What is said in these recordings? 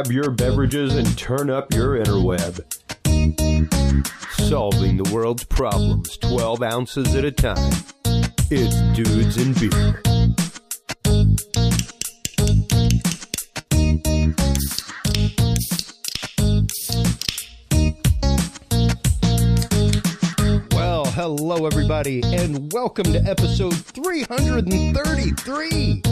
grab your beverages and turn up your interweb. Solving the world's problems 12 ounces at a time. It's Dudes and Beer. Well, hello everybody, and welcome to episode 333.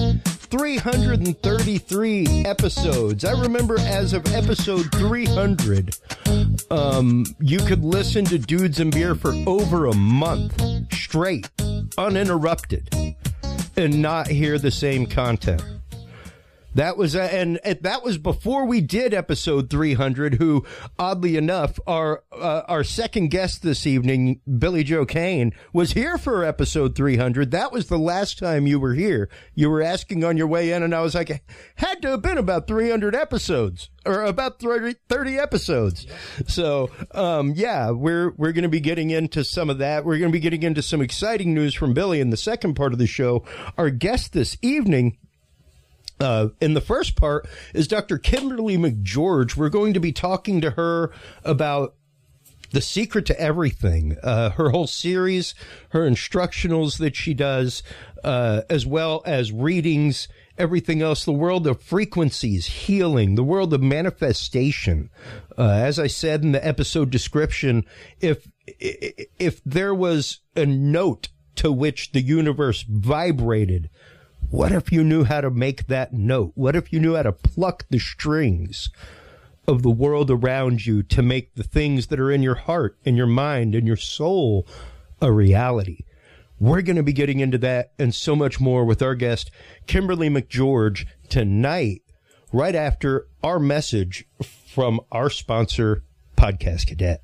333 episodes. I remember as of episode 300, you could listen to Dudes and Beer for over a month straight, uninterrupted, and not hear the same content. That was that was before we did episode 300. Who, oddly enough, our second guest this evening, Billy Joe Kane, was here for episode 300. That was the last time you were here. You were asking on your way in, and I was like, had to have been about 300 episodes or about 30 episodes. So, yeah, we're going to be getting into some of that. We're going to be getting into some exciting news from Billy in the second part of the show. Our guest this evening, in the first part, is Dr. Kimberly McGeorge. We're going to be talking to her about The Secret to Everything, her whole series, her instructionals that she does, as well as readings, everything else, the world of frequencies, healing, the world of manifestation. As I said in the episode description, if there was a note to which the universe vibrated, what if you knew how to make that note? What if you knew how to pluck the strings of the world around you to make the things that are in your heart and your mind and your soul a reality? We're going to be getting into that and so much more with our guest, Kimberly McGeorge, tonight, right after our message from our sponsor, Podcast Cadet.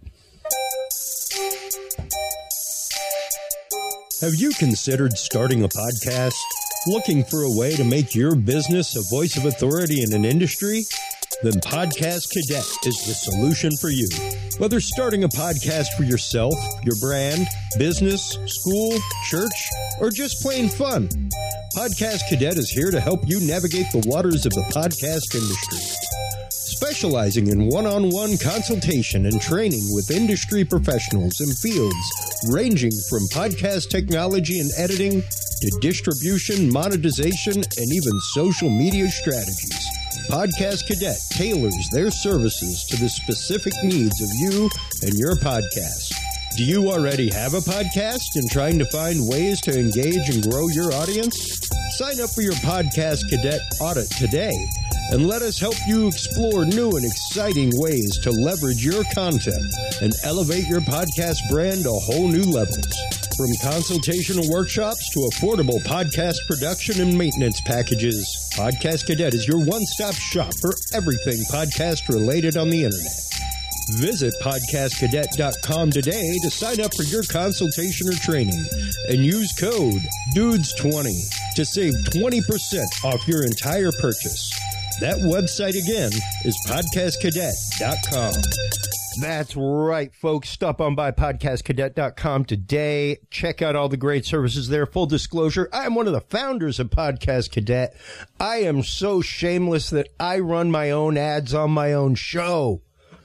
Have you considered starting a podcast? Looking for a way to make your business a voice of authority in an industry? Then Podcast Cadet is the solution for you. Whether starting a podcast for yourself, your brand, business, school, church, or just plain fun, Podcast Cadet is here to help you navigate the waters of the podcast industry. Specializing in one-on-one consultation and training with industry professionals in fields ranging from podcast technology and editing to distribution, monetization, and even social media strategies. Podcast Cadet tailors their services to the specific needs of you and your podcast. Do you already have a podcast and trying to find ways to engage and grow your audience? Sign up for your Podcast Cadet audit today and let us help you explore new and exciting ways to leverage your content and elevate your podcast brand to whole new levels. From consultational workshops to affordable podcast production and maintenance packages, Podcast Cadet is your one-stop shop for everything podcast related on the internet. Visit podcastcadet.com today to sign up for your consultation or training and use code DUDES20 to save 20% off your entire purchase. That website again is podcastcadet.com. That's right, folks. Stop on by podcastcadet.com today. Check out all the great services there. Full disclosure, I am one of the founders of Podcast Cadet. I am so shameless that I run my own ads on my own show.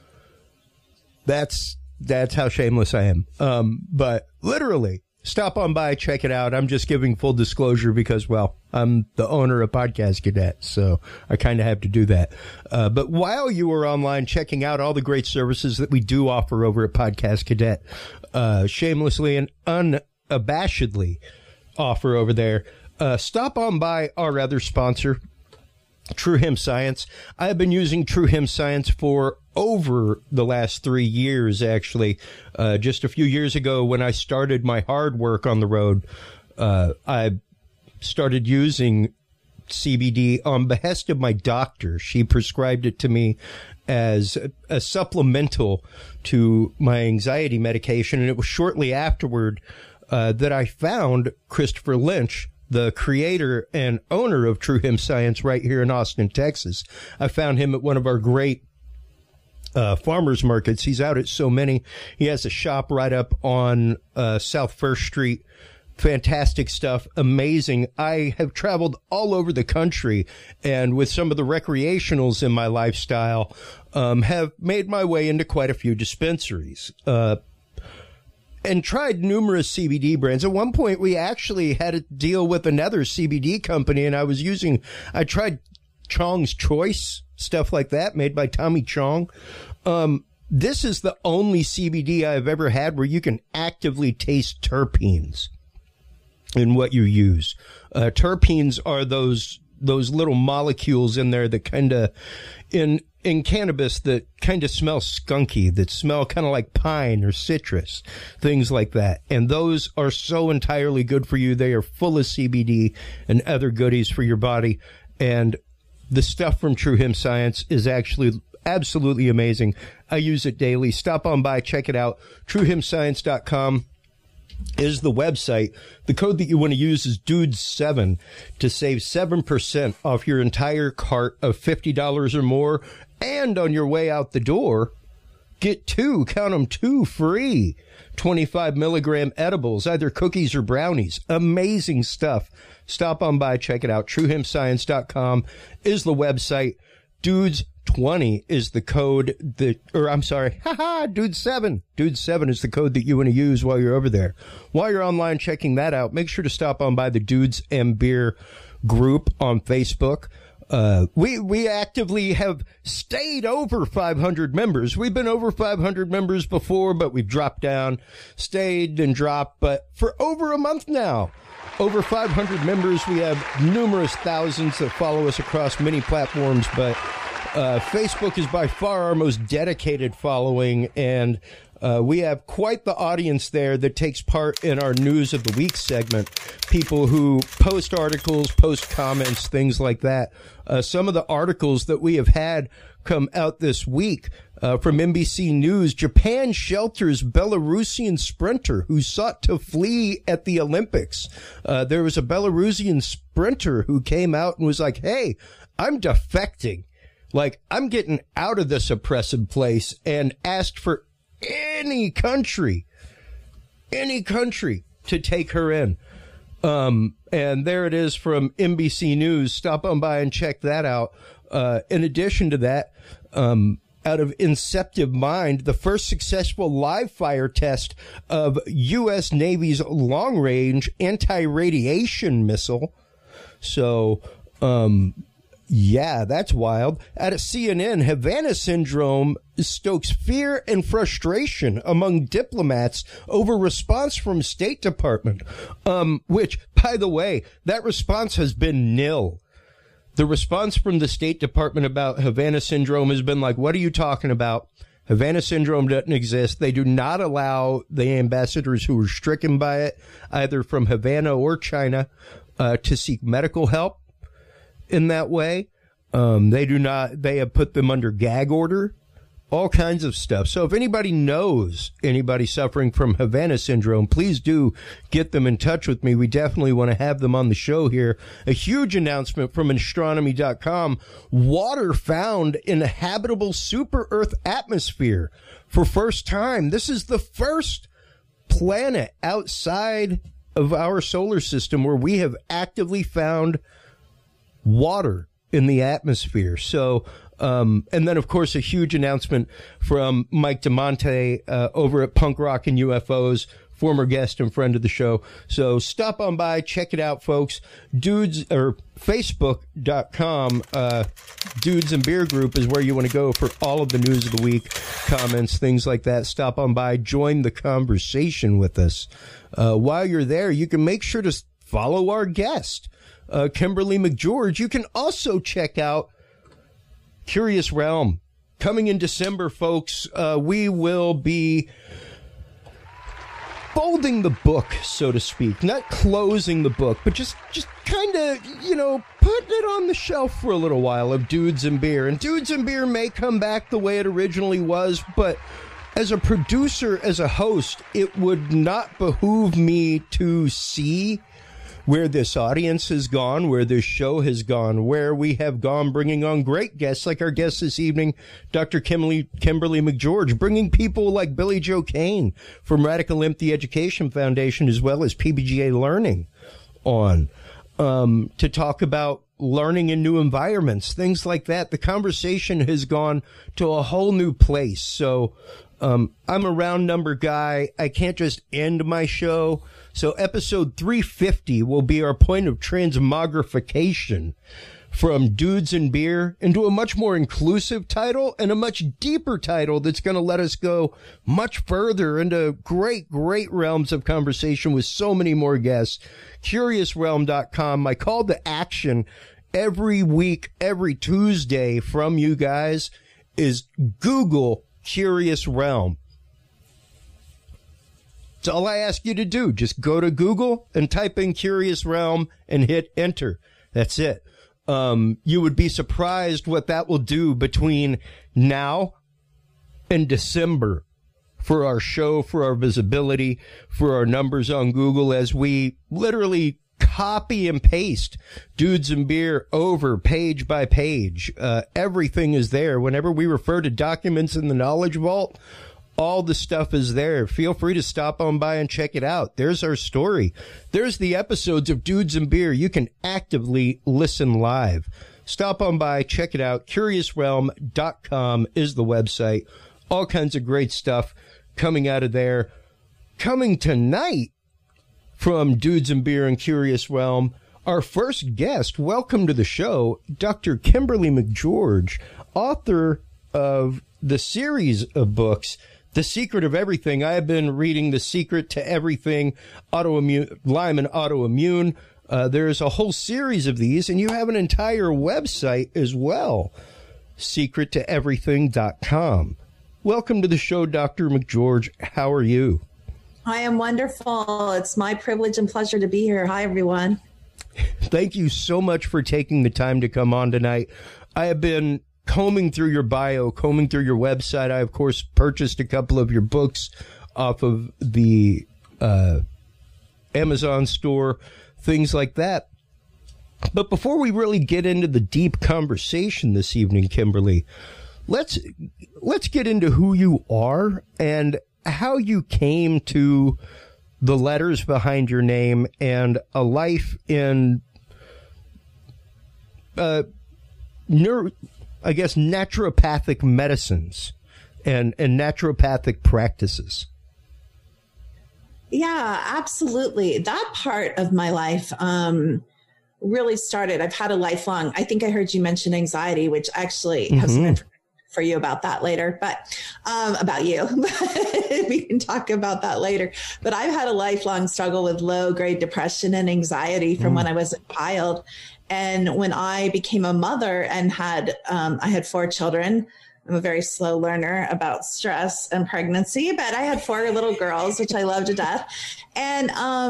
That's how shameless I am. But literally, stop on by, check it out. I'm just giving full disclosure because, well, I'm the owner of Podcast Cadet, so I kind of have to do that. But while you are online checking out all the great services that we do offer over at Podcast Cadet, shamelessly and unabashedly offer over there, stop on by our other sponsor, True Hemp Science. I've been using True Hemp Science for over the last 3 years, actually. Just a few years ago when I started my hard work on the road, I started using CBD on behest of my doctor. She prescribed it to me as a supplemental to my anxiety medication, and it was shortly afterward that I found Christopher Lynch, the creator and owner of True Hemp Science right here in Austin, Texas. I found him at one of our great farmers markets. He's out at so many. He has a shop right up on South First Street Fantastic stuff. Amazing. I have traveled all over the country, and with some of the recreationals in my lifestyle, have made my way into quite a few dispensaries, and tried numerous CBD brands. At one point, we actually had a deal with another CBD company, and I tried Chong's Choice, stuff like that, made by Tommy Chong. This is the only CBD I've ever had where you can actively taste terpenes in what you use. Terpenes are those little molecules in there that kind of, in cannabis, that kind of smell skunky, that smell kind of like pine or citrus, things like that. And those are so entirely good for you. They are full of CBD and other goodies for your body. And the stuff from True Hemp Science is actually absolutely amazing. I use it daily. Stop on by, check it out. TrueHempScience.com is the website. The code that you want to use is DUDES7 to save 7% off your entire cart of $50 or more. And on your way out the door, get two free 25 milligram edibles, either cookies or brownies. Amazing stuff. Stop on by, check it out. TrueHempScience.com is the website. DUDES20 is the code DUDES7. DUDES7 is the code that you want to use while you're over there. While you're online checking that out, make sure to stop on by the Dudes and Beer group on Facebook. We actively have stayed over 500 members. We've been over 500 members before, but we've dropped down, stayed and dropped, but for over a month now. Over 500 members. We have numerous thousands that follow us across many platforms, but Facebook is by far our most dedicated following, and we have quite the audience there that takes part in our News of the Week segment. People who post articles, post comments, things like that. Some of the articles that we have had come out this week from NBC News: Japan shelters Belarusian sprinter who sought to flee at the Olympics. There was a Belarusian sprinter who came out and was like, hey, I'm defecting. Like, I'm getting out of this oppressive place, and asked for any country to take her in. And there it is from NBC News. Stop on by and check that out. In addition to that, out of Inceptive Mind, the first successful live fire test of U.S. Navy's long-range anti-radiation missile. So, yeah, that's wild. Out of CNN, Havana syndrome stokes fear and frustration among diplomats over response from State Department. Which, by the way, that response has been nil. The response from the State Department about Havana syndrome has been like, what are you talking about? Havana syndrome doesn't exist. They do not allow the ambassadors who were stricken by it, either from Havana or China, to seek medical help in that way. They do not. They have put them under gag order, all kinds of stuff. So if anybody knows anybody suffering from Havana syndrome, please do get them in touch with me. We definitely want to have them on the show here. A huge announcement from astronomy.com: water found in a habitable super Earth atmosphere for first time. This is the first planet outside of our solar system where we have actively found water in the atmosphere. So, and then, of course, a huge announcement from Mike DeMonte over at Punk Rock and UFOs, former guest and friend of the show. So stop on by, check it out, folks. Dudes, or Facebook.com, Dudes and Beer Group is where you want to go for all of the news of the week, comments, things like that. Stop on by, join the conversation with us. While you're there, you can make sure to follow our guest, Kimberly McGeorge. You can also check out Curious Realm. Coming in December, folks, we will be folding the book, so to speak. Not closing the book, but just kind of, putting it on the shelf for a little while of Dudes and Beer. And Dudes and Beer may come back the way it originally was, but as a producer, as a host, it would not behoove me to see where this audience has gone, where this show has gone, where we have gone bringing on great guests like our guest this evening, Dr. Kimberly McGeorge, bringing people like Billy Joe Kane from Radical Empty Education Foundation, as well as PBGA Learning on to talk about learning in new environments, things like that. The conversation has gone to a whole new place. So I'm a round number guy. I can't just end my show. So episode 350 will be our point of transmogrification from Dudes and Beer into a much more inclusive title and a much deeper title that's going to let us go much further into great, great realms of conversation with so many more guests. CuriousRealm.com. My call to action every week, every Tuesday from you guys is Google Curious Realm. It's all I ask you to do. Just go to Google and type in Curious Realm and hit enter. That's it. You would be surprised what that will do between now and December for our show, for our visibility, for our numbers on Google, as we literally copy and paste Dudes and Beer over page by page. Everything is there. Whenever we refer to documents in the Knowledge Vault, all the stuff is there. Feel free to stop on by and check it out. There's our story. There's the episodes of Dudes and Beer. You can actively listen live. Stop on by, check it out. CuriousRealm.com is the website. All kinds of great stuff coming out of there. Coming tonight from Dudes and Beer and Curious Realm, our first guest. Welcome to the show, Dr. Kimberly McGeorge, author of the series of books, The Secret of Everything. I have been reading The Secret to Everything, Lyme and Autoimmune. There's a whole series of these, and you have an entire website as well, secrettoeverything.com. Welcome to the show, Dr. McGeorge. How are you? I am wonderful. It's my privilege and pleasure to be here. Hi, everyone. Thank you so much for taking the time to come on tonight. I have been combing through your bio, combing through your website. I, of course, purchased a couple of your books off of the Amazon store, things like that. But before we really get into the deep conversation this evening, Kimberly, let's get into who you are and how you came to the letters behind your name and a life in naturopathic medicines and naturopathic practices. Yeah, absolutely. That part of my life really started. I've had a lifelong, I think I heard you mention anxiety, which actually have some information for you about that later, but about you. We can talk about that later. But I've had a lifelong struggle with low-grade depression and anxiety from when I was a child. And when I became a mother and I had 4 children, I'm a very slow learner about stress and pregnancy, but I had 4 little girls, which I love to death. And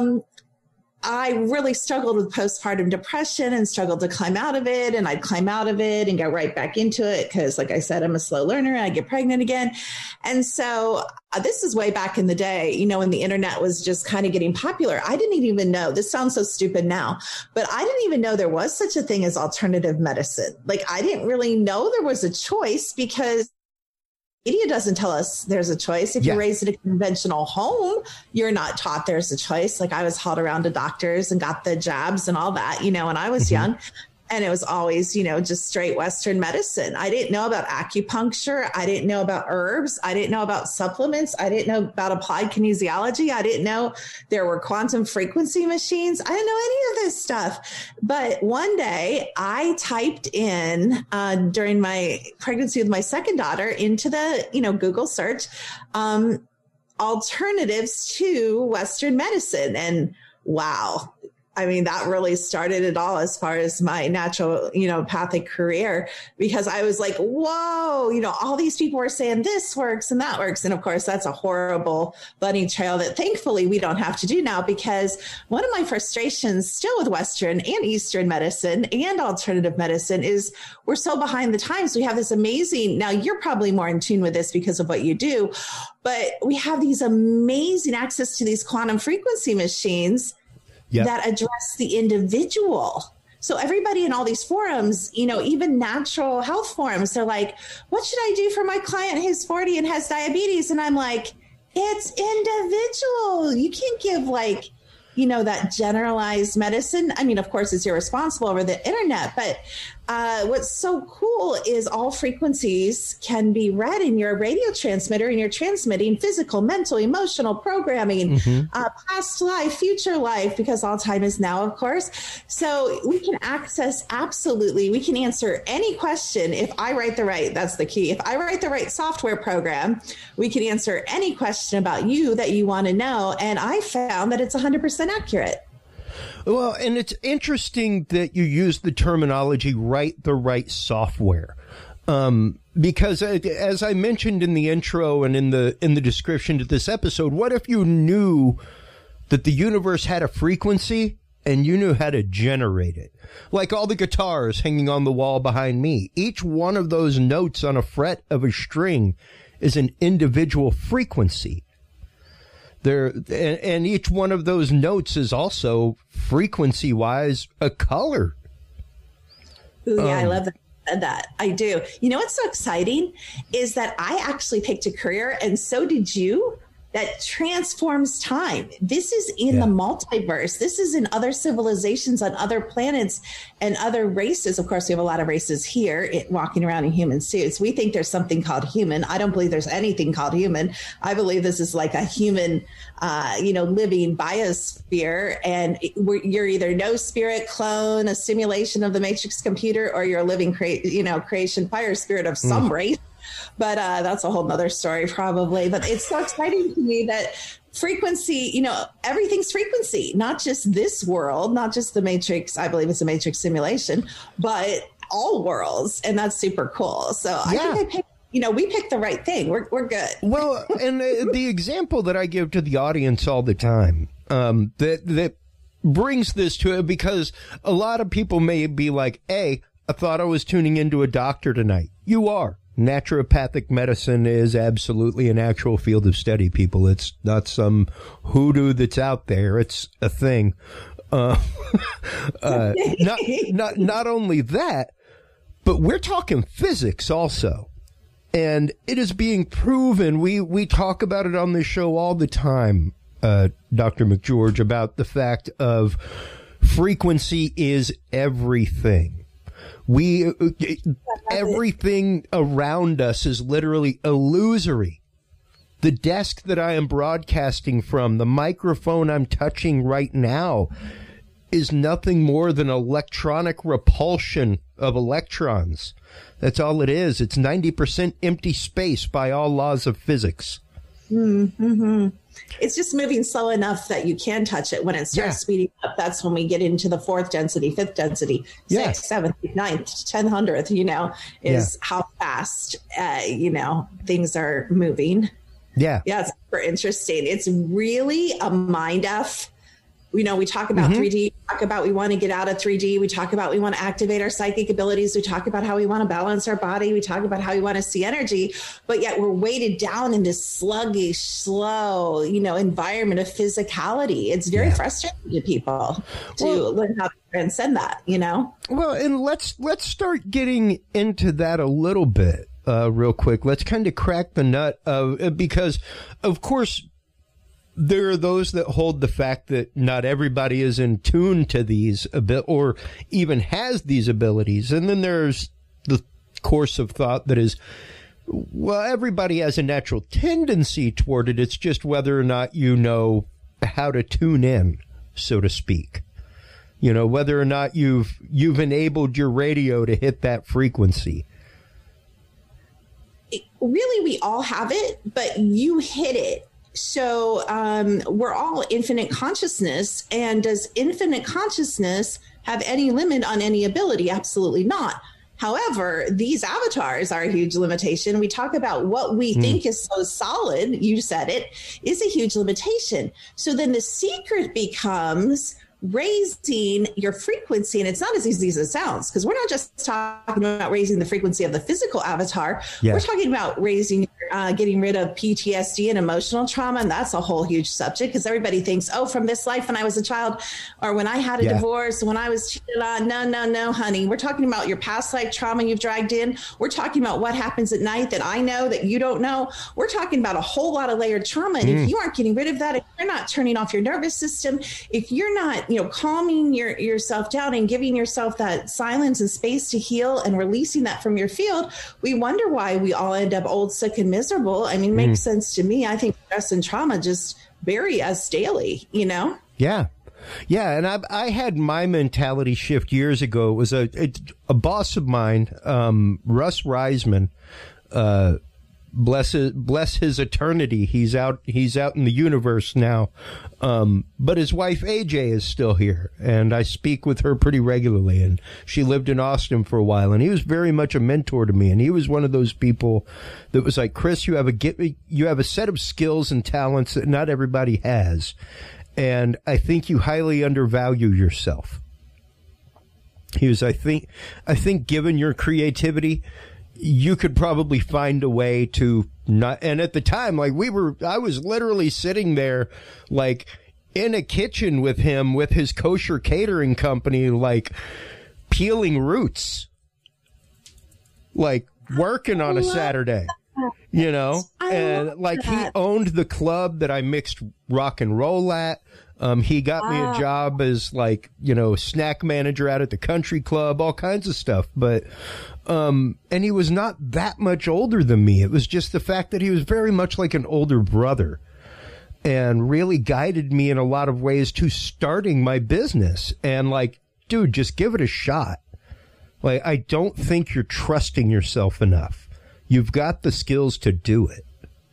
I really struggled with postpartum depression and struggled to climb out of it. And I'd climb out of it and go right back into it because, like I said, I'm a slow learner and I get pregnant again. And so this is way back in the day, when the internet was just kind of getting popular. I didn't even know, this sounds so stupid now, but I didn't even know there was such a thing as alternative medicine. Like, I didn't really know there was a choice because media doesn't tell us there's a choice. If you're raised in a conventional home, you're not taught there's a choice. Like, I was hauled around to doctors and got the jabs and all that, when I was young. And it was always, just straight Western medicine. I didn't know about acupuncture. I didn't know about herbs. I didn't know about supplements. I didn't know about applied kinesiology. I didn't know there were quantum frequency machines. I didn't know any of this stuff. But one day I typed in during my pregnancy with my second daughter into the, Google search, alternatives to Western medicine. And wow. I mean, that really started it all as far as my naturopathic career, because I was like, whoa, all these people were saying this works and that works. And of course, that's a horrible bunny trail that thankfully we don't have to do now, because one of my frustrations still with Western and Eastern medicine and alternative medicine is we're so behind the times. We have this amazing, now you're probably more in tune with this because of what you do, but we have these amazing access to these quantum frequency machines. that address the individual. So everybody in all these forums, even natural health forums, they're like, what should I do for my client who's 40 and has diabetes? And I'm like, it's individual. You can't give that generalized medicine. I mean, of course, it's irresponsible over the internet, but what's so cool is all frequencies can be read in your radio transmitter, and you're transmitting physical, mental, emotional programming, past life, future life, because all time is now, of course. So we can we can answer any question. If I write that's the key. If I write the right software program, we can answer any question about you that you want to know. And I found that it's 100% accurate. Well, and it's interesting that you use the terminology write the right software. Because as I mentioned in the intro and in the description to this episode, what if you knew that the universe had a frequency and you knew how to generate it? Like all the guitars hanging on the wall behind me. Each one of those notes on a fret of a string is an individual frequency. And each one of those notes is also frequency-wise a color. Ooh, yeah, I love that. I do. You know what's so exciting is that I actually picked a career, and so did you, that transforms time. This is in the multiverse. This is in other civilizations on other planets and other races. Of course, we have a lot of races here walking around in human suits. We think there's something called human. I don't believe there's anything called human. I believe this is like a human, living biosphere. And you're either no spirit clone, a simulation of the Matrix computer, or you're a living creation fire spirit of some race. But that's a whole nother story probably. But it's so exciting to me that frequency, everything's frequency, not just this world, not just the Matrix. I believe it's a Matrix simulation, but all worlds. And that's super cool. So I think we picked the right thing. We're good. Well, and the example that I give to the audience all the time that brings this to it, because a lot of people may be like, hey, I thought I was tuning into a doctor tonight. You are. Naturopathic medicine is absolutely an actual field of study, people. It's not some hoodoo that's out there. It's a thing. Not only that, but we're talking physics also. And it is being proven. We talk about it on this show all the time, Dr. McGeorge, about the fact of frequency is everything. Everything around us is literally illusory. The desk that I am broadcasting from, the microphone I'm touching right now, is nothing more than electronic repulsion of electrons. That's all it is. It's 90% empty space by all laws of physics. Mm-hmm. It's just moving slow enough that you can touch it. When it starts speeding up, that's when we get into the fourth density, fifth density, sixth, seventh, ninth, 1,000th, is how fast, things are moving. Yeah. Yeah, it's super interesting. It's really a mind F. We talk about 3D, we talk about we want to get out of 3D. We talk about we want to activate our psychic abilities. We talk about how we want to balance our body. We talk about how we want to see energy, but yet we're weighted down in this sluggish, slow, environment of physicality. It's very frustrating to people to learn how to transcend that, Well, and let's start getting into that a little bit real quick. Let's kind of crack the nut of, because of course, there are those that hold the fact that not everybody is in tune to these or even has these abilities. And then there's the course of thought that is, well, everybody has a natural tendency toward it. It's just whether or not you know how to tune in, so to speak. Whether or not you've enabled your radio to hit that frequency. Really, we all have it, but you hit it. So we're all infinite consciousness. And does infinite consciousness have any limit on any ability? Absolutely not. However, these avatars are a huge limitation. We talk about what we think is so solid, you said it, is a huge limitation. So then the secret becomes raising your frequency. And it's not as easy as it sounds, because we're not just talking about raising the frequency of the physical avatar. We're talking about raising your getting rid of PTSD and emotional trauma. And that's a whole huge subject because everybody thinks, oh, from this life when I was a child or when I had a divorce, when I was cheated on. No, honey. We're talking about your past life trauma you've dragged in. We're talking about what happens at night that I know that you don't know. We're talking about a whole lot of layered trauma. And if you aren't getting rid of that, if you're not turning off your nervous system, if you're not, calming yourself down and giving yourself that silence and space to heal and releasing that from your field, we wonder why we all end up old, sick, and miserable. I mean, it makes sense to me. I think stress and trauma just bury us daily, Yeah. Yeah. And I had my mentality shift years ago. It was a boss of mine, Russ Reisman, bless his eternity. He's out in the universe now. But his wife AJ is still here, and I speak with her pretty regularly, and she lived in Austin for a while, and he was very much a mentor to me. And he was one of those people that was like, Chris, you have a set of skills and talents that not everybody has. And I think you highly undervalue yourself. He was, I think given your creativity, you could probably find a way to not. And at the time, I was literally sitting there, like in a kitchen with him, with his kosher catering company, like peeling roots, like working on a Saturday, and like he owned the club that I mixed rock and roll at. He got me a job as snack manager out at the country club, all kinds of stuff. But, and he was not that much older than me. It was just the fact that he was very much like an older brother and really guided me in a lot of ways to starting my business. And like, dude, just give it a shot. Like, I don't think you're trusting yourself enough. You've got the skills to do it.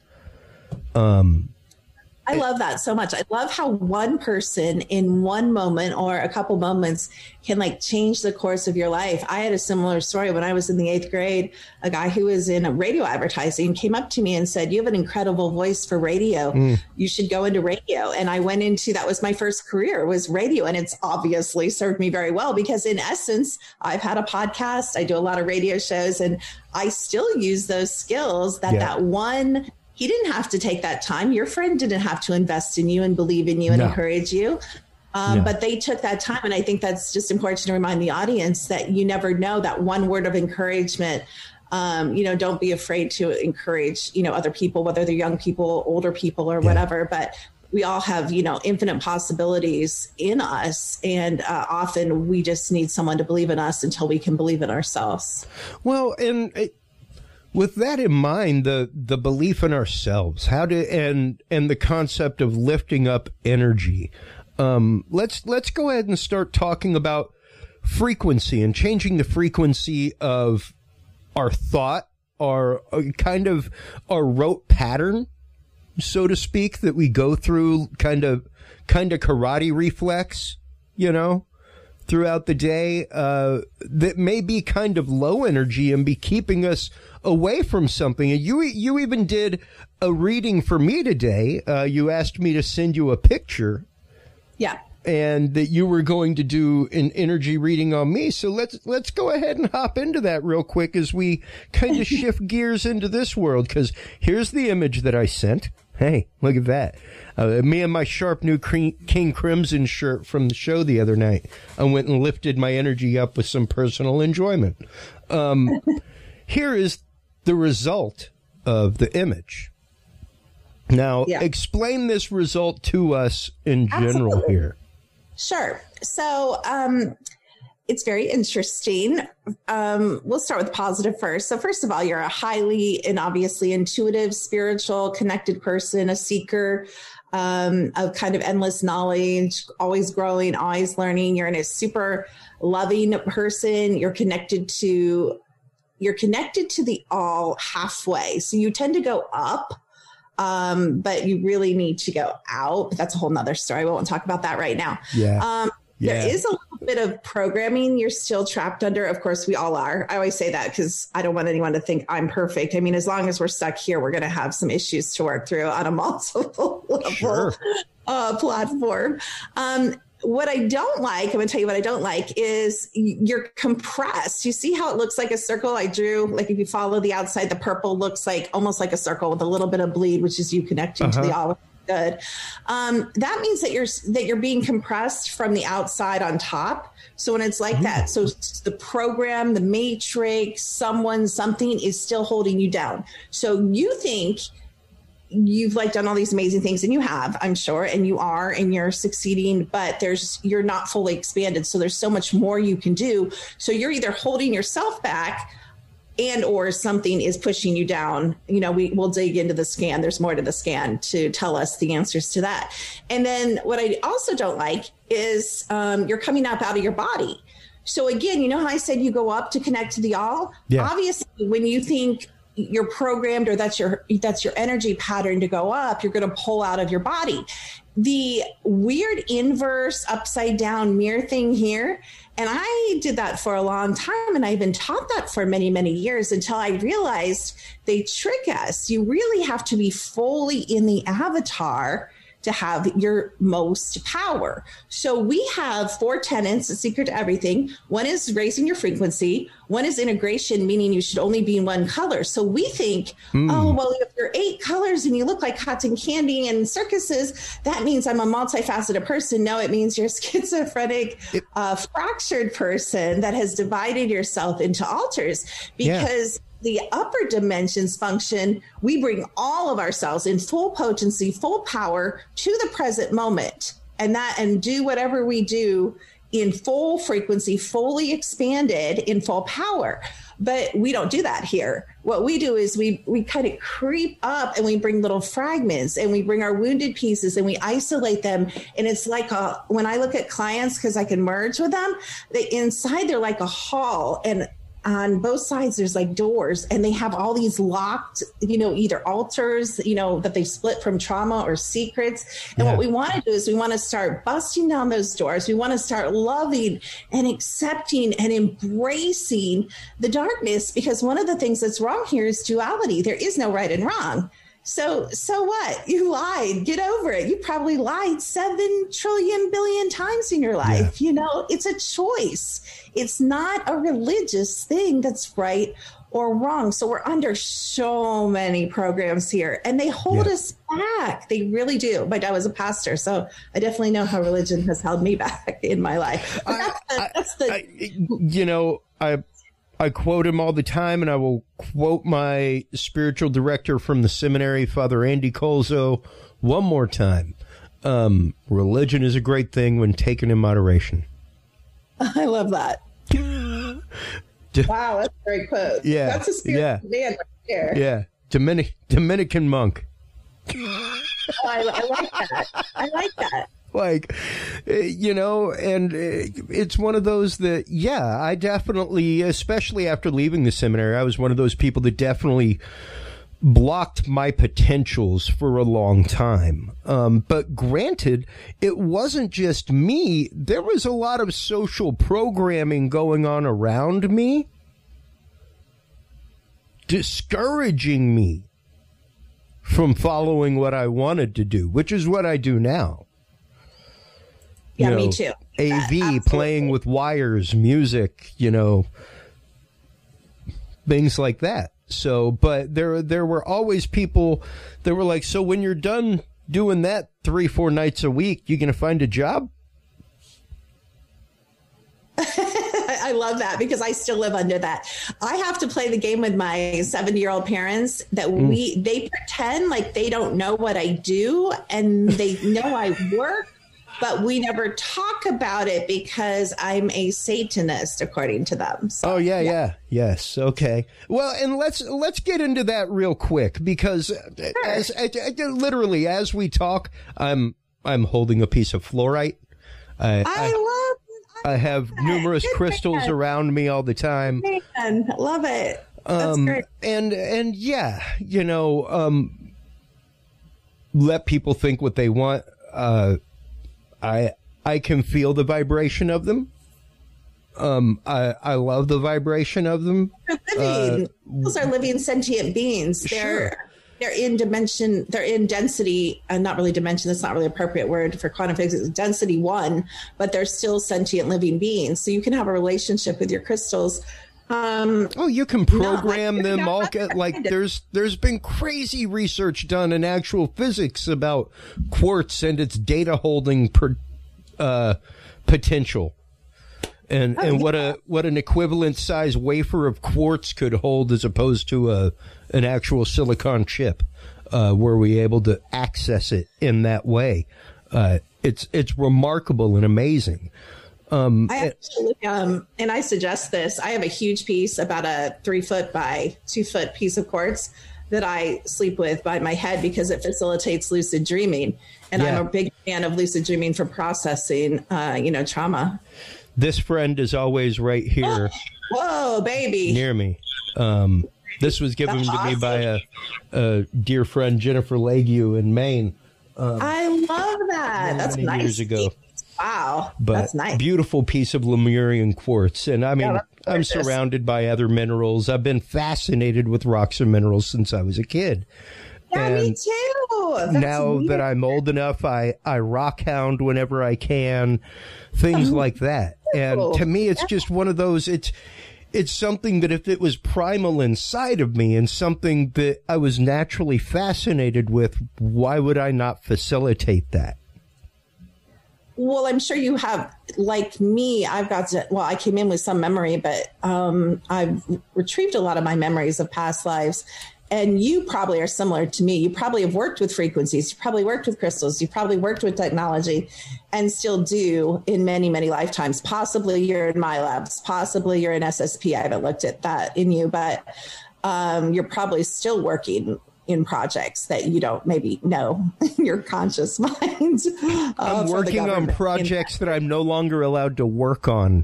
I love that so much. I love how one person in one moment or a couple moments can like change the course of your life. I had a similar story when I was in the 8th grade. A guy who was in radio advertising came up to me and said, you have an incredible voice for radio. You should go into radio. And I went into, that was my first career, was radio. And it's obviously served me very well because in essence, I've had a podcast. I do a lot of radio shows and I still use those skills that one. He didn't have to take that time. Your friend didn't have to invest in you and believe in you and encourage you. But they took that time. And I think that's just important to remind the audience that you never know that one word of encouragement. Don't be afraid to encourage, other people, whether they're young people, older people or whatever. But we all have, infinite possibilities in us. And often we just need someone to believe in us until we can believe in ourselves. Well, and with that in mind, the belief in ourselves, and the concept of lifting up energy, let's go ahead and start talking about frequency and changing the frequency of our thought, our rote pattern, so to speak, that we go through, kind of karate reflex, throughout the day, that may be kind of low energy and be keeping us away from something. And you even did a reading for me today. You asked me to send you a picture. Yeah. And that you were going to do an energy reading on me. So let's go ahead and hop into that real quick as we kind of shift gears into this world. Because here's the image that I sent. Hey, look at that. Me and my sharp new King Crimson shirt from the show the other night. I went and lifted my energy up with some personal enjoyment. Here is the result of the image. Now, explain this result to us in general here. Sure. So it's very interesting. We'll start with positive first. So first of all, you're a highly and obviously intuitive, spiritual, connected person, a seeker of kind of endless knowledge, always growing, always learning. You're a super loving person. You're connected to the all halfway. So you tend to go up. But you really need to go out. But that's a whole nother story. We won't talk about that right now. There is a little bit of programming you're still trapped under. Of course, we all are. I always say that because I don't want anyone to think I'm perfect. I mean, as long as we're stuck here, we're going to have some issues to work through on a multiple level platform. what I don't like, I'm going to tell you what I don't like is you're compressed. You see how it looks like a circle I drew? Like if you follow the outside, the purple looks like almost like a circle with a little bit of bleed, which is you connecting to the olive. Good. That means that you're being compressed from the outside on top. So when it's like that, so the program, the matrix, something is still holding you down. So you think you've like done all these amazing things, and you have, I'm sure, and you are, and you're succeeding, but you're not fully expanded. So there's so much more you can do. So you're either holding yourself back and or something is pushing you down. You know, we'll dig into the scan. There's more to the scan to tell us the answers to that. And then what I also don't like is you're coming up out of your body. So again, you know how I said you go up to connect to the all? Yeah. Obviously, when you think you're programmed or that's your energy pattern to go up, you're going to pull out of your body. The weird inverse upside down mirror thing here. And I did that for a long time. And I've been taught that for many, many years until I realized they trick us. You really have to be fully in the avatar to have your most power. So we have 4 tenets, a secret to everything. One is raising your frequency. One is integration, meaning you should only be in one color. So we think, oh, well, if you're 8 colors and you look like cotton candy and circuses, that means I'm a multifaceted person. No, it means you're a schizophrenic, fractured person that has divided yourself into alters because the upper dimensions function, we bring all of ourselves in full potency, full power to the present moment and do whatever we do in full frequency, fully expanded in full power. But we don't do that here. What we do is we kind of creep up and we bring little fragments and we bring our wounded pieces and we isolate them. And it's like when I look at clients, because I can merge with them, inside they're like a hall, and on both sides, there's like doors, and they have all these locked, either altars, that they split from trauma or secrets. And what we want to do is we want to start busting down those doors. We want to start loving and accepting and embracing the darkness, because one of the things that's wrong here is duality. There is no right and wrong. So what? You lied. Get over it. You probably lied 7 trillion billion times in your life. Yeah. It's a choice. It's not a religious thing that's right or wrong. So we're under so many programs here, and they hold us back. They really do. My dad was a pastor, so I definitely know how religion has held me back in my life. I quote him all the time, and I will quote my spiritual director from the seminary, Father Andy Colzo, one more time. Religion is a great thing when taken in moderation. I love that. Wow, that's a great quote. Yeah, that's a spiritual man right there. Yeah, Dominican monk. I like that. I like that. And it's one of those that, I definitely, especially after leaving the seminary, I was one of those people that definitely blocked my potentials for a long time. But granted, it wasn't just me. There was a lot of social programming going on around me, discouraging me from following what I wanted to do, which is what I do now. Yeah, me too. AV, playing with wires, music, things like that. So, but there were always people that were like, so when you're done doing that 3-4 nights a week, you going to find a job? I love that, because I still live under that. I have to play the game with my 70-year-old parents that they pretend like they don't know what I do, and they know I work, but we never talk about it because I'm a Satanist, according to them. So, yes, okay. Well, and let's get into that real quick, because literally as we talk, I'm holding a piece of fluorite. I have numerous crystals around me all the time. Man, love it. That's great. And let people think what they want. I can feel the vibration of them. I love the vibration of them. Those are living sentient beings. they're in dimension, they're in density, and not really dimension, that's not really appropriate word for quantum physics, density 1, but they're still sentient living beings. So you can have a relationship with your crystals. You can program them all. Like there's been crazy research done in actual physics about quartz and its data holding potential. And what an equivalent size wafer of quartz could hold as opposed to an actual silicon chip, were we able to access it in that way. It's remarkable and amazing. I actually, and I suggest this, I have a huge piece, about a 3-foot by 2-foot piece of quartz that I sleep with by my head because it facilitates lucid dreaming. And I'm a big fan of lucid dreaming for processing, trauma. This friend is always right here. Whoa, baby. Near me. This was given to me by a dear friend, Jennifer Legue in Maine. I love that. That's nice. Years ago. Wow. But that's nice. Beautiful piece of Lemurian quartz. And I mean, I'm surrounded by other minerals. I've been fascinated with rocks and minerals since I was a kid. Yeah, and me too. That's now weird. that I'm old enough, I rock hound whenever I can, things like that. And to me, it's just one of those, it's something that if it was primal inside of me and something that I was naturally fascinated with, why would I not facilitate that? Well, I'm sure you have, like me, I came in with some memory, but I've retrieved a lot of my memories of past lives. And you probably are similar to me. You probably have worked with frequencies. You probably worked with crystals. You probably worked with technology and still do in many, many lifetimes. Possibly you're in my labs. Possibly you're in SSP. I haven't looked at that in you, but you're probably still working in projects that you don't maybe know in your conscious mind. I'm working on projects that I'm no longer allowed to work on.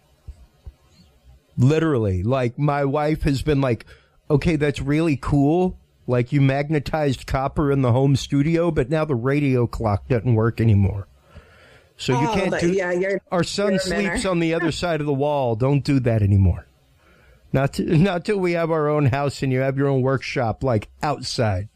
Literally. Like, my wife has been like, okay, that's really cool. Like, you magnetized copper in the home studio, but now the radio clock doesn't work anymore. So you can't do... Yeah, our son sleeps on the other side of the wall. Don't do that anymore. Not till we have our own house and you have your own workshop, like, outside.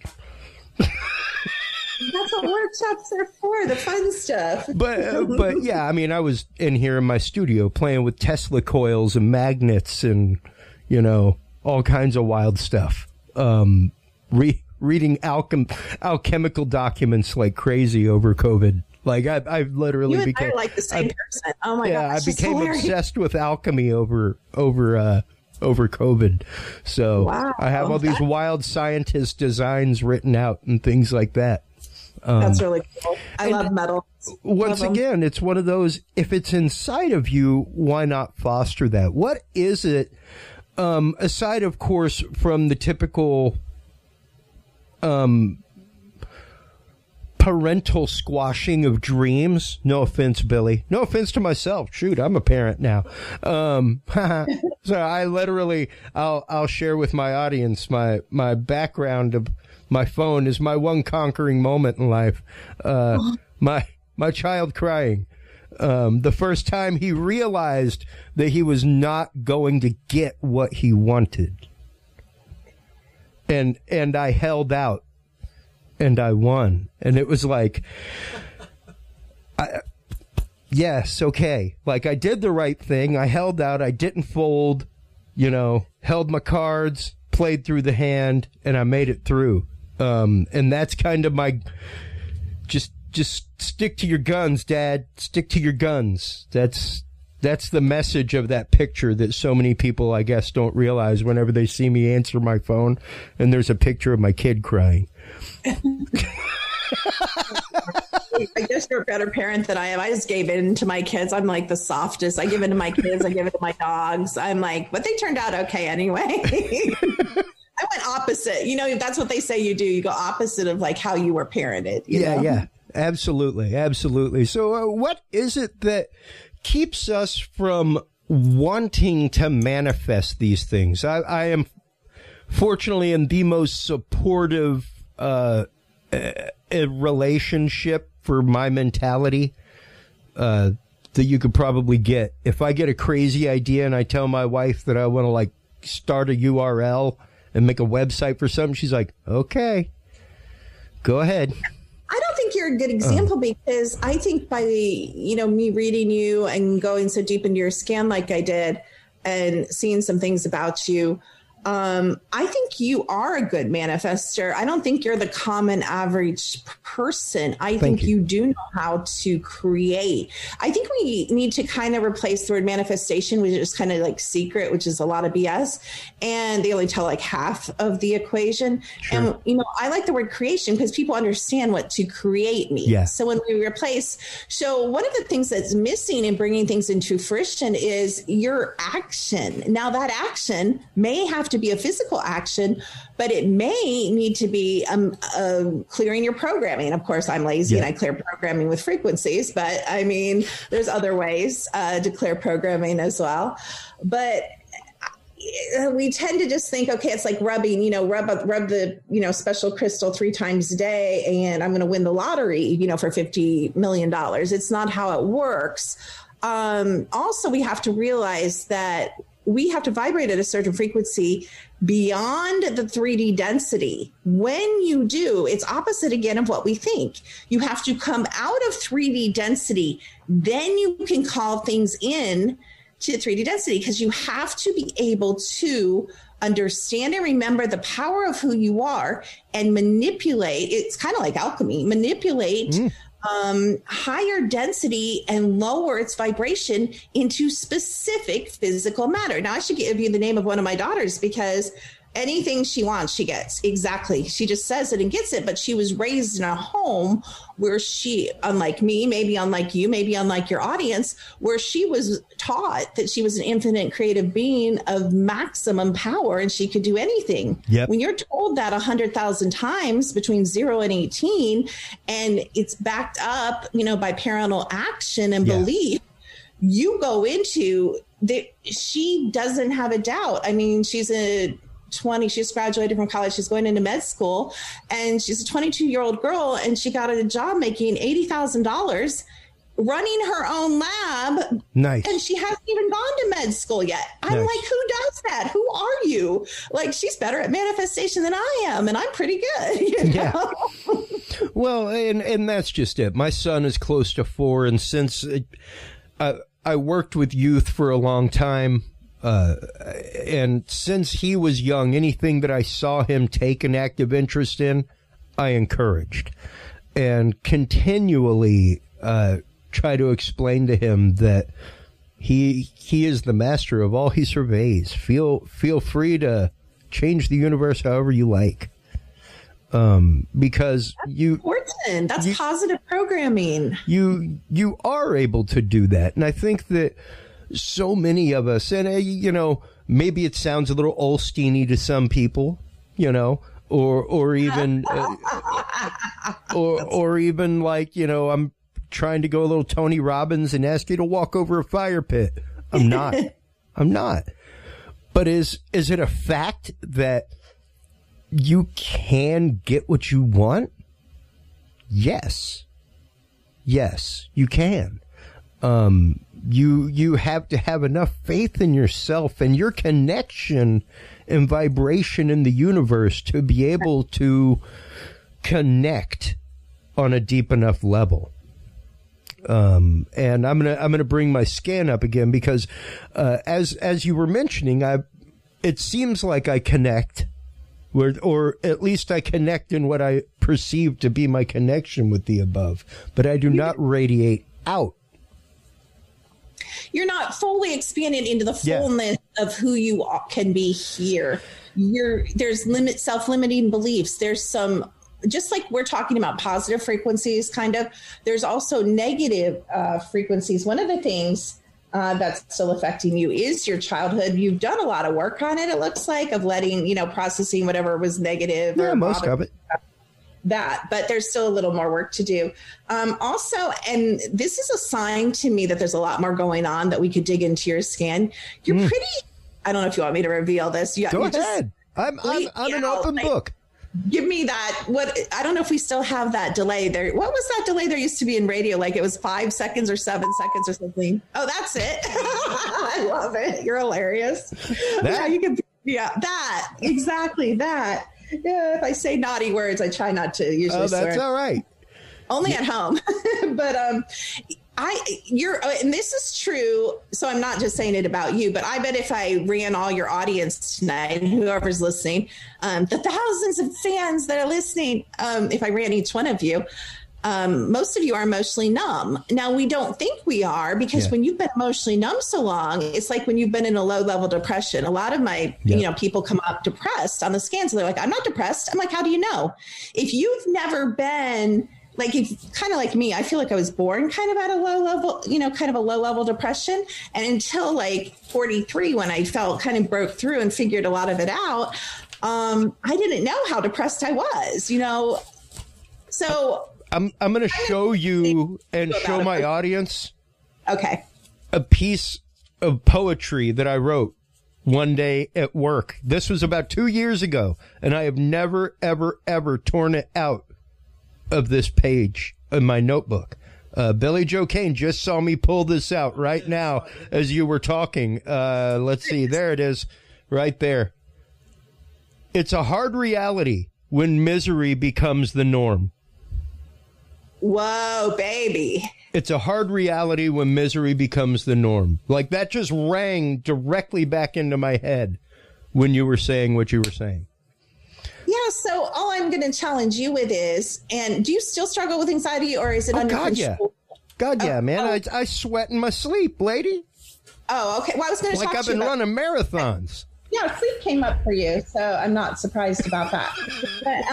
That's what workshops are for, the fun stuff. But yeah, I mean, I was in here in my studio playing with Tesla coils and magnets and, all kinds of wild stuff. Reading alchemical documents like crazy over COVID. Like, I literally became... I like the same person. Oh, my God. I became obsessed with alchemy over COVID. So wow. I have all these wild scientist designs written out and things like that. That's really cool. I love metal. Once again, it's one of those, if it's inside of you, why not foster that? What is it, aside, of course, from the typical parental squashing of dreams? No offense, Billy. No offense to myself. Shoot, I'm a parent now. So I literally, I'll share with my audience my background of my phone is my one conquering moment in life. My child crying. The first time he realized that he was not going to get what he wanted. And I held out. And I won. And it was like, yes, okay. Like, I did the right thing. I held out. I didn't fold, held my cards, played through the hand, and I made it through. And that's kind of my, just stick to your guns, Dad. Stick to your guns. That's the message of that picture that so many people, I guess, don't realize whenever they see me answer my phone and there's a picture of my kid crying. I guess you're a better parent than I am. I just gave in to my kids. I'm like the softest. I give in to my kids. I give in to my dogs. I'm like, but they turned out okay anyway. I went opposite. That's what they say you do. You go opposite of like how you were parented. You know? Yeah. Absolutely. Absolutely. So what is it that keeps us from wanting to manifest these things? I am fortunately in the most supportive a relationship for my mentality that you could probably get. If I get a crazy idea and I tell my wife that I want to like start a URL and make a website for something. She's like, okay, go ahead. I don't think you're a good example because I think by me reading you and going so deep into your scan like I did and seeing some things about you, I think you are a good manifester. I don't think you're the common average person. I think you do know how to create. I think we need to kind of replace the word manifestation, which is kind of like secret, which is a lot of BS. And they only tell like half of the equation. Sure. And, I like the word creation because people understand what to create means. Yeah. So when we replace, one of the things that's missing in bringing things into fruition is your action. Now that action may have to be a physical action, but it may need to be clearing your programming. Of course, I'm lazy and I clear programming with frequencies, but I mean, there's other ways to clear programming as well. But we tend to just think, okay, it's like rubbing, rub the, special crystal 3 times a day and I'm going to win the lottery, for $50 million. It's not how it works. Also, we have to realize that we have to vibrate at a certain frequency beyond the 3D density. When you do, it's opposite again of what we think. You have to come out of 3D density. Then you can call things in to 3D density because you have to be able to understand and remember the power of who you are and manipulate. It's kind of like alchemy, manipulate higher density and lower its vibration into specific physical matter. Now, I should give you the name of one of my daughters because anything she wants, she gets. Exactly. She just says it and gets it. But she was raised in a home where she, unlike me, maybe unlike you, maybe unlike your audience, where she was taught that she was an infinite creative being of maximum power and she could do anything. Yep. When you're told that 100,000 times between 0 and 18, and it's backed up, by parental action and belief, you go into she doesn't have a doubt. I mean, she's just graduated from college. She's going into med school and she's a 22-year-old girl and she got a job making $80,000 running her own lab. Nice. And she hasn't even gone to med school yet. I'm like, who does that? Who are you? Like, she's better at manifestation than I am. And I'm pretty good. Yeah. Well, and that's just it. My son is close to 4. And since I worked with youth for a long time, and since he was young, anything that I saw him take an active interest in, I encouraged and continually try to explain to him that he is the master of all he surveys. Feel free to change the universe however you like. Because that's important. That's positive programming. You are able to do that. And I think that so many of us, and maybe it sounds a little Olstein-y to some people, or even or even like, I'm trying to go a little Tony Robbins and ask you to walk over a fire pit. I'm not. But is it a fact that you can get what you want? Yes, you can. You have to have enough faith in yourself and your connection and vibration in the universe to be able to connect on a deep enough level. And I'm gonna bring my scan up again because as you were mentioning, it seems like I connect, or at least I connect in what I perceive to be my connection with the above, but I do not radiate out. You're not fully expanded into the fullness of who you can be here. There's self-limiting beliefs. There's some, just like we're talking about positive frequencies, kind of, there's also negative frequencies. One of the things that's still affecting you is your childhood. You've done a lot of work on it, it looks like, of letting, processing whatever was negative. Yeah, most of it. But there's still a little more work to do. Also, and this is a sign to me that there's a lot more going on that we could dig into your scan. You're pretty, I don't know if you want me to reveal this. Go ahead. I'm an open book. Give me that. I don't know if we still have that delay there. What was that delay there used to be in radio? Like it was 5 seconds or 7 seconds or something. Oh, that's it. I love it. You're hilarious. That, you can Yeah, that. Exactly that. Yeah, if I say naughty words, I try not to usually that's swear. all right. Only at home. But and this is true, so I'm not just saying it about you, but I bet if I ran all your audience tonight, whoever's listening, the thousands of fans that are listening, if I ran each one of you, most of you are emotionally numb. Now, we don't think we are, because when you've been emotionally numb so long, it's like when you've been in a low-level depression. A lot of my people come up depressed on the scans, and they're like, I'm not depressed. I'm like, how do you know? If you've never been... Like, kind of like me, I feel like I was born kind of at a low level, kind of a low level depression. And until like 43, when I felt kind of broke through and figured a lot of it out, I didn't know how depressed I was, So I'm going to show you and show my audience a piece of poetry that I wrote one day at work. This was about 2 years ago, and I have never, ever, ever torn it out of this page in my notebook. Billy Joe Kane just saw me pull this out right now as you were talking. Let's see. There it is right there. It's a hard reality when misery becomes the norm. Whoa, baby. It's a hard reality when misery becomes the norm. Like, that just rang directly back into my head when you were saying what you were saying. Yeah, so all I'm going to challenge you with is, and do you still struggle with anxiety, or is it under control? God, yeah, man. I sweat in my sleep, lady. Oh, okay. Well, I was going to talk to you I've been running marathons. Yeah, sleep came up for you, so I'm not surprised about that. But,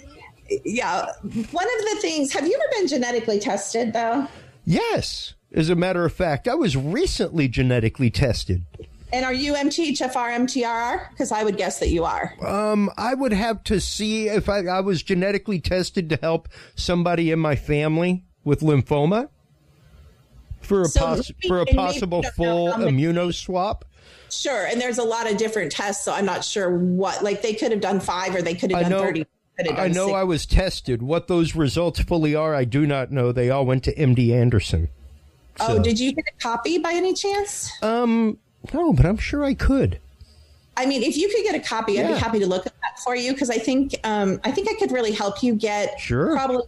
one of the things, have you ever been genetically tested, though? Yes. As a matter of fact, I was recently genetically tested. And are you MTHFR, MTRR? Because I would guess that you are. I would have to see if I was genetically tested to help somebody in my family with lymphoma for a possible full immunoswap. Sure, and there's a lot of different tests, so I'm not sure what. Like, they could have done 5, or they could have done 30. I know 6. I was tested. What those results fully are, I do not know. They all went to MD Anderson. So. Oh, did you get a copy by any chance? No, but I'm sure I could. I mean, if you could get a copy, I'd be happy to look at that for you, because I think I could really help you get probably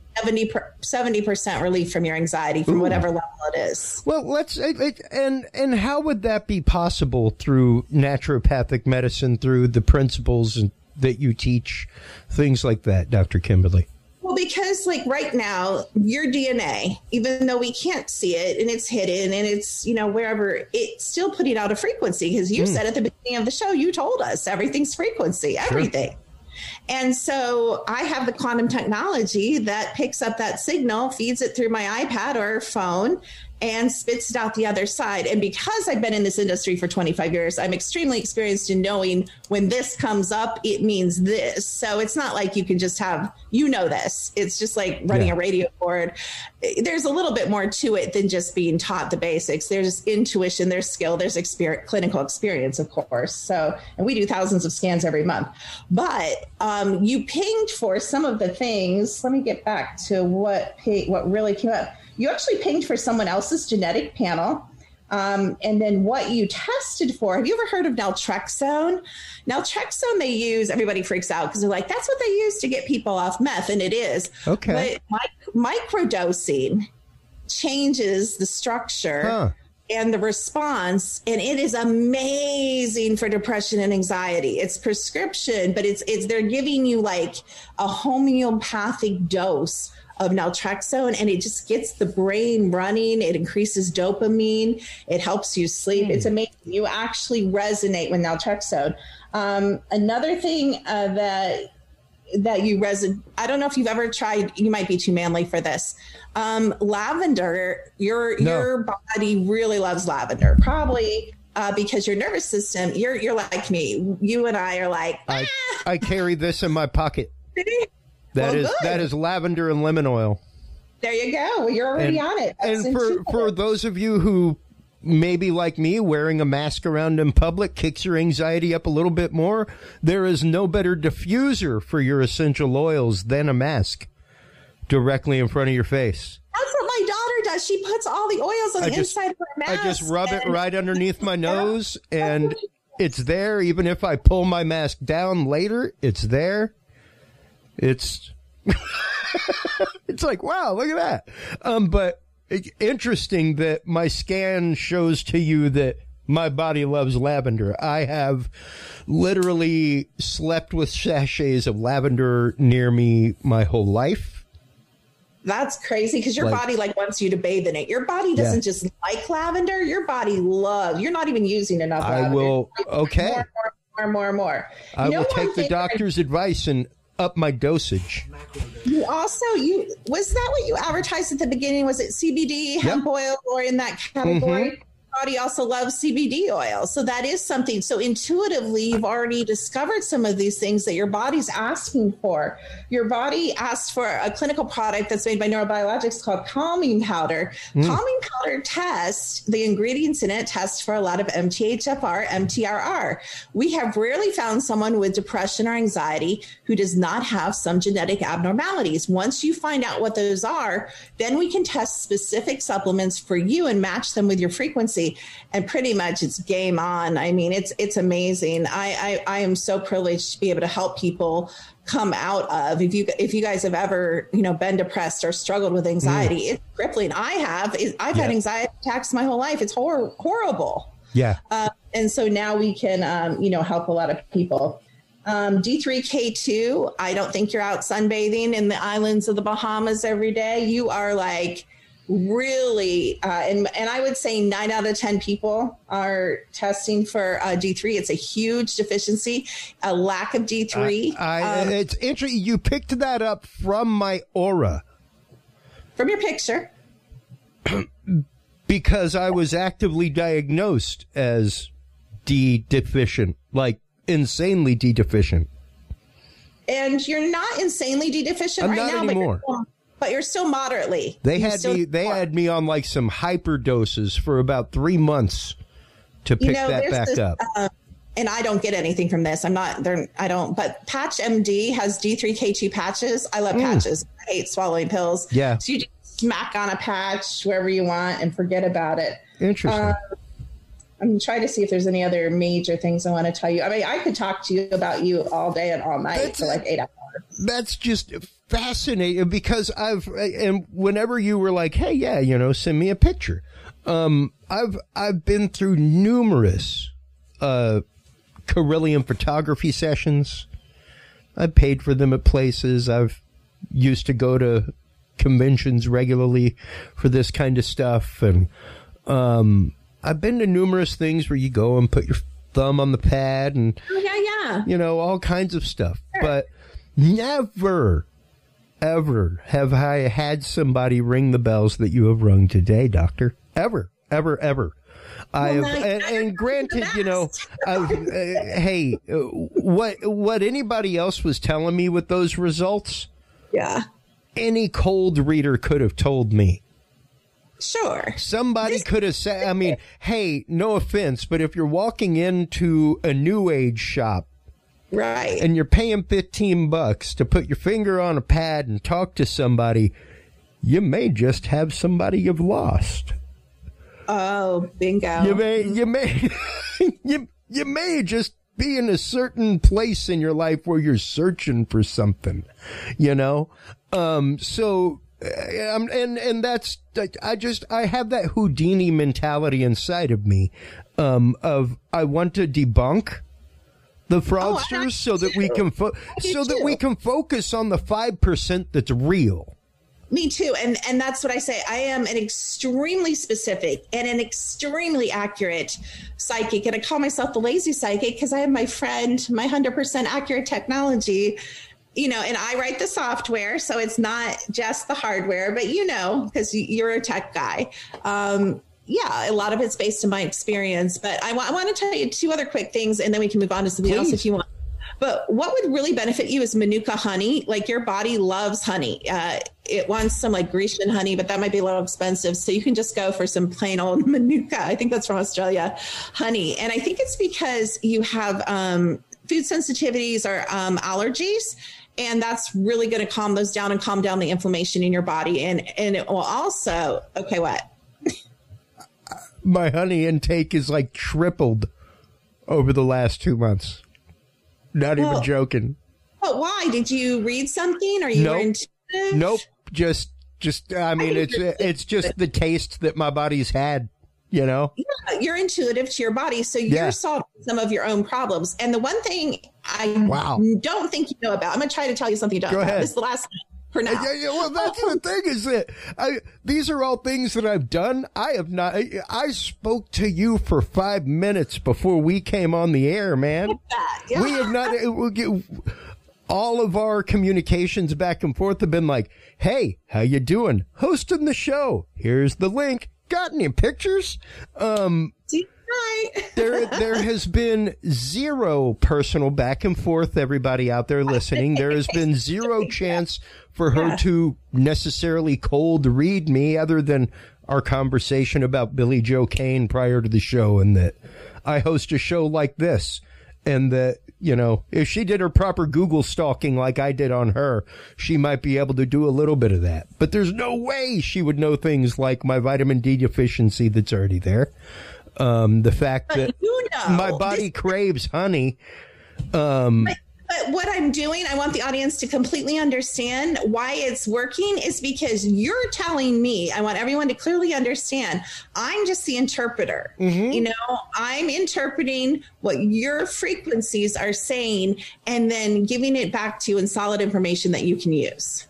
70% relief from your anxiety from whatever level it is. Well, and how would that be possible through naturopathic medicine, through the principles that you teach, things like that, Dr. Kimberly? Well, because like right now, your DNA, even though we can't see it and it's hidden and it's, wherever, it's still putting out a frequency, because you said at the beginning of the show, you told us everything's frequency, everything. And so I have the quantum technology that picks up that signal, feeds it through my iPad or phone, and spits it out the other side. And because I've been in this industry for 25 years, I'm extremely experienced in knowing when this comes up, it means this. So it's not like you can just have, this. It's just like running a radio board. There's a little bit more to it than just being taught the basics. There's intuition, there's skill, there's clinical experience, of course. So, and we do thousands of scans every month. But you pinged for some of the things. Let me get back to what really came up. You actually pinged for someone else's genetic panel. And then what you tested for, have you ever heard of naltrexone? Naltrexone they use, everybody freaks out because they're like, that's what they use to get people off meth. And it is. Okay. But microdosing changes the structure and the response. And it is amazing for depression and anxiety. It's prescription, but they're giving you like a homeopathic dose of naltrexone, and it just gets the brain running. It increases dopamine. It helps you sleep. It's amazing. You actually resonate with naltrexone. Another thing that you resonate, I don't know if you've ever tried, you might be too manly for this. Lavender, your body really loves lavender, probably because your nervous system, you're like me. You and I are like, I carry this in my pocket. That is lavender and lemon oil. There you go. You're already on it. That's and for those of you who maybe like me, wearing a mask around in public kicks your anxiety up a little bit more, there is no better diffuser for your essential oils than a mask directly in front of your face. That's what my daughter does. She puts all the oils on the inside of her mask. I just rub it right underneath my nose, and It's there. Even if I pull my mask down later, it's there. It's it's like, wow, look at that. But interesting that my scan shows to you that my body loves lavender. I have literally slept with sachets of lavender near me my whole life. That's crazy because your body wants you to bathe in it. Your body doesn't just like lavender. Your body loves. You're not even using enough lavender. I will. Okay. More. I will take the doctor's advice and up my dosage. You also, was that what you advertised at the beginning? Was it CBD, hemp oil, or in that category? Mm-hmm. Body also loves CBD oil. So that is something. So intuitively, you've already discovered some of these things that your body's asking for. Your body asked for a clinical product that's made by Neurobiologics called calming powder. Calming powder tests, the ingredients in it test for a lot of MTHFR, MTRR. We have rarely found someone with depression or anxiety who does not have some genetic abnormalities. Once you find out what those are, then we can test specific supplements for you and match them with your frequency. And pretty much it's game on. I mean, it's amazing. I am so privileged to be able to help people come out of, if you guys have ever, been depressed or struggled with anxiety, it's crippling. I've had anxiety attacks my whole life. It's horrible. Yeah. And so now we can, help a lot of people. D3K2, I don't think you're out sunbathing in the islands of the Bahamas every day. You are like, really, and I would say 9 out of 10 people are testing for D3. It's a huge deficiency, a lack of D3. It's interesting. You picked that up from my aura. From your picture. Because I was actively diagnosed as D deficient, like insanely D deficient. And you're not insanely D deficient I'm right not now. Anymore. But you're still moderately. They had me on like some hyper doses for about 3 months to pick that back up. And I don't get anything from this. But Patch MD has D3K2 patches. I love patches. I hate swallowing pills. Yeah. So you just smack on a patch wherever you want and forget about it. Interesting. I'm trying to see if there's any other major things I want to tell you. I mean, I could talk to you about you all day and all night for like 8 hours. That's just fascinating because and whenever you were like, hey, send me a picture. I've been through numerous Carillion photography sessions. I paid for them at places. I've used to go to conventions regularly for this kind of stuff. And I've been to numerous things where you go and put your thumb on the pad and, all kinds of stuff. Sure. But never, ever have I had somebody ring the bells that you have rung today, Doctor. Ever, ever, ever. And granted, hey, what anybody else was telling me with those results, any cold reader could have told me. Sure. Somebody could have said, I mean, hey, no offense, but if you're walking into a New Age shop, right, and you're paying $15 to put your finger on a pad and talk to somebody, you may just have somebody you've lost. Oh, bingo. You may just be in a certain place in your life where you're searching for something, so. And that's, I have that Houdini mentality inside of me, of I want to debunk the fraudsters so that we can, we can focus on the 5% that's real. Me too. And that's what I say. I am an extremely specific and an extremely accurate psychic. And I call myself the lazy psychic because I have my friend, my 100% accurate technology, and I write the software, so it's not just the hardware, but because you're a tech guy. A lot of it's based on my experience, but I want to tell you 2 other quick things and then we can move on to something else if you want. But what would really benefit you is Manuka honey. Like your body loves honey. It wants some like Grecian honey, but that might be a little expensive. So you can just go for some plain old Manuka. I think that's from Australia, honey. And I think it's because you have food sensitivities or allergies. And that's really going to calm those down and calm down the inflammation in your body. And it will also, okay, what? My honey intake is like tripled over the last 2 months. Not even joking. But why? Did you read something? Or you were intuitive? Nope. Just. I mean, it's just the taste that my body's had. You know, yeah, you're intuitive to your body, so you're solving some of your own problems. And the one thing I don't think you know about, I'm going to try to tell you something you don't know. This is the last thing for now. Well, that's the thing is that these are all things that I've done. I have not. I spoke to you for 5 minutes before we came on the air, man. Yeah. We have not. All of our communications back and forth have been like, "Hey, how you doing? Hosting the show. Here's the link. Got any pictures?" There has been zero personal back and forth, everybody out there listening. There has been zero chance for her to necessarily cold read me, other than our conversation about Billy Joe Kane prior to the show, and that I host a show like this, and that, you know, if she did her proper Google stalking like I did on her, she might be able to do a little bit of that. But there's no way she would know things like my vitamin D deficiency that's already there. The fact that my body craves honey. But what I'm doing, I want the audience to completely understand why it's working, is because you're telling me, I want everyone to clearly understand, I'm just the interpreter. Mm-hmm. You know, I'm interpreting what your frequencies are saying and then giving it back to you in solid information that you can use.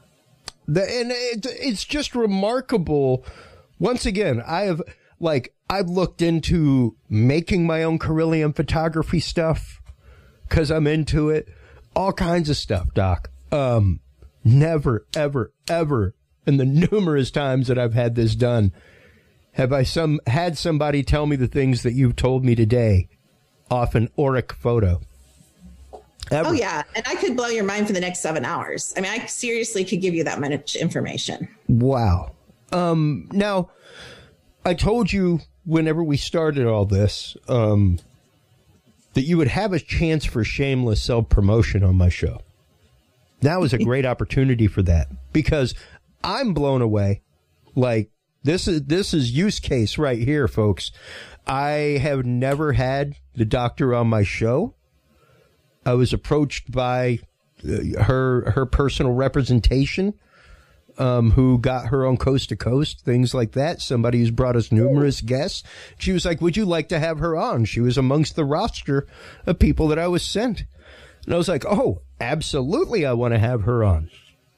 It's just remarkable. Once again, I've looked into making my own Carillion photography stuff, because I'm into it. All kinds of stuff, Doc. Never, ever, ever, in the numerous times that I've had this done, have I had somebody tell me the things that you've told me today off an auric photo. Ever. Oh, yeah. And I could blow your mind for the next 7 hours. I mean, I seriously could give you that much information. Wow. Now, I told you whenever we started all this, that you would have a chance for shameless self-promotion on my show. That was a great opportunity for that, because I'm blown away. Like, this is use case right here, folks. I have never had the doctor on my show. I was approached by her personal representation, who got her on Coast to Coast, things like that. Somebody who's brought us numerous guests. She was like, would you like to have her on? She was amongst the roster of people that I was sent. And I was like, oh, absolutely, I want to have her on.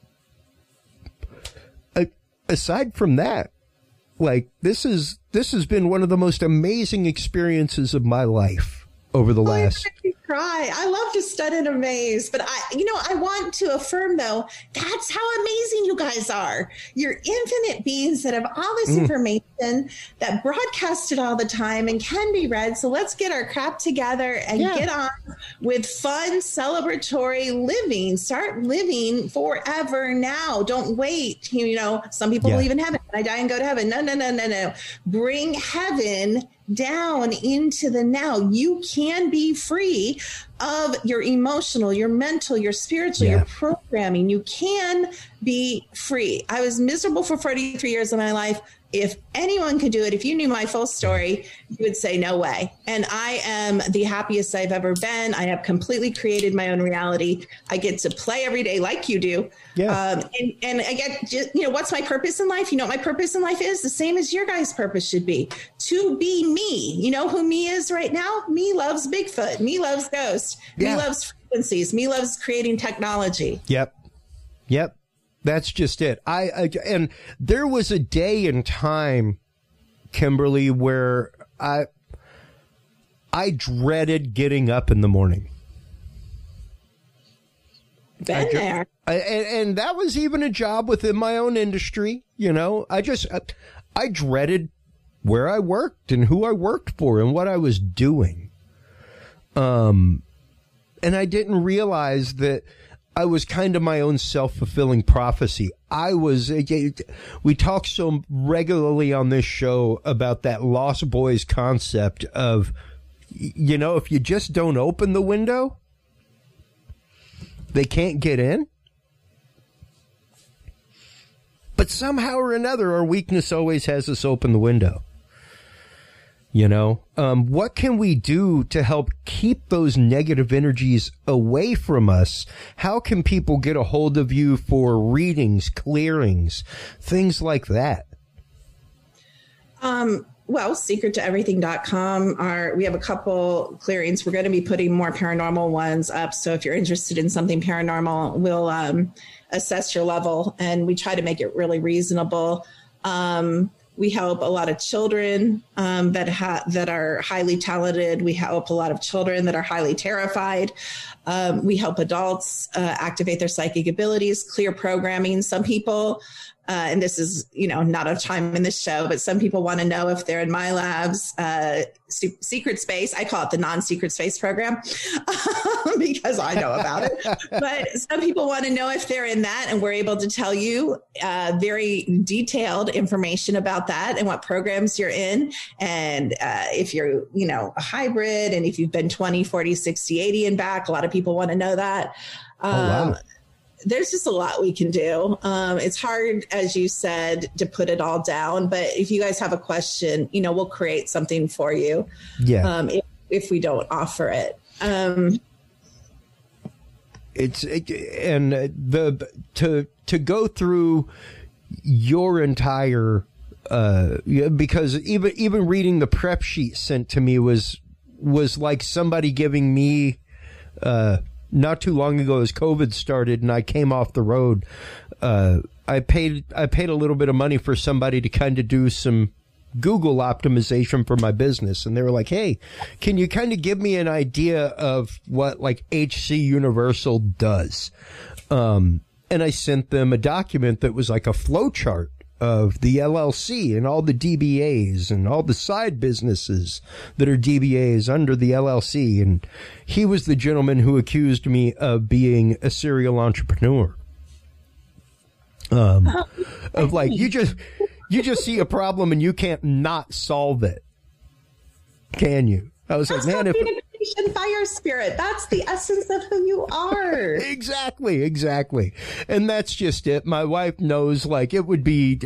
Aside from that, like, this has been one of the most amazing experiences of my life over the last... Cry. I love to stun and amaze, but I want to affirm, though, that's how amazing you guys are. You're infinite beings that have all this information that broadcast it all the time and can be read. So let's get our crap together and get on with fun, celebratory living. Start living forever now. Don't wait. You know, some people believe in heaven. I die and go to heaven. No. Bring heaven down into the now. You can be free of your emotional, your mental, your spiritual, your programming. You can be free. I was miserable for 43 years of my life. If anyone could do it, if you knew my full story, you would say no way. And I am the happiest I've ever been. I have completely created my own reality. I get to play every day like you do. Yeah. And I get, what's my purpose in life? You know what my purpose in life is? The same as your guys' purpose should be. To be me. You know who me is right now? Me loves Bigfoot. Me loves ghosts. Me loves frequencies. Me loves creating technology. Yep. That's just it. And there was a day in time, Kimberly, where I dreaded getting up in the morning. Been there. And that was even a job within my own industry. You know, I dreaded where I worked and who I worked for and what I was doing. And I didn't realize that I was kind of my own self-fulfilling prophecy. We talk so regularly on this show about that Lost Boys concept of, if you just don't open the window, they can't get in. But somehow or another, our weakness always has us open the window. What can we do to help keep those negative energies away from us? How can people get a hold of you for readings, clearings, things like that? Well, secrettoeverything.com. We have a couple clearings. We're going to be putting more paranormal ones up. So if you're interested in something paranormal, we'll assess your level, and we try to make it really reasonable. We help a lot of children that are highly talented. We help a lot of children that are highly terrified. We help adults activate their psychic abilities, clear programming. Some people, and this is, not a time in this show, but some people want to know if they're in my lab's secret space. I call it the non-secret space program because I know about it. But some people want to know if they're in that, and we're able to tell you very detailed information about that and what programs you're in. And if you're, a hybrid, and if you've been 20, 40, 60, 80 and back, a lot of people want to know that. Wow. There's just a lot we can do. It's hard, as you said, to put it all down. But if you guys have a question, we'll create something for you. Yeah. If we don't offer it. To go through your entire because even reading the prep sheet sent to me was like somebody giving me not too long ago, as COVID started and I came off the road, I paid a little bit of money for somebody to kind of do some Google optimization for my business. And they were like, hey, can you kind of give me an idea of what like HC Universal does? And I sent them a document that was like a flow chart of the LLC and all the DBAs and all the side businesses that are DBAs under the LLC. And he was the gentleman who accused me of being a serial entrepreneur. Of like, you just see a problem and you can't not solve it. Can you? I was like, man, fire spirit. That's the essence of who you are. Exactly. And that's just it. My wife knows, like, it would be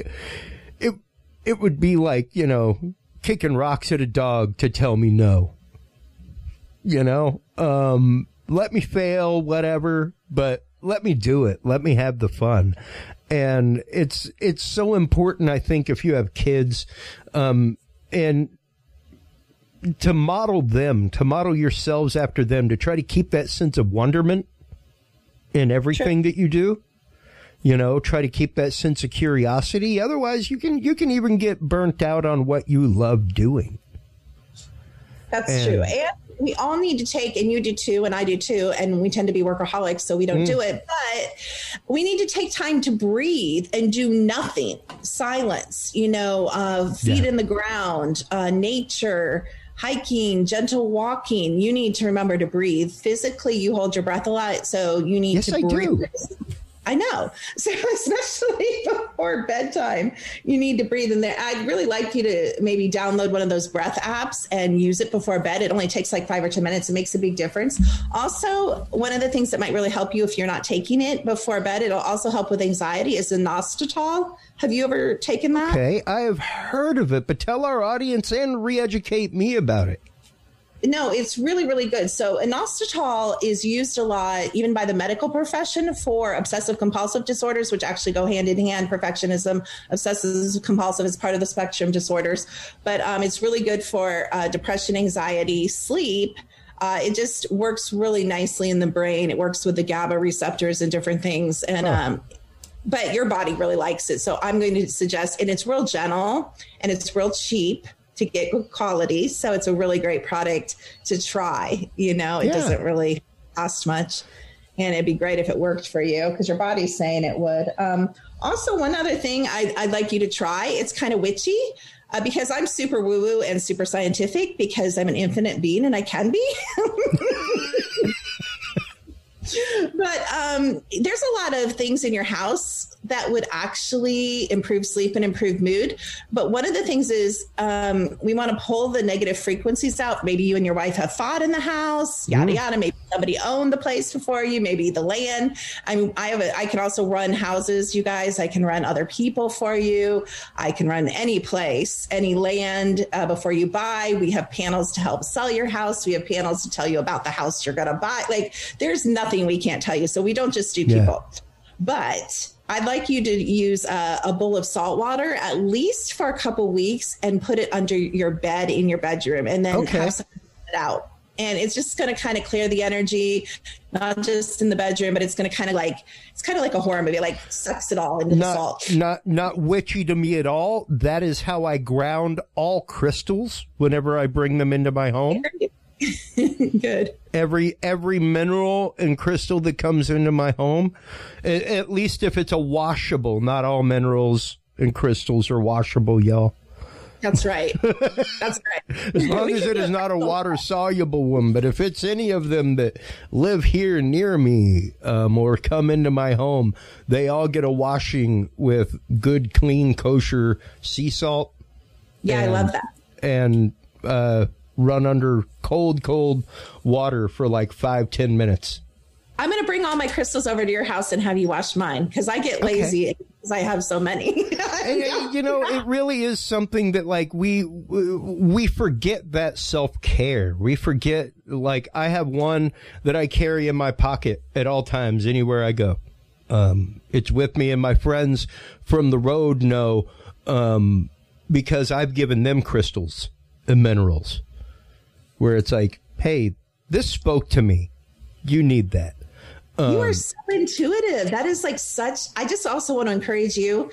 like, kicking rocks at a dog to tell me no. Let me fail, whatever, but let me do it. Let me have the fun. And it's so important, I think, if you have kids, and to model yourselves after them, to try to keep that sense of wonderment in everything that you do. Try to keep that sense of curiosity. Otherwise, you can even get burnt out on what you love doing. That's true. And we all need to take, and you do too, and I do too, and we tend to be workaholics, so we don't do it. But we need to take time to breathe and do nothing. Silence, feet in the ground, nature, hiking, gentle walking. You need to remember to breathe. Physically, you hold your breath a lot, so you need to breathe. Do. I know. So especially before bedtime, you need to breathe in there. I'd really like you to maybe download one of those breath apps and use it before bed. It only takes like 5 or 10 minutes. It makes a big difference. Also, one of the things that might really help you if you're not taking it before bed, it'll also help with anxiety, is inositol. Have you ever taken that? Okay, I have heard of it, but tell our audience and re-educate me about it. No, it's really, really good. So inositol is used a lot, even by the medical profession, for obsessive compulsive disorders, which actually go hand in hand. Perfectionism, obsessive compulsive is part of the spectrum disorders. But it's really good for depression, anxiety, sleep. It just works really nicely in the brain. It works with the GABA receptors and different things. And but your body really likes it. So I'm going to suggest, and it's real gentle and it's real cheap to get good quality. So it's a really great product to try. It doesn't really cost much. And it'd be great if it worked for you because your body's saying it would. Also, one other thing I'd like you to try, it's kind of witchy because I'm super woo-woo and super scientific because I'm an infinite being and I can be. But there's a lot of things in your house that would actually improve sleep and improve mood. But one of the things is we want to pull the negative frequencies out. Maybe you and your wife have fought in the house, yada, yada. Maybe somebody owned the place before you, maybe the land. I mean, I can also run houses, you guys. I can run other people for you. I can run any place, any land before you buy. We have panels to help sell your house. We have panels to tell you about the house you're going to buy. Like, there's nothing we can't tell you. So we don't just do people. But I'd like you to use a bowl of salt water at least for a couple weeks and put it under your bed in your bedroom, and then have something it out. And it's just going to kind of clear the energy, not just in the bedroom, but it's going to kind of like, it's kind of like a horror movie, like sucks it all into the salt. Not witchy to me at all. That is how I ground all crystals whenever I bring them into my home. Good. Every mineral and crystal that comes into my home, at least if it's a washable, not all minerals and crystals are washable, y'all. That's right. That's right. As long as it is not a water-soluble one. But if it's any of them that live here near me or come into my home, they all get a washing with good, clean, kosher sea salt. Yeah, I love that. And run under cold water for like 5-10 minutes. I'm going to bring all my crystals over to your house and have you wash mine, because I get lazy because I have so many. You know, it really is something that, like, we forget that self-care. We forget, like, I have one that I carry in my pocket at all times, anywhere I go. It's with me, and my friends from the road know, because I've given them crystals and minerals, where it's like, hey, this spoke to me. You need that. You are so intuitive. That is like I just also want to encourage you.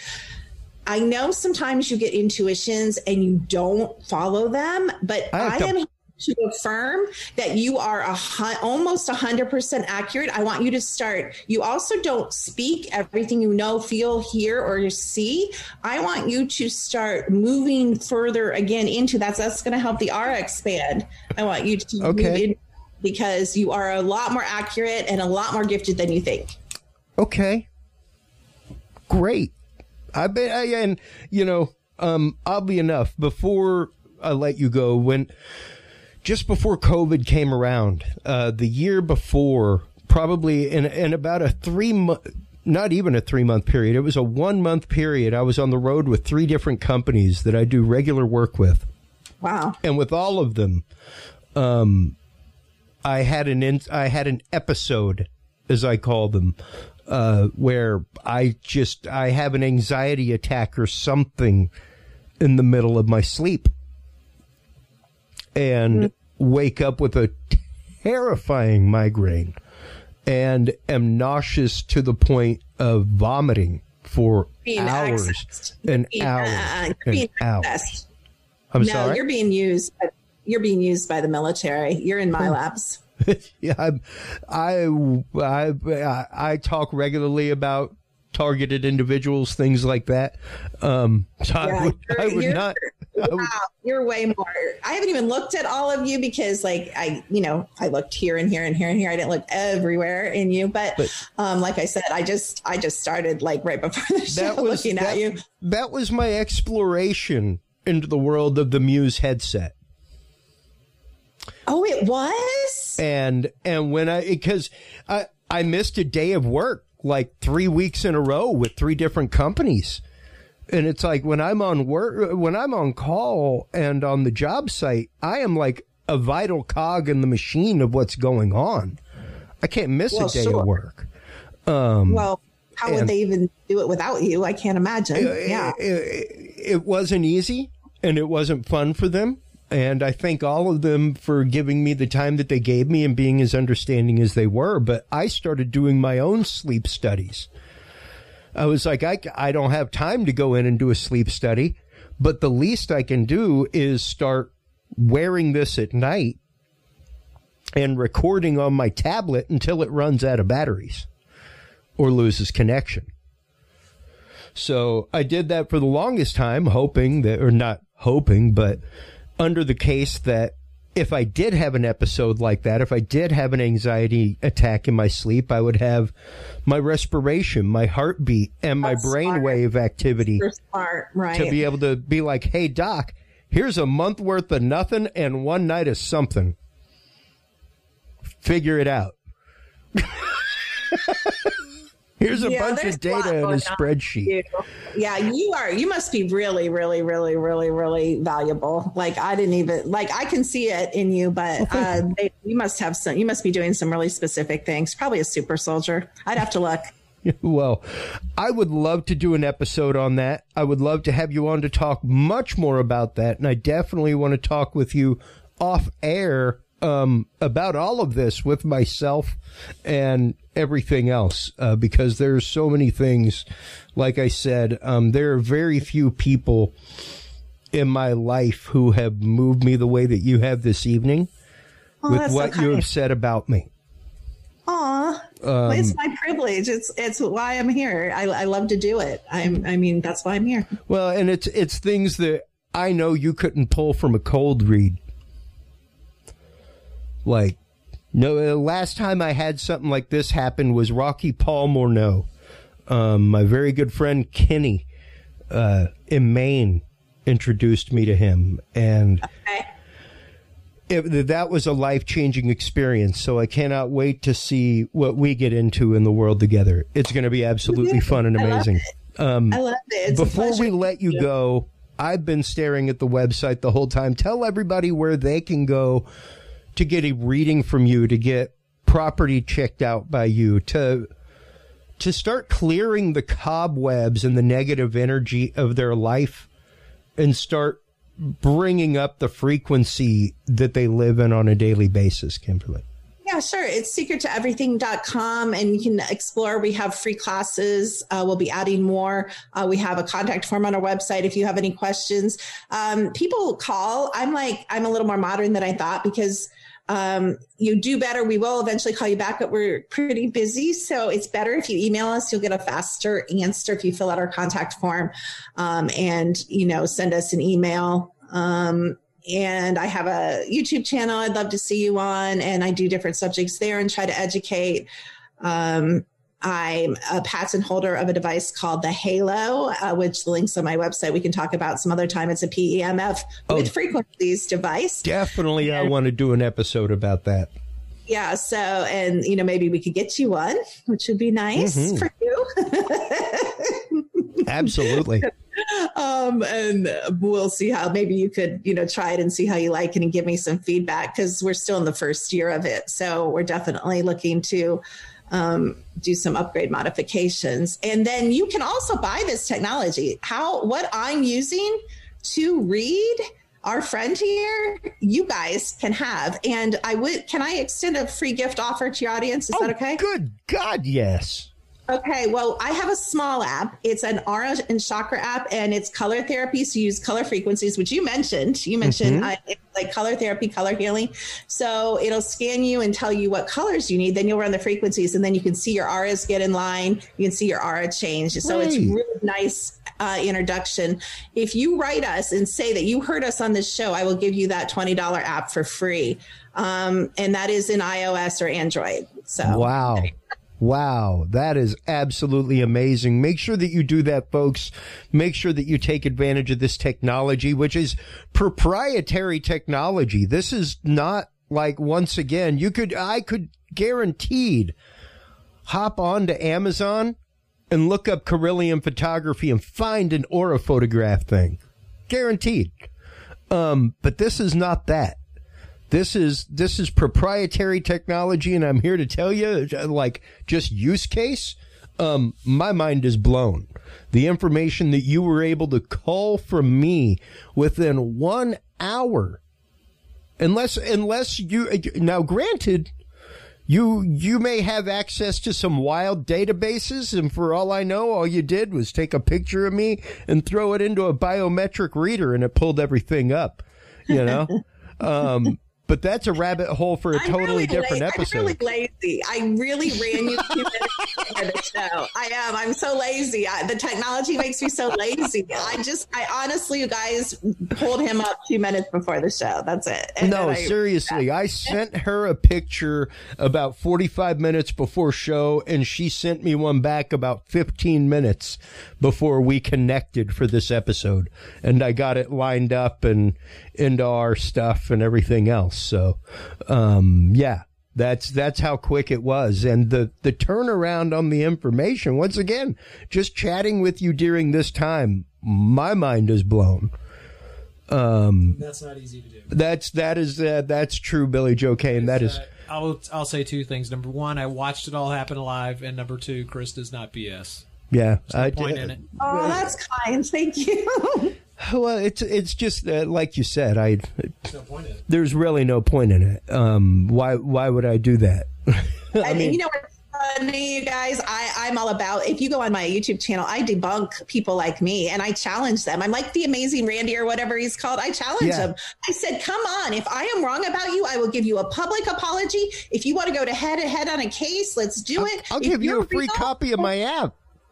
I know sometimes you get intuitions and you don't follow them, but I am here to affirm that you are almost 100% accurate. I want you to start. You also don't speak everything you know, feel, hear, or see. I want you to start moving further again into that. So that's going to help the aura expand. I want you to move in, because you are a lot more accurate and a lot more gifted than you think. Okay. Great. And you know, oddly enough, before I let you go, just before COVID came around, the year before, probably in about a 3-month, not even a 3-month period, it was a 1-month period, I was on the road with 3 different companies that I do regular work with. Wow. And with all of them, I had an episode, as I call them, where I have an anxiety attack or something in the middle of my sleep, and wake up with a terrifying migraine and am nauseous to the point of vomiting for hours and hours and hours. I'm sorry? You're being used. You're being used by the military. You're in my labs. Yeah, I talk regularly about targeted individuals, things like that. You're way more. I haven't even looked at all of you because, like, I looked here and here and here and here. I didn't look everywhere in you, but like I said, I just started like right before the show looking at you. That was my exploration into the world of the Muse headset. Oh, it was? And because I missed a day of work like 3 weeks in a row with 3 different companies. And it's like when I'm on call and on the job site, I am like a vital cog in the machine of what's going on. I can't miss a day of work. How would they even do it without you? I can't imagine. It wasn't easy and it wasn't fun for them. And I thank all of them for giving me the time that they gave me and being as understanding as they were. But I started doing my own sleep studies. I was like, I don't have time to go in and do a sleep study, but the least I can do is start wearing this at night and recording on my tablet until it runs out of batteries or loses connection. So I did that for the longest time, hoping that, or not hoping, but under the case that if I did have an episode like that, if I did have an anxiety attack in my sleep, I would have my respiration, my heartbeat, and my brainwave activity to be able to be like, hey, doc, here's a month worth of nothing and one night of something. Figure it out. Here's a bunch of data in a spreadsheet. Yeah, you must be really, really, really, really, really valuable. Like, I didn't even, like, I can see it in you, but you must be doing some really specific things. Probably a super soldier. I'd have to look. Well, I would love to do an episode on that. I would love to have you on to talk much more about that. And I definitely want to talk with you off air about all of this with myself and everything else, because there's so many things. Like I said, there are very few people in my life who have moved me the way that you have this evening with what you have said about me. Aw, it's my privilege. It's why I'm here. I love to do it. I mean, that's why I'm here. Well, and it's things that I know you couldn't pull from a cold read. Like, no, the last time I had something like this happen was Rocky Paul Morneau. My very good friend Kenny in Maine introduced me to him, and that was a life-changing experience. So I cannot wait to see what we get into in the world together. It's going to be absolutely fun and amazing. I love it. Before we let you go, I've been staring at the website the whole time. Tell everybody where they can go to get a reading from you, to get property checked out by you, to start clearing the cobwebs and the negative energy of their life and start bringing up the frequency that they live in on a daily basis, Kimberly. Yeah, sure. It's secrettoeverything.com, and you can explore. We have free classes. We'll be adding more. We have a contact form on our website if you have any questions. People call. I'm a little more modern than I thought, because you do better. We will eventually call you back, but we're pretty busy. So it's better if you email us. You'll get a faster answer if you fill out our contact form, and, send us an email. And I have a YouTube channel I'd love to see you on, and I do different subjects there and try to educate. I'm a patent holder of a device called the Halo, which the link's on my website. We can talk about some other time. It's a PEMF with frequencies device. Definitely. I want to do an episode about that. Yeah. So, and, maybe we could get you one, which would be nice for you. Absolutely. And we'll see how maybe you could, try it and see how you like it and give me some feedback, because we're still in the first year of it. So we're definitely looking to do some upgrade modifications. And then you can also buy this technology. What I'm using to read our friend here, you guys can have. And can I extend a free gift offer to your audience? Is that okay? Good God, yes. Okay, well, I have a small app. It's an aura and chakra app, and it's color therapy. So you use color frequencies, which you mentioned. It's like color therapy, color healing. So it'll scan you and tell you what colors you need. Then you'll run the frequencies, and then you can see your auras get in line. You can see your aura change. So It's really nice introduction. If you write us and say that you heard us on this show, I will give you that $20 app for free. And that is in iOS or Android. So Wow, that is absolutely amazing. Make sure that you do that, folks. Make sure that you take advantage of this technology, which is proprietary technology. This is not like, once again, I could guaranteed hop onto Amazon and look up Carillion photography and find an aura photograph thing. Guaranteed. But this is not that. This is proprietary technology, and I'm here to tell you, like, just use case, my mind is blown. The information that you were able to cull from me within 1 hour, unless you, now granted, you may have access to some wild databases, and for all I know, all you did was take a picture of me and throw it into a biometric reader, and it pulled everything up, But that's a rabbit hole for a totally different episode. I'm really lazy. I really ran you 2 minutes before the show. I am. I'm so lazy. The technology makes me so lazy. I honestly, you guys, pulled him up 2 minutes before the show. That's it. And no, seriously. I sent her a picture about 45 minutes before show, and she sent me one back about 15 minutes before we connected for this episode. And I got it lined up and into our stuff and everything else. So, yeah. That's how quick it was. And the turnaround on the information, once again, just chatting with you during this time, my mind is blown. That's not easy to do. That's true, Billy Joe Kane. That is. I'll say two things. Number one, I watched it all happen live, and number two, Chris does not BS. Yeah, no point in it. Oh, that's kind. Thank you. Well, it's just like you said. There's no point in it. There's really no point in it. Why would I do that? I mean, you know what's funny, you guys? I'm all about, if you go on my YouTube channel, I debunk people like me and I challenge them. I'm like the Amazing Randy or whatever he's called. I challenge them. I said, come on, if I am wrong about you, I will give you a public apology. If you want to go to head to head on a case, let's do it. I'll give you a free copy of my app.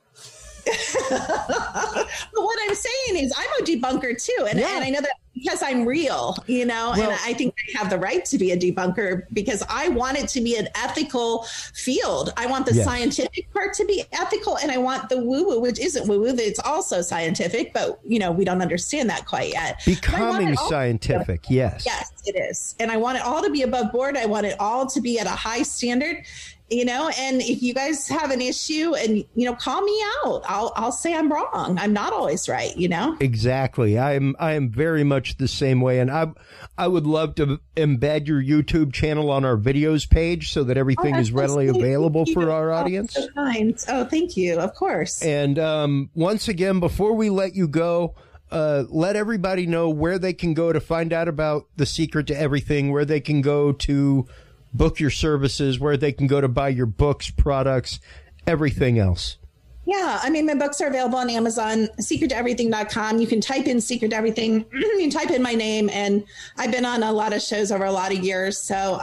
But what I'm saying is I'm a debunker too. And I know that because I'm real, and I think I have the right to be a debunker because I want it to be an ethical field. I want the scientific part to be ethical, and I want the woo-woo, which isn't woo-woo, that it's also scientific, but, we don't understand that quite yet. Becoming scientific, yes. Yes, it is. And I want it all to be above board. I want it all to be at a high standard. And if you guys have an issue and, call me out, I'll say I'm wrong. I'm not always right, Exactly. I am very much the same way. And I would love to embed your YouTube channel on our videos page so that everything is readily available for our audience. So kind. Oh, thank you. Of course. And once again, before we let you go, let everybody know where they can go to find out about The Secret to Everything, where they can go to book your services, where they can go to buy your books, products, everything else. Yeah, I mean, my books are available on Amazon, secrettoeverything.com. You can type in Secret to Everything. You can type in my name, and I've been on a lot of shows over a lot of years. So,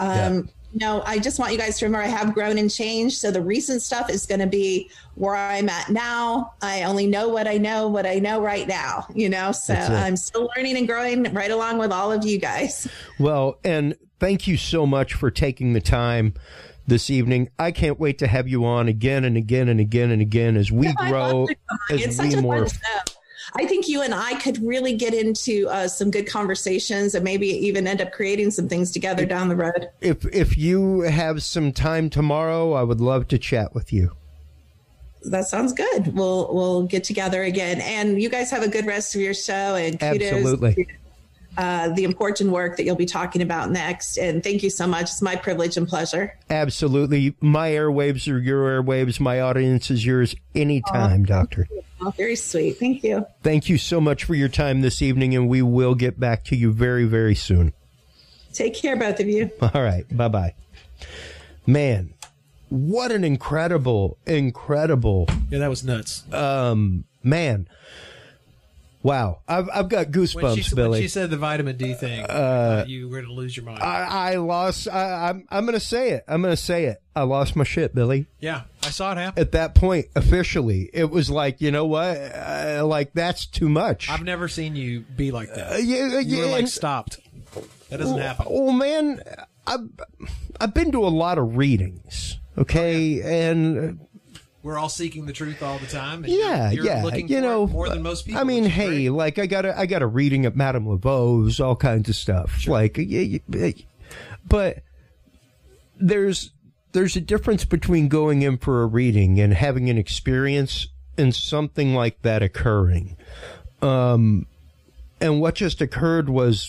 I just want you guys to remember I have grown and changed. So the recent stuff is going to be where I'm at now. I only know what I know right now, so I'm still learning and growing right along with all of you guys. Well, and thank you so much for taking the time this evening. I can't wait to have you on again and again and again and again as we grow. It's such a fun show. I think you and I could really get into some good conversations and maybe even end up creating some things together down the road. If you have some time tomorrow, I would love to chat with you. That sounds good. We'll get together again. And you guys have a good rest of your show. And kudos Absolutely. To the important work that you'll be talking about next. And thank you so much. It's my privilege and pleasure. Absolutely. My airwaves are your airwaves. My audience is yours anytime, Doctor. Oh, very sweet. Thank you. Thank you so much for your time this evening, and we will get back to you very, very soon. Take care, both of you. All right. Bye-bye. Man, what an incredible. Yeah, that was nuts. Man. Wow. I've got goosebumps, Billy. When she said the vitamin D thing, you were going to lose your mind. I lost. I'm going to say it. I lost my shit, Billy. Yeah, I saw it happen. At that point, officially, it was like, you know what? That's too much. I've never seen you be like that. You were like stopped. That doesn't happen. Oh, man. I've been to a lot of readings, okay? And we're all seeking the truth all the time. And you're looking for it more than most people. I mean, hey, like I got a reading at Madame Laveau's, all kinds of stuff. Sure. But there's a difference between going in for a reading and having an experience and something like that occurring. And what just occurred was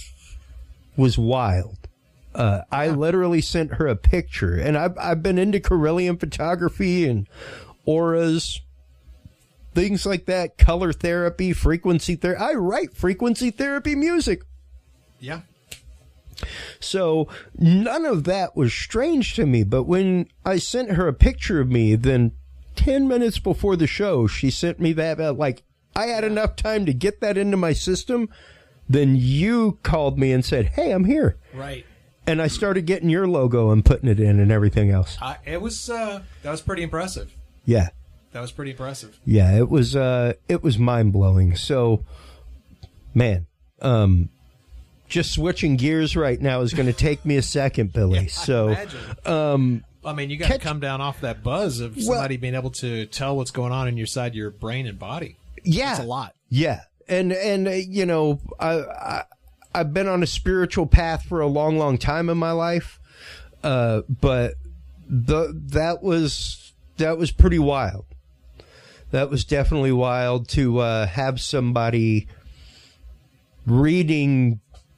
wild. I literally sent her a picture, and I've been into Kirlian photography and auras, things like that, color therapy, frequency therapy. I write frequency therapy music. Yeah. So none of that was strange to me. But when I sent her a picture of me, then 10 minutes before the show, she sent me that, I had enough time to get that into my system. Then you called me and said, hey, I'm here. Right. And I started getting your logo and putting it in and everything else. That was pretty impressive. Yeah. That was pretty impressive. Yeah, it was mind-blowing. So, man, just switching gears right now is going to take me a second, Billy. Yeah, so, I mean, you got to come down off that buzz of somebody being able to tell what's going on inside your brain and body. Yeah. That's a lot. Yeah. And you know, I've been on a spiritual path for a long, long time in my life. But that was pretty wild. That was definitely wild to have somebody reading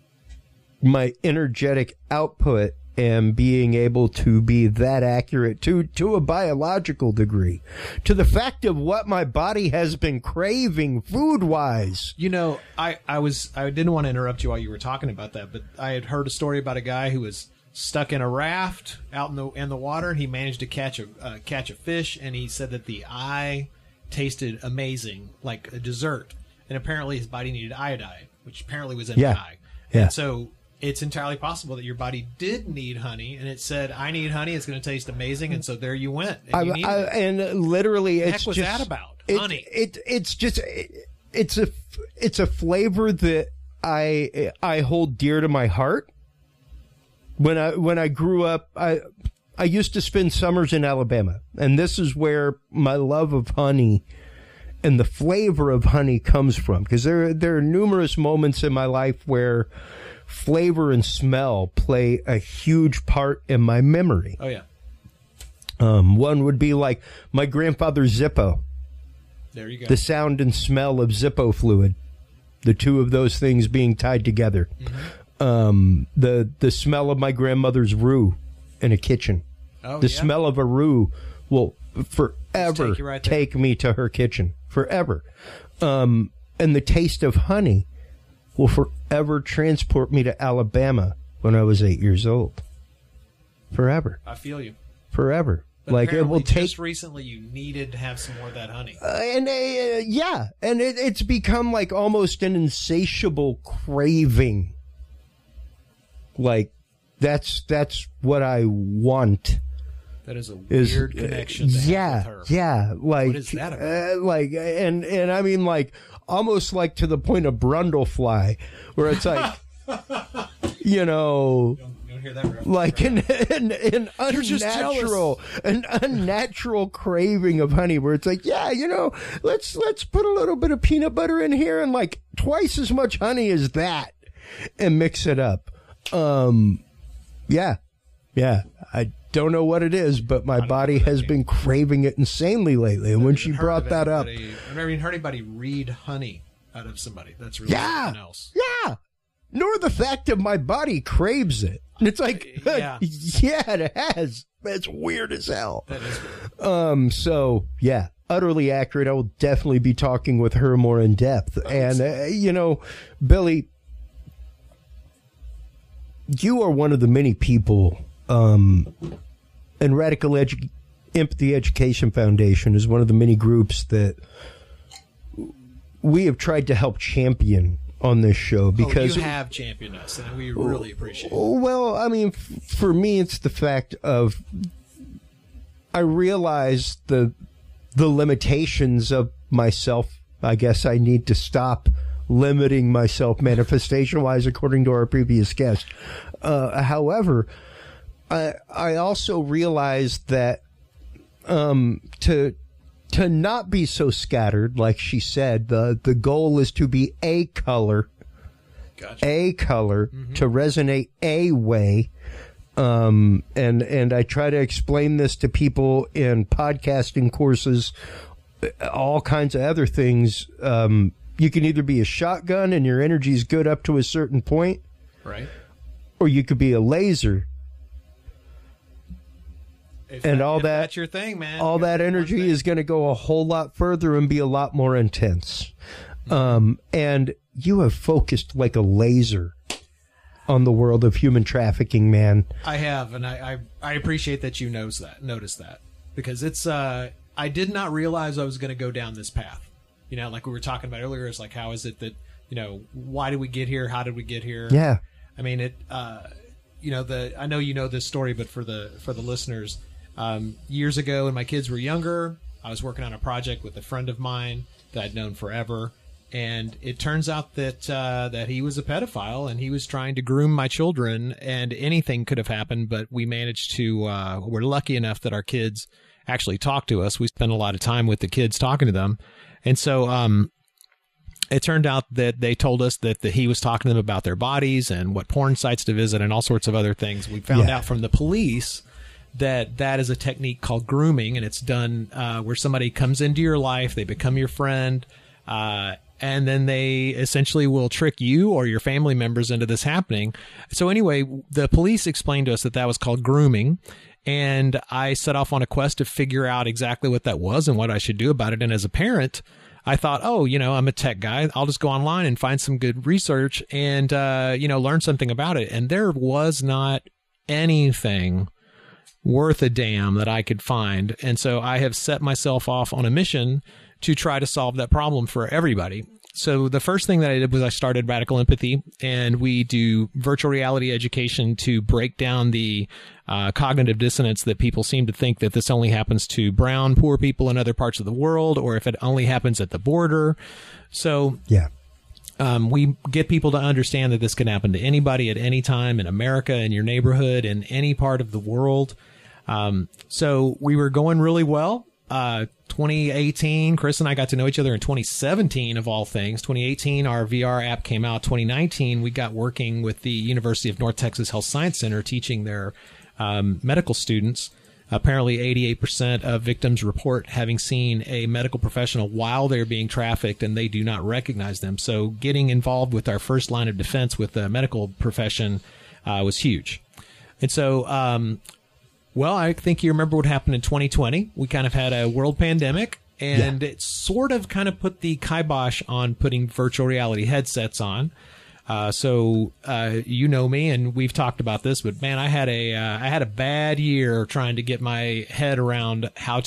my energetic output and being able to be that accurate to a biological degree, to the fact of what my body has been craving food-wise. You know, I didn't want to interrupt you while you were talking about that, but I had heard a story about a guy who was stuck in a raft out in the water, and he managed to catch a fish, and he said that the eye tasted amazing, like a dessert, and apparently his body needed iodine, which apparently was in the eye. Yeah. And so it's entirely possible that your body did need honey, and it said, "I need honey. It's going to taste amazing." And so there you went. And, and literally, what the it's heck was just that about? Honey. It's a flavor that I hold dear to my heart. When I grew up, I used to spend summers in Alabama, and this is where my love of honey and the flavor of honey comes from, because there are numerous moments in my life where flavor and smell play a huge part in my memory. Oh, yeah. One would be like my grandfather's Zippo. There you go. The sound and smell of Zippo fluid, the two of those things being tied together. Mm-hmm. The smell of my grandmother's roux in a kitchen. Oh, the smell of a roux will forever take me to her kitchen. Forever. And the taste of honey will forever transport me to Alabama when I was 8 years old. Forever. I feel you. Forever. But like it will take. Just recently, you needed to have some more of that honey. And it's become like almost an insatiable craving. Like that's what I want. That is a weird connection to have with her. Yeah. Like, what is that about? And I mean, like, almost like to the point of Brundlefly, where it's like, you know, don't hear that reference. Like an unnatural craving of honey, where it's like, yeah, you know, let's put a little bit of peanut butter in here and like twice as much honey as that and mix it up. Yeah. I don't know what it is, but my body has been craving it insanely lately. And when she brought that up, I've never even heard anybody read honey out of somebody. That's really something else. Yeah. Nor the fact that my body craves it. And it's like, yeah, it has. That's weird as hell. That is weird. So, yeah, utterly accurate. I will definitely be talking with her more in depth. And, you know, Billy, you are one of the many people, and Radical Empathy Education Foundation is one of the many groups that we have tried to help champion on this show, because you have championed us, and we really appreciate it. Well, I mean, for me, it's the fact of I realize the limitations of myself. I guess I need to stop limiting myself manifestation-wise, according to our previous guest. However, I also realized that to not be so scattered, like she said, the goal is to be a color, mm-hmm. to resonate a way. And I try to explain this to people in podcasting courses, all kinds of other things. You can either be a shotgun and your energy is good up to a certain point, right? Or you could be a laser. That's your thing, man. All that energy is going to go a whole lot further and be a lot more intense. And you have focused like a laser on the world of human trafficking, man. I have, and I appreciate that you notice that, because it's I did not realize I was going to go down this path. You know, like we were talking about earlier, it's like, how is it that, you know, why did we get here? How did we get here? Yeah. I mean, you know, I know you know this story, but for the listeners, years ago when my kids were younger, I was working on a project with a friend of mine that I'd known forever. And it turns out that that he was a pedophile and he was trying to groom my children, and anything could have happened. But we managed to, we're lucky enough that our kids actually talk to us. We spend a lot of time with the kids talking to them. And so it turned out that they told us that he was talking to them about their bodies and what porn sites to visit and all sorts of other things. We found out from the police that is a technique called grooming, and it's done where somebody comes into your life, they become your friend, and then they essentially will trick you or your family members into this happening. So anyway, the police explained to us that was called grooming. And I set off on a quest to figure out exactly what that was and what I should do about it. And as a parent, I thought, I'm a tech guy. I'll just go online and find some good research and, learn something about it. And there was not anything worth a damn that I could find. And so I have set myself off on a mission to try to solve that problem for everybody. So the first thing that I did was I started Radical Empathy, and we do virtual reality education to break down the cognitive dissonance that people seem to think that this only happens to brown, poor people in other parts of the world, or if it only happens at the border. So we get people to understand that this can happen to anybody at any time in America, in your neighborhood, in any part of the world. So we were going really well. 2018, Chris and I got to know each other in 2017 of all things. 2018, our VR app came out. 2019, we got working with the University of North Texas Health Science Center teaching their medical students. Apparently 88% of victims report having seen a medical professional while they're being trafficked and they do not recognize them. So getting involved with our first line of defense with the medical profession was huge. And so well, I think you remember what happened in 2020. We kind of had a world pandemic, and it sort of kind of put the kibosh on putting virtual reality headsets on. So you know me, and we've talked about this, but man, I had a bad year trying to get my head around how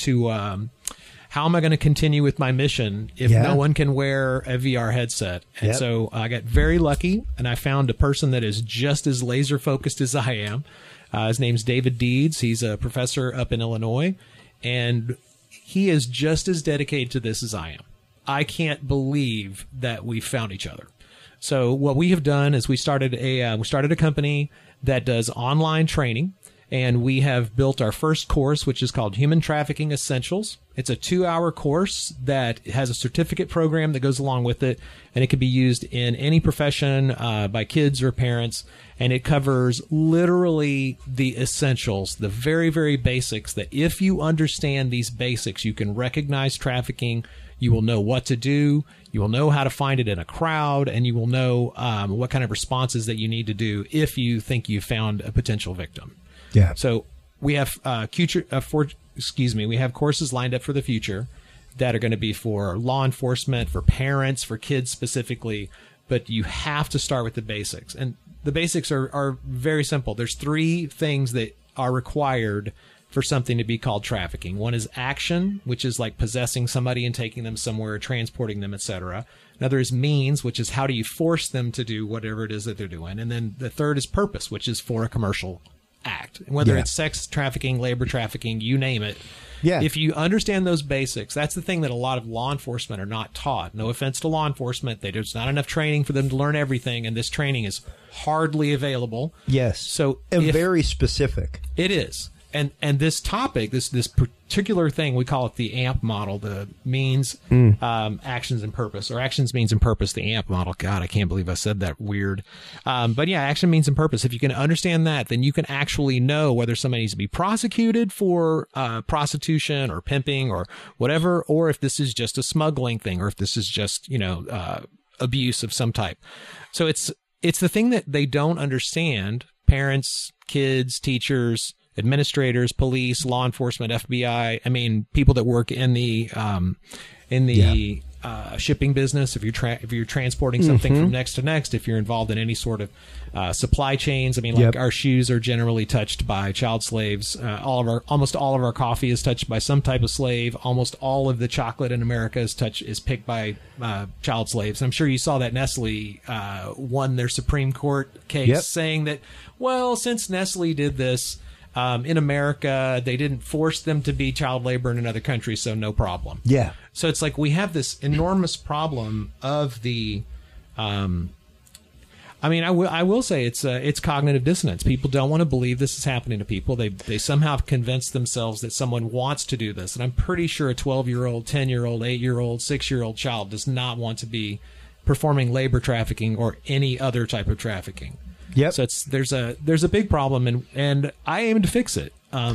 am I going to continue with my mission if no one can wear a VR headset? And so I got very lucky, and I found a person that is just as laser focused as I am. His name's David Deeds. He's a professor up in Illinois, and he is just as dedicated to this as I am. I can't believe that we found each other. So what we have done is we started a company that does online training, and we have built our first course, which is called Human Trafficking Essentials. It's a 2-hour course that has a certificate program that goes along with it, and it can be used in any profession by kids or parents, and it covers literally the essentials, the very, very basics, that if you understand these basics, you can recognize trafficking, you will know what to do, you will know how to find it in a crowd, and you will know what kind of responses that you need to do if you think you found a potential victim. Yeah. So we have we have courses lined up for the future that are going to be for law enforcement, for parents, for kids specifically, but you have to start with the basics. And the basics are very simple. There's 3 things that are required for something to be called trafficking. One is action, which is like possessing somebody and taking them somewhere, transporting them, etc. Another is means, which is how do you force them to do whatever it is that they're doing. And then the third is purpose, which is for a commercial act. And whether it's sex trafficking, labor trafficking, you name it. Yeah. If you understand those basics, that's the thing that a lot of law enforcement are not taught. No offense to law enforcement. There's not enough training for them to learn everything, and this training is hardly available. Yes. So very specific. It is. And this topic, this particular thing, we call it the AMP model, the means, actions, and purpose, or actions, means, and purpose, the AMP model. God, I can't believe I said that weird. But yeah, action, means, and purpose. If you can understand that, then you can actually know whether somebody needs to be prosecuted for prostitution or pimping or whatever, or if this is just a smuggling thing, or if this is just, abuse of some type. So it's the thing that they don't understand, parents, kids, teachers, administrators, police, law enforcement, FBI. I mean, people that work in the shipping business. If you're transporting something from next to next, if you're involved in any sort of supply chains. I mean, like our shoes are generally touched by child slaves. Almost all of our coffee is touched by some type of slave. Almost all of the chocolate in America is picked by child slaves. And I'm sure you saw that Nestle won their Supreme Court case saying that, well, since Nestle did this, In America, they didn't force them to be child labor in another country, so no problem. Yeah. So it's like we have this enormous problem of the. I will say it's cognitive dissonance. People don't want to believe this is happening to people. They somehow have convinced themselves that someone wants to do this, and I'm pretty sure a 12-year-old, 10-year-old, 8-year-old, 6-year-old child does not want to be performing labor trafficking or any other type of trafficking. Yep. So there's a big problem, and I aim to fix it.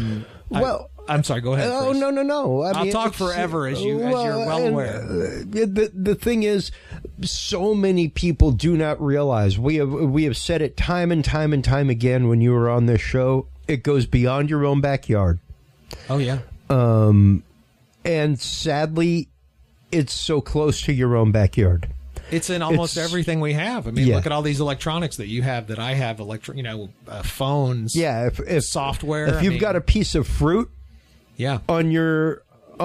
I'm sorry. Go ahead. Oh, Chris. no. I'll talk forever, as you're well aware. The thing is, so many people do not realize. We have said it time and time and time again when you were on this show. It goes beyond your own backyard. Oh yeah. And sadly, it's so close to your own backyard. It's in almost everything we have. I mean, look at all these electronics that you have, that I have, phones. Yeah, if software. If you've got a piece of fruit, on your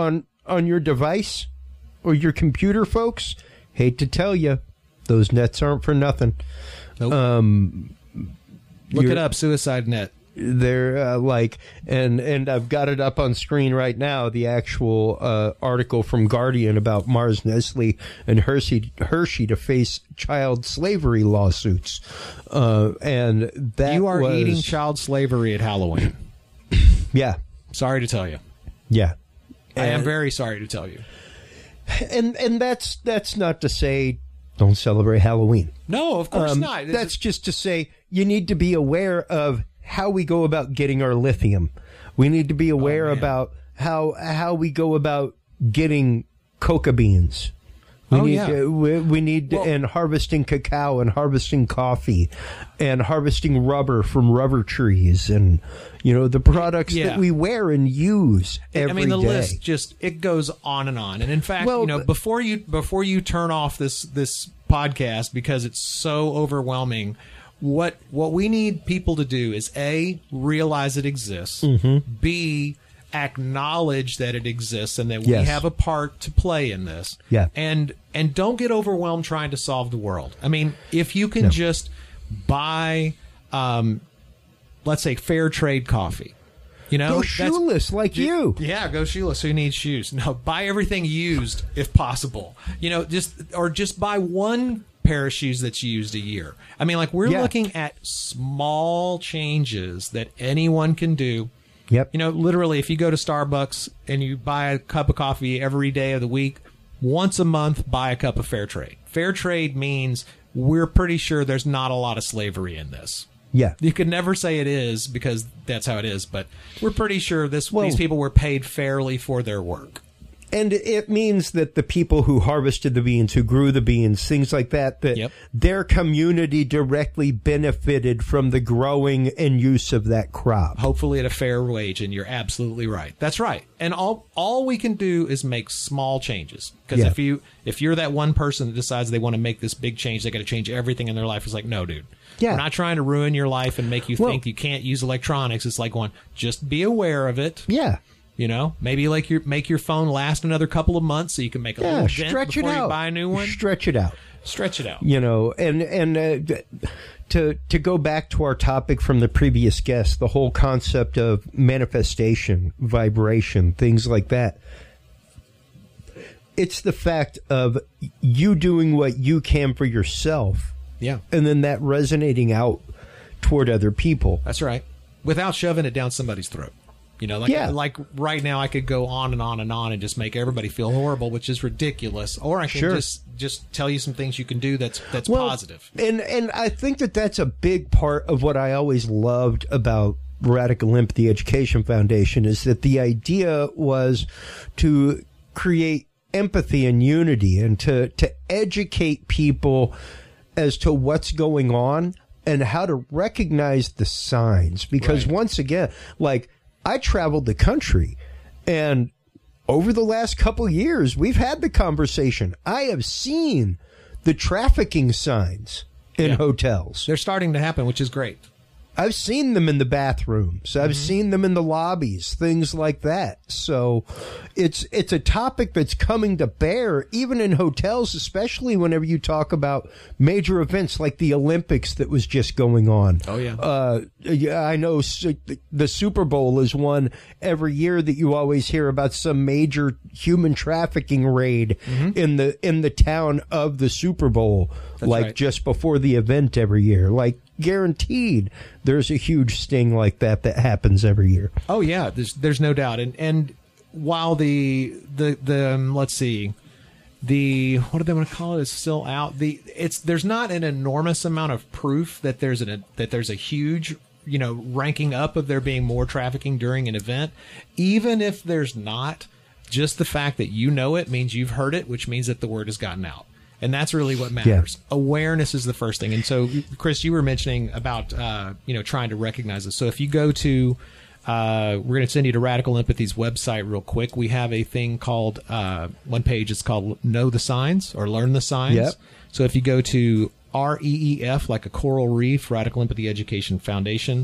device or your computer, folks, hate to tell you, those nets aren't for nothing. Nope. Look it up, Suicide Net. They're and I've got it up on screen right now, the actual article from Guardian about Mars Nestle and Hershey to face child slavery lawsuits. And that you are eating child slavery at Halloween. Yeah. Sorry to tell you. Yeah. I am very sorry to tell you. And that's not to say don't celebrate Halloween. No, of course not. That's just to say you need to be aware of how we go about getting our lithium. We need to be aware about how we go about getting coca beans. We need and harvesting cacao and harvesting coffee and harvesting rubber from rubber trees and the products that we wear and use every day. List it goes on and on. And in fact, before you turn off this podcast because it's so overwhelming, what we need people to do is A, realize it exists, B, acknowledge that it exists and that we have a part to play in this. Yeah. And don't get overwhelmed trying to solve the world. I mean, if you can just buy let's say fair trade coffee. Go shoeless like you. Yeah, go shoeless. Who needs shoes? No, buy everything used if possible. Just buy one pair of shoes that's used a year. I mean, we're looking at small changes that anyone can do. Yep. Literally, if you go to Starbucks and you buy a cup of coffee every day of the week, once a month, buy a cup of fair trade. Fair trade means we're pretty sure there's not a lot of slavery in this. Yeah. You could never say it is because that's how it is, but we're pretty sure these people were paid fairly for their work. And it means that the people who harvested the beans, who grew the beans, things like that their community directly benefited from the growing and use of that crop. Hopefully at a fair wage, and you're absolutely right. That's right. And all we can do is make small changes. Because if you're that one person that decides they want to make this big change, they got to change everything in their life. It's like, no, dude. Yeah. We're not trying to ruin your life and make you think you can't use electronics. It's like going, just be aware of it. Yeah. Maybe make your phone last another couple of months so you can make a little dent before you buy a new one. Stretch it out. And to go back to our topic from the previous guest, the whole concept of manifestation, vibration, things like that. It's the fact of you doing what you can for yourself. Yeah. And then that resonating out toward other people. That's right. Without shoving it down somebody's throat. Like right now I could go on and on and on and just make everybody feel horrible, which is ridiculous. Or I can just tell you some things you can do that's positive. And I think that's a big part of what I always loved about Radical Empathy Education Foundation is that the idea was to create empathy and unity and to educate people as to what's going on and how to recognize the signs. Because once again, I traveled the country, and over the last couple of years, we've had the conversation. I have seen the trafficking signs in hotels. They're starting to happen, which is great. I've seen them in the bathrooms. I've seen them in the lobbies, things like that. So it's a topic that's coming to bear, even in hotels, especially whenever you talk about major events like the Olympics that was just going on. Oh, yeah. I know the Super Bowl is one every year that you always hear about some major human trafficking raid in the town of the Super Bowl, just before the event every year. Like, guaranteed there's a huge sting like that happens every year. Oh yeah, there's no doubt. And while the let's see, the what do they want to call it is still out, there's not an enormous amount of proof that there's a huge ranking up of there being more trafficking during an event. Even if there's not, just the fact that you know it means you've heard it, which means that the word has gotten out. And that's really what matters. Yeah. Awareness is the first thing. And so, Chris, you were mentioning about, trying to recognize this. So if you go to, we're going to send you to Radical Empathy's website real quick. We have a thing called, one page, it's called Know the Signs or Learn the Signs. Yep. So if you go to REEF, like a coral reef, Radical Empathy Education Foundation,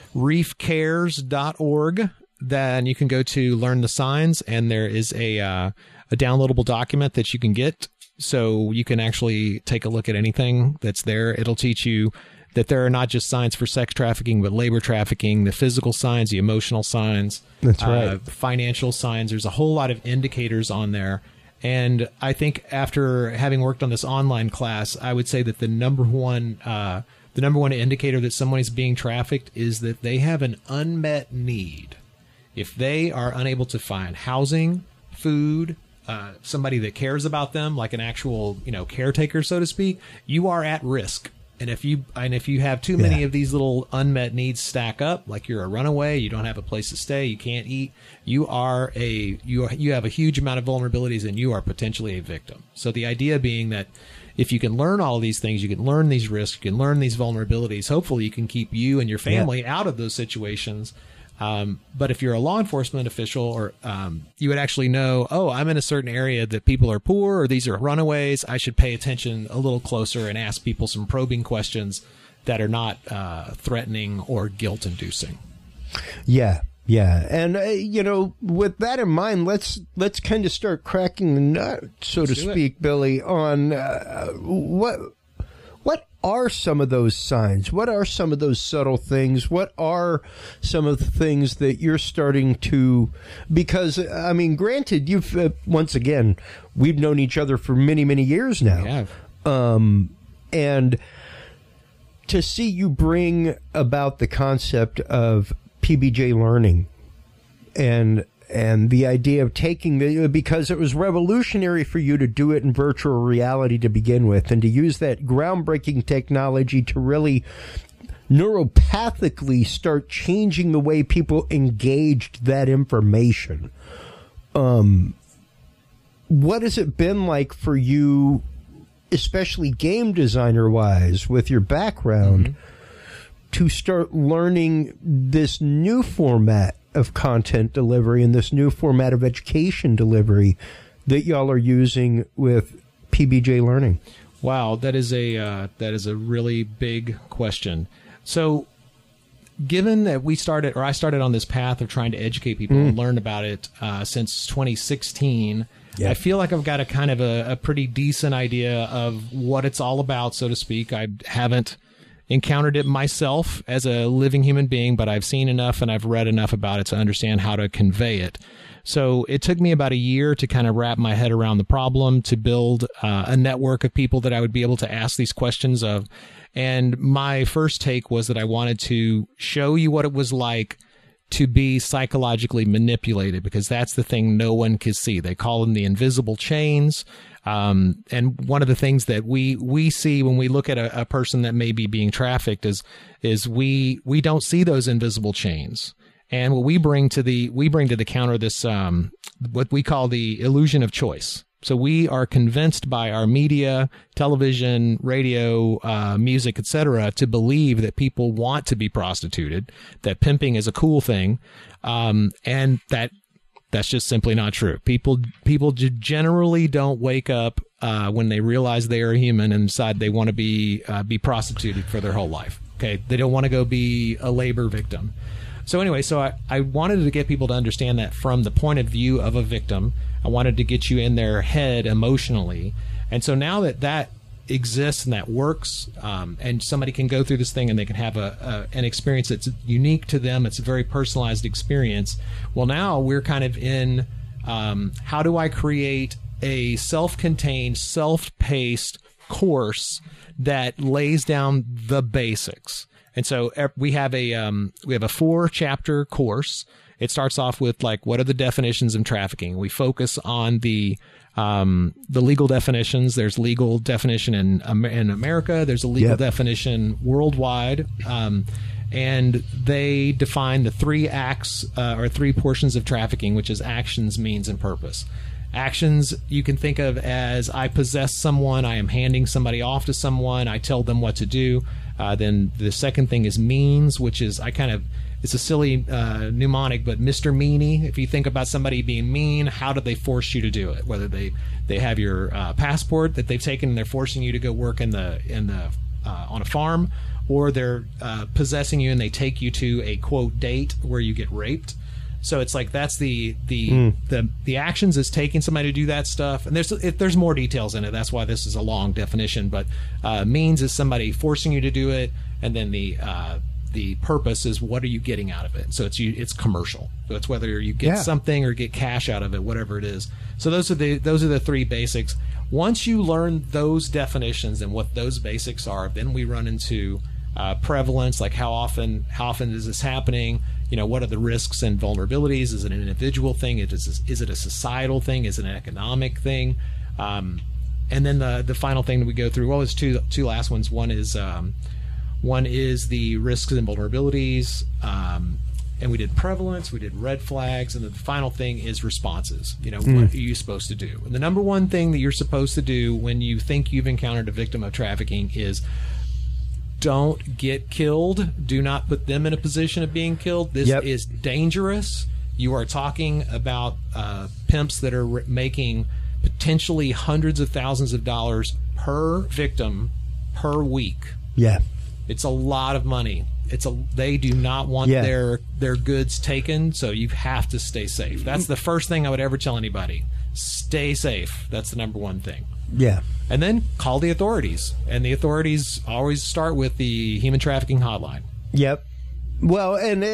reefcares.org, then you can go to Learn the Signs, and there is a downloadable document that you can get. So you can actually take a look at anything that's there. It'll teach you that there are not just signs for sex trafficking, but labor trafficking, the physical signs, the emotional signs, that's right, financial signs. There's a whole lot of indicators on there. And I think after having worked on this online class, I would say that the number one indicator that someone is being trafficked is that they have an unmet need. If they are unable to find housing, food, somebody that cares about them, like an actual, caretaker, so to speak, you are at risk. And if you have too many of these little unmet needs stack up, like you're a runaway, you don't have a place to stay, you can't eat, you have a huge amount of vulnerabilities, and you are potentially a victim. So the idea being that if you can learn all of these things, you can learn these risks, you can learn these vulnerabilities, hopefully you can keep you and your family out of those situations. But if you're a law enforcement official, or you would actually know, I'm in a certain area that people are poor, or these are runaways, I should pay attention a little closer and ask people some probing questions that are not threatening or guilt-inducing. Yeah. And, with that in mind, let's kind of start cracking the nut, so to speak, Billy, on what are some of those signs? What are some of those subtle things? What are some of the things that you're starting to, because, I mean, granted, you've, once again, we've known each other for many, many years now. We have. And to see you bring about the concept of PBJ learning and the idea of taking because it was revolutionary for you to do it in virtual reality to begin with, and to use that groundbreaking technology to really neuropathically start changing the way people engaged that information. What has it been like for you, especially game designer wise, with your background, to start learning this new format of content delivery and this new format of education delivery that y'all are using with PBJ Learning? Wow, that is a really big question. So, given that I started on this path of trying to educate people and learn about it since 2016, I feel like I've got a kind of a pretty decent idea of what it's all about, so to speak. I haven't encountered it myself as a living human being, but I've seen enough and I've read enough about it to understand how to convey it. So it took me about a year to kind of wrap my head around the problem, to build a network of people that I would be able to ask these questions of. And my first take was that I wanted to show you what it was like to be psychologically manipulated, because that's the thing no one can see. They call them the invisible chains. And one of the things that we see when we look at a person that may be being trafficked is we don't see those invisible chains. And what we bring to the counter this, what we call the illusion of choice. So we are convinced by our media, television, radio, music, etc., to believe that people want to be prostituted, that pimping is a cool thing, and that's just simply not true. People generally don't wake up when they realize they are human and decide they want to be prostituted for their whole life. Okay, they don't want to go be a labor victim. So anyway, I wanted to get people to understand that from the point of view of a victim. I wanted to get you in their head emotionally. And so now that exists and that works, and somebody can go through this thing and they can have an experience that's unique to them, it's a very personalized experience. Well, now we're kind of in how do I create a self-contained, self-paced course that lays down the basics. And so we have a 4-chapter course. It starts off with like, what are the definitions of trafficking? We focus on the legal definitions. There's legal definition in America. There's a legal definition worldwide. And they define the 3 acts or 3 portions of trafficking, which is actions, means, and purpose. Actions you can think of as I possess someone, I am handing somebody off to someone, I tell them what to do. Then the second thing is means, which is it's a silly mnemonic, but Mr. Meanie. If you think about somebody being mean, how do they force you to do it? Whether they have your passport that they've taken and they're forcing you to go work on a farm, or they're possessing you and they take you to a quote date where you get raped. So it's like that's the actions is taking somebody to do that stuff, and there's more details in it. That's why this is a long definition. But means is somebody forcing you to do it, and then the purpose is what are you getting out of it. So it's commercial. So it's whether you get something or get cash out of it, whatever it is. So those are the 3 basics. Once you learn those definitions and what those basics are, then we run into prevalence, like how often is this happening? What are the risks and vulnerabilities? Is it an individual thing? Is it a societal thing? Is it an economic thing? And then the final thing that we go through, well, there's two last ones. One is the risks and vulnerabilities, and we did prevalence, we did red flags, and then the final thing is responses. What are you supposed to do? And the number one thing that you're supposed to do when you think you've encountered a victim of trafficking is don't get killed. Do not put them in a position of being killed. This is dangerous. You are talking about pimps that are making potentially hundreds of thousands of dollars per victim per week. Yeah. It's a lot of money. They do not want their goods taken, so you have to stay safe. That's the first thing I would ever tell anybody. Stay safe. That's the number one thing. Yeah. And then call the authorities. And the authorities always start with the human trafficking hotline. Yep. Well, and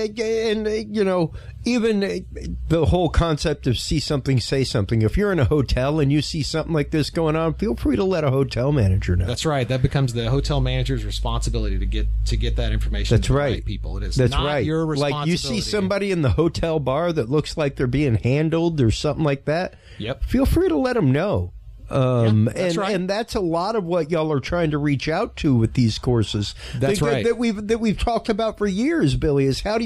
even the whole concept of see something, say something. If you're in a hotel and you see something like this going on, feel free to let a hotel manager know. That's right. That becomes the hotel manager's responsibility to get that information. That's to the right people. It is not your responsibility. Like you see somebody in the hotel bar that looks like they're being handled or something like that. Yep. Feel free to let them know. That's right. And that's a lot of what y'all are trying to reach out to with these courses. That's right. That we've talked about for years, Billy, is how do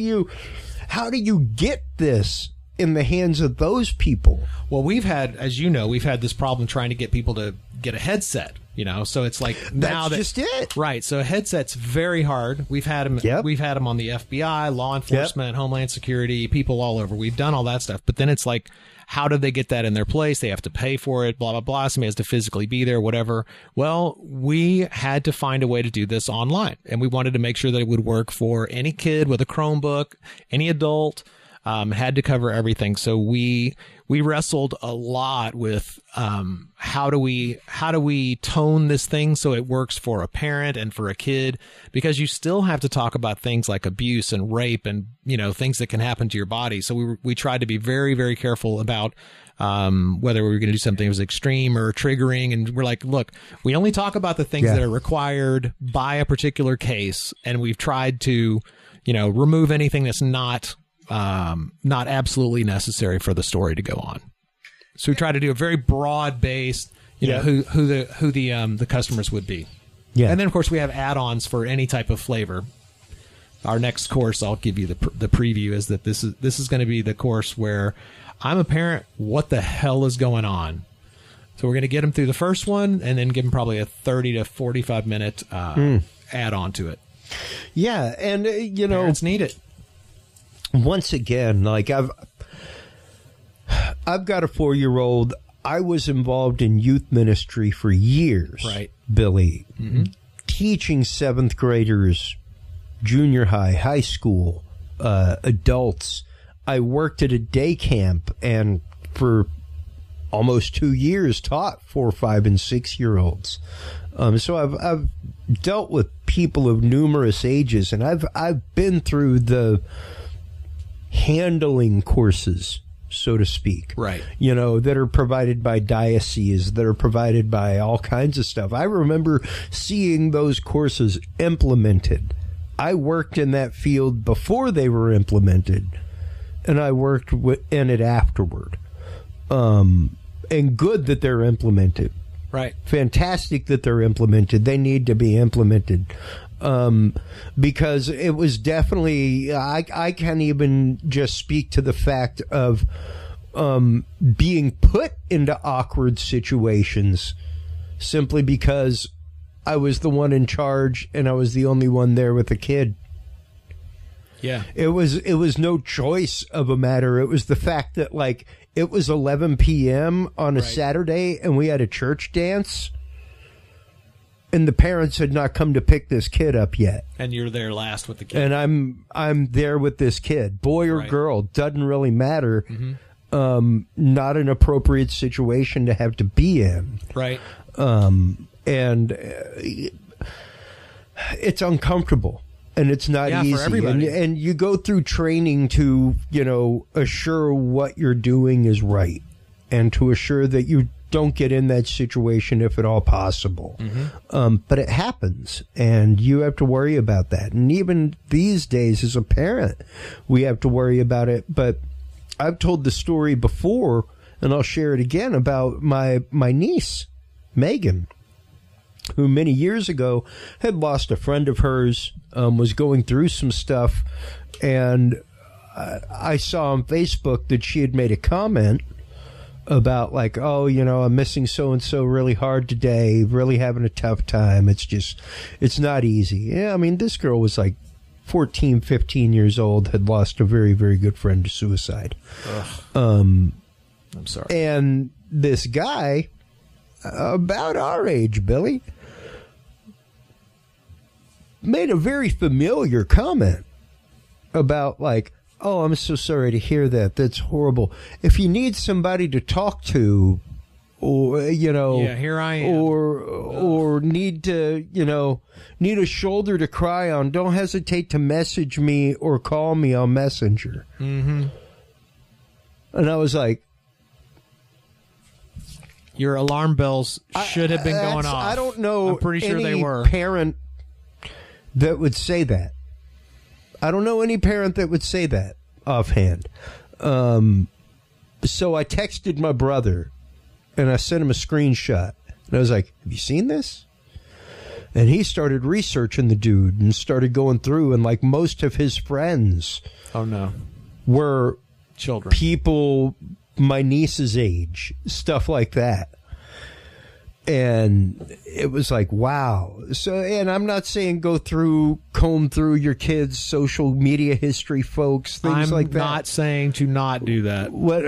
you get this in the hands of those people? Well, we've had this problem trying to get people to get a headset. So it's like now that's just it, right? So a headset's very hard. We've had them. Yep. We've had them on the FBI, law enforcement, Homeland Security, people all over. We've done all that stuff, but then it's like, how do they get that in their place? They have to pay for it, blah, blah, blah. Somebody has to physically be there, whatever. Well, we had to find a way to do this online, and we wanted to make sure that it would work for any kid with a Chromebook, any adult, had to cover everything. So we wrestled a lot with how do we tone this thing so it works for a parent and for a kid, because you still have to talk about things like abuse and rape and things that can happen to your body. So we tried to be very, very careful about whether we were going to do something that was extreme or triggering. And we're like, look, we only talk about the things that are required by a particular case, and we've tried to remove anything that's not absolutely necessary for the story to go on. So we try to do a very broad based, who the customers would be. Yeah. And then of course we have add-ons for any type of flavor. Our next course, I'll give you the preview, is that this is going to be the course where I'm a parent. What the hell is going on? So we're going to get them through the first one and then give them probably a 30 to 45 minute add-on to it. Yeah. And parents need it. Once again, like I've got a 4-year-old. I was involved in youth ministry for years, right, Billy, teaching 7th graders junior high, high school, adults. I worked at a day camp and for almost 2 years taught 4, 5, and 6-year-olds. So I've dealt with people of numerous ages, and I've been through the handling courses, so to speak. Right. You know, that are provided by dioceses, that are provided by all kinds of stuff. I remember seeing those courses implemented. I worked in that field before they were implemented, and I worked in it afterward. And good that they're implemented. Right. Fantastic that they're implemented. They need to be implemented. Because it was definitely, I can't even just speak to the fact of being put into awkward situations simply because I was the one in charge and I was the only one there with the kid. Yeah. It was no choice of a matter. It was the fact that, like, it was 11 p.m. on a Saturday and we had a church dance and the parents had not come to pick this kid up yet. And you're there last with the kid. And I'm there with this kid, boy or girl, doesn't really matter. Mm-hmm. Not an appropriate situation to have to be in. Right. And it's uncomfortable. And it's not easy. For everybody. And you go through training to, you know, assure what you're doing is right and to assure that you don't get in that situation if at all possible. Mm-hmm. But it happens, and you have to worry about that. And even these days, as a parent, we have to worry about it. But I've told the story before, and I'll share it again, about my niece, Megan, who many years ago had lost a friend of hers, was going through some stuff, and I saw on Facebook that she had made a comment about, like, oh, you know, I'm missing so-and-so really hard today, really having a tough time. It's not easy. Yeah, I mean, this girl was like 14, 15 years old, had lost a very, very good friend to suicide. I'm sorry. And this guy, about our age, Billy, made a very familiar comment about, like, oh, I'm so sorry to hear that. That's horrible. If you need somebody to talk to, or, you know, yeah, here I am. or need to, you know, need a shoulder to cry on, don't hesitate to message me or call me on Messenger. Mm-hmm. And I was like, your alarm bells should have been going off. I don't know. I'm pretty sure they were. Parent that would say that. I don't know any parent that would say that offhand. So I texted my brother and I sent him a screenshot. And I was like, have you seen this? And he started researching the dude and started going through, and like most of his friends, oh no, were children, people my niece's age, stuff like that. And it was like, wow. So, and I'm not saying comb through your kids' social media history, folks, things like that. I'm not saying to not do that. What?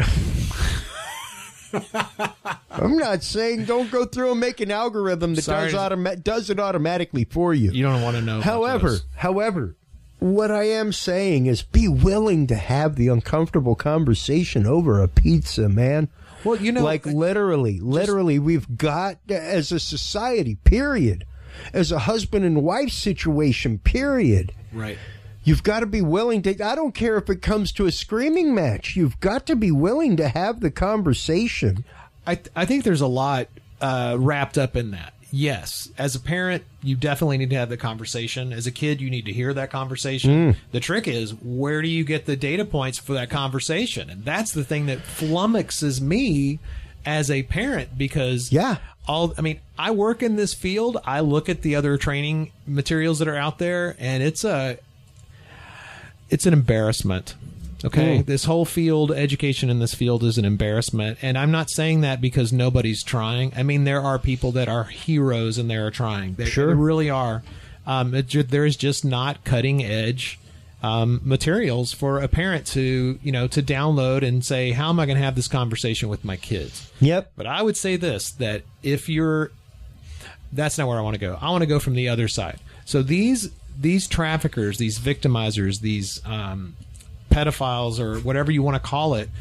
I'm not saying don't go through and make an algorithm that does it automatically for you. You don't want to know. However, what I am saying is be willing to have the uncomfortable conversation over a pizza, man. Well, you know, like literally, we've got, as a society, period, as a husband and wife situation, period. Right. You've got to be willing to, I don't care if it comes to a screaming match, you've got to be willing to have the conversation. I think there's a lot wrapped up in that. Yes, as a parent, you definitely need to have the conversation. As a kid, you need to hear that conversation. The trick is, where do you get the data points for that conversation? And that's the thing that flummoxes me as a parent, because I work in this field. I look at the other training materials that are out there, and it's an embarrassment. Okay, this whole field, education in this field, is an embarrassment. And I'm not saying that because nobody's trying. I mean, there are people that are heroes and they are trying. They really are. There is just not cutting edge materials for a parent to download and say, how am I going to have this conversation with my kids? Yep. But I would say this, that that's not where I want to go. I want to go from the other side. So these these traffickers, these victimizers, these pedophiles, or whatever you want to call it,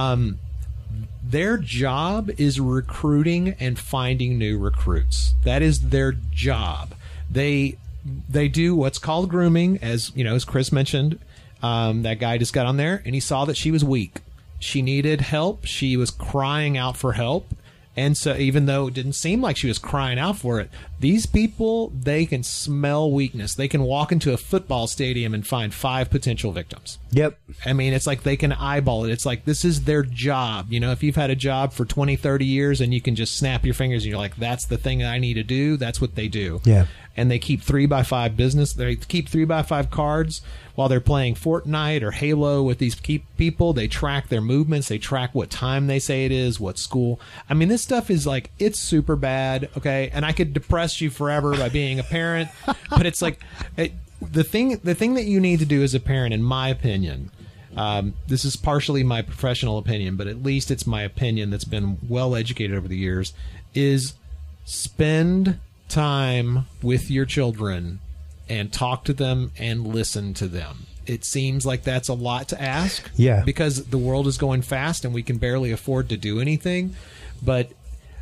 their job is recruiting and finding new recruits. That is their job. They do what's called grooming, as you know, as Chris mentioned. That guy just got on there and he saw that she was weak. She needed help. She was crying out for help. And so even though it didn't seem like she was crying out for it, these people, they can smell weakness. They can walk into a football stadium and find 5 potential victims. Yep. I mean, it's like they can eyeball it. It's like this is their job. You know, if you've had a job for 20, 30 years and you can just snap your fingers and you're like, that's the thing that I need to do, that's what they do. Yeah. And they keep 3x5 business. They keep 3x5 cards while they're playing Fortnite or Halo with these people. They track their movements. They track what time they say it is, what school. I mean, this stuff is like, it's super bad. Okay. And I could depress you forever by being a parent, but it's like the thing that you need to do as a parent, in my opinion, this is partially my professional opinion, but at least it's my opinion that's been well educated over the years, is spend time with your children and talk to them and listen to them. It seems like that's a lot to ask. Yeah. Because the world is going fast and we can barely afford to do anything. But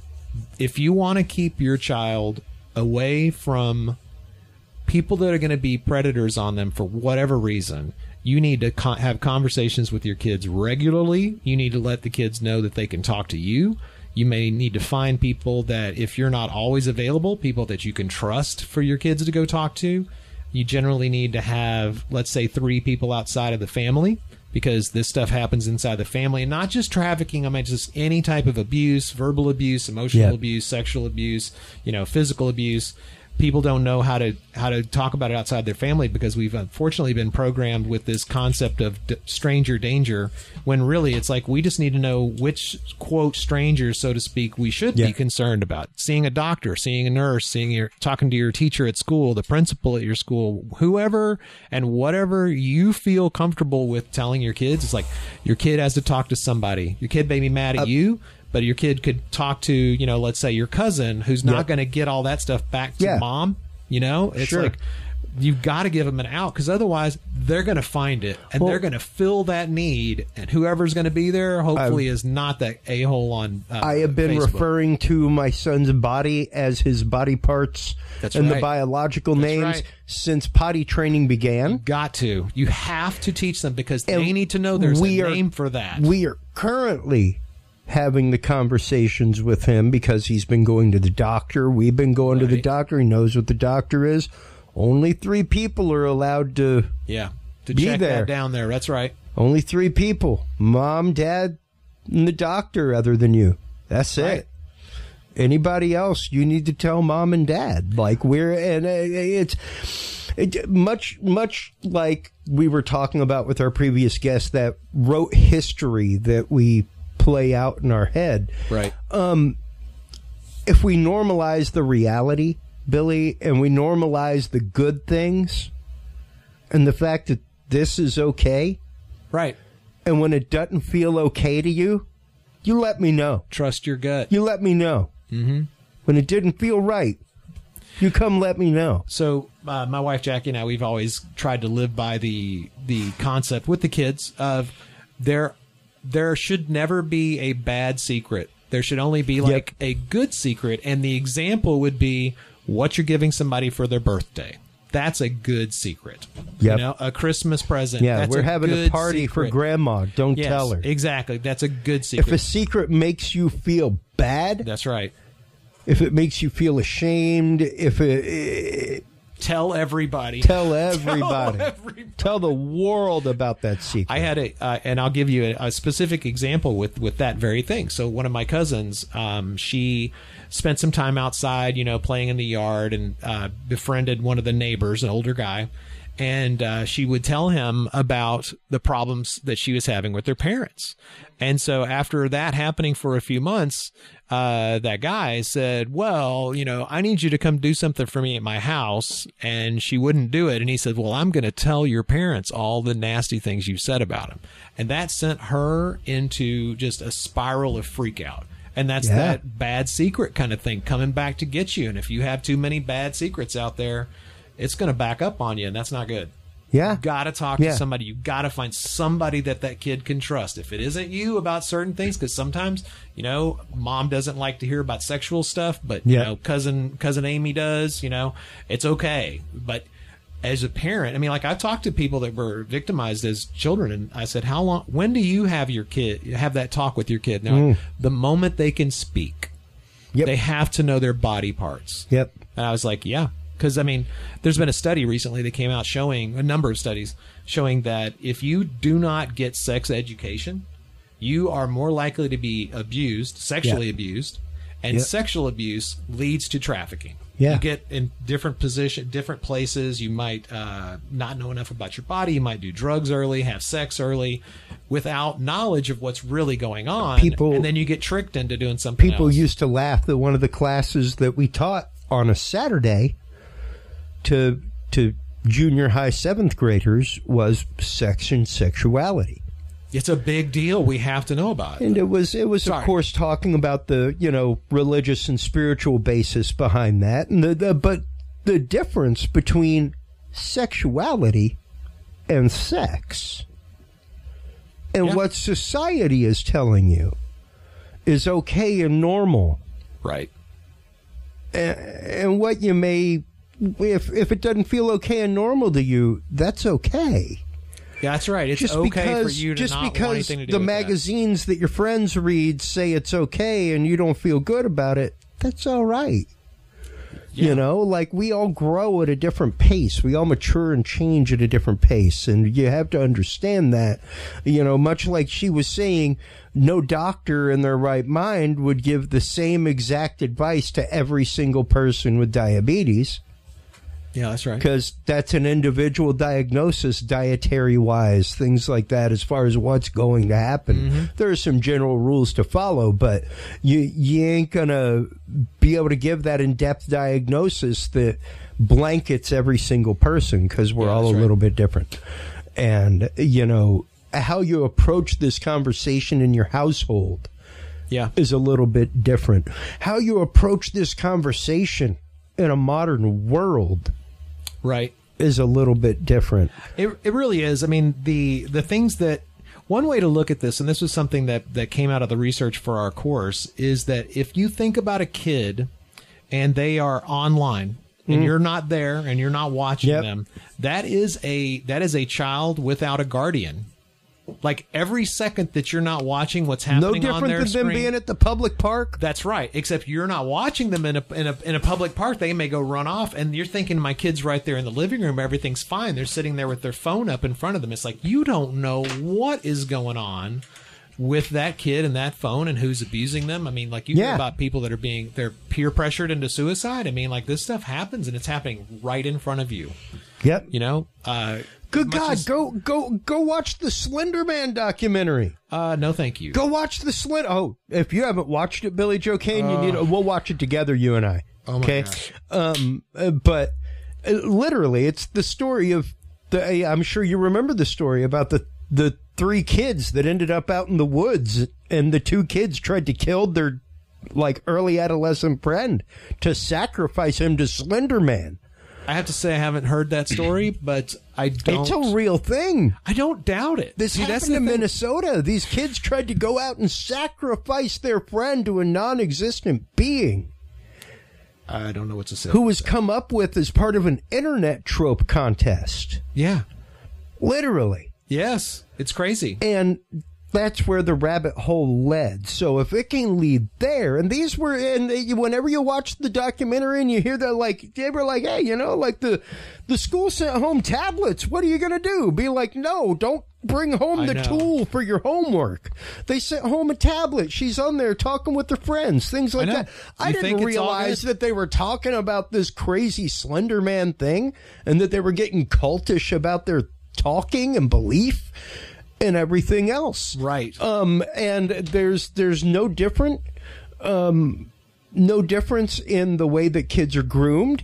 if you want to keep your child away from people that are going to be predators on them for whatever reason, you need to have conversations with your kids regularly. You need to let the kids know that they can talk to you. You may need to find people that, if you're not always available, people that you can trust for your kids to go talk to. You generally need to have, let's say, 3 people outside of the family, because this stuff happens inside the family. And not just trafficking, I mean, just any type of abuse, verbal abuse, emotional abuse, sexual abuse, you know, physical abuse. People don't know how to talk about it outside their family, because we've unfortunately been programmed with this concept of stranger danger, when really it's like we just need to know which, quote, strangers, so to speak, we should be concerned about. Seeing a doctor, seeing a nurse, talking to your teacher at school, the principal at your school, whoever and whatever you feel comfortable with telling your kids. It's like your kid has to talk to somebody. Your kid may be mad at you, but your kid could talk to, you know, let's say your cousin, who's not going to get all that stuff back to mom. You know, it's like you've got to give them an out, because otherwise they're going to find it and they're going to fill that need. And whoever's going to be there, hopefully, is not that a-hole on I have been Facebook. referring to my son's body as his body parts the biological names since potty training began. You have to teach them, because they need to know there's a name for that. We are currently having the conversations with him because he's been going to the doctor. We've been going to the doctor. He knows what the doctor is. Only 3 people are allowed to be check there. That down there. That's right. Only 3 people: Mom, Dad, and the doctor. Other than you, that's it. Anybody else, you need to tell Mom and Dad. Like it's much like we were talking about with our previous guest that wrote history that we play out in our head. Right. If we normalize the reality, Billy, and we normalize the good things and the fact that this is okay. Right. And when it doesn't feel okay to you, you let me know. Trust your gut. You let me know. Mm-hmm. When it didn't feel right, you come let me know. So my wife Jackie and I, we've always tried to live by the concept with the kids of there should never be a bad secret. There should only be like a good secret. And the example would be what you're giving somebody for their birthday. That's a good secret. Yep. You know, a Christmas present. Yeah, that's we're having a party for Grandma. Don't tell her. Exactly. That's a good secret. If a secret makes you feel bad. That's right. If it makes you feel ashamed. If it... Tell everybody. Tell the world about that secret. I had and I'll give you a specific example with that very thing. So one of my cousins, she spent some time outside, you know, playing in the yard, and befriended one of the neighbors, an older guy. And she would tell him about the problems that she was having with their parents. And so after that happening for a few months, that guy said, well, you know, I need you to come do something for me at my house. And she wouldn't do it. And he said, well, I'm going to tell your parents all the nasty things you said about him. And that sent her into just a spiral of freak out. And that's that bad secret kind of thing coming back to get you. And if you have too many bad secrets out there, it's going to back up on you, and that's not good. Yeah. You got to talk to somebody. You got to find somebody that kid can trust. If it isn't you about certain things, because sometimes, you know, mom doesn't like to hear about sexual stuff, but you know, cousin Amy does. You know, it's okay. But as a parent, I mean, like I've talked to people that were victimized as children, and I said, when do you have your kid have that talk with your kid? Now, the moment they can speak, they have to know their body parts. Yep. And I was like, yeah. Because, I mean, there's been a study recently that came out showing, a number of studies, showing that if you do not get sex education, you are more likely to be abused, sexually abused, and sexual abuse leads to trafficking. Yeah. You get in different different places. You might not know enough about your body. You might do drugs early, have sex early, without knowledge of what's really going on. And then you get tricked into doing something else. People used to laugh that one of the classes that we taught on a Saturday to junior high 7th graders was sex and sexuality. It's a big deal. We have to know about it. And it was of course talking about the, you know, religious and spiritual basis behind that, and but the difference between sexuality and sex, and what society is telling you is okay and normal, right? And what you may, if it doesn't feel okay and normal to you, that's okay. Yeah, that's right. It's okay for you to not want anything to do with that. The magazines that your friends read say it's okay and you don't feel good about it, that's all right. Yeah. You know, like we all grow at a different pace. We all mature and change at a different pace. And you have to understand that, you know, much like she was saying, no doctor in their right mind would give the same exact advice to every single person with diabetes. Yeah, that's right. Because that's an individual diagnosis, dietary-wise, things like that, as far as what's going to happen. Mm-hmm. There are some general rules to follow, but you ain't going to be able to give that in-depth diagnosis that blankets every single person, because we're all a little bit different. And, you know, how you approach this conversation in your household is a little bit different. How you approach this conversation in a modern world is a little bit different. It really is. I mean, the things that, one way to look at this, and this was something that came out of the research for our course, is that if you think about a kid and they are online and you're not there and you're not watching them, that is a child without a guardian. Like every second that you're not watching what's happening on their screen. No different than them being at the public park. That's right. Except you're not watching them in a public park. They may go run off, and you're thinking, my kid's right there in the living room. Everything's fine. They're sitting there with their phone up in front of them. It's like you don't know what is going on with that kid and that phone and who's abusing them. I mean, like you hear about people that they're peer pressured into suicide. I mean, like this stuff happens, and it's happening right in front of you. Yep. You know. Good God, go watch the Slender Man documentary. No, thank you. Go watch the Oh, if you haven't watched it, Billy Joe Kane, we'll watch it together, you and I. Oh my gosh. But literally, it's the story of I'm sure you remember the story about the 3 kids that ended up out in the woods, and the 2 kids tried to kill their early adolescent friend to sacrifice him to Slender Man. I have to say I haven't heard that story, but I don't. It's a real thing. I don't doubt it. This happened in Minnesota. These kids tried to go out and sacrifice their friend to a non-existent being. I don't know what to say. Who was come up with as part of an internet trope contest. Yeah. Literally. Yes. It's crazy. And that's where the rabbit hole led. So if it can lead there, and these were, and whenever you watch the documentary and you hear that, they were like, hey, the school sent home tablets. What are you going to do? Be like, no, don't bring home the tool for your homework. They sent home a tablet. She's on there talking with her friends, things like that. I didn't realize that they were talking about this crazy Slender Man thing, and that they were getting cultish about their talking and belief and everything else. Right. And there's no difference in the way that kids are groomed.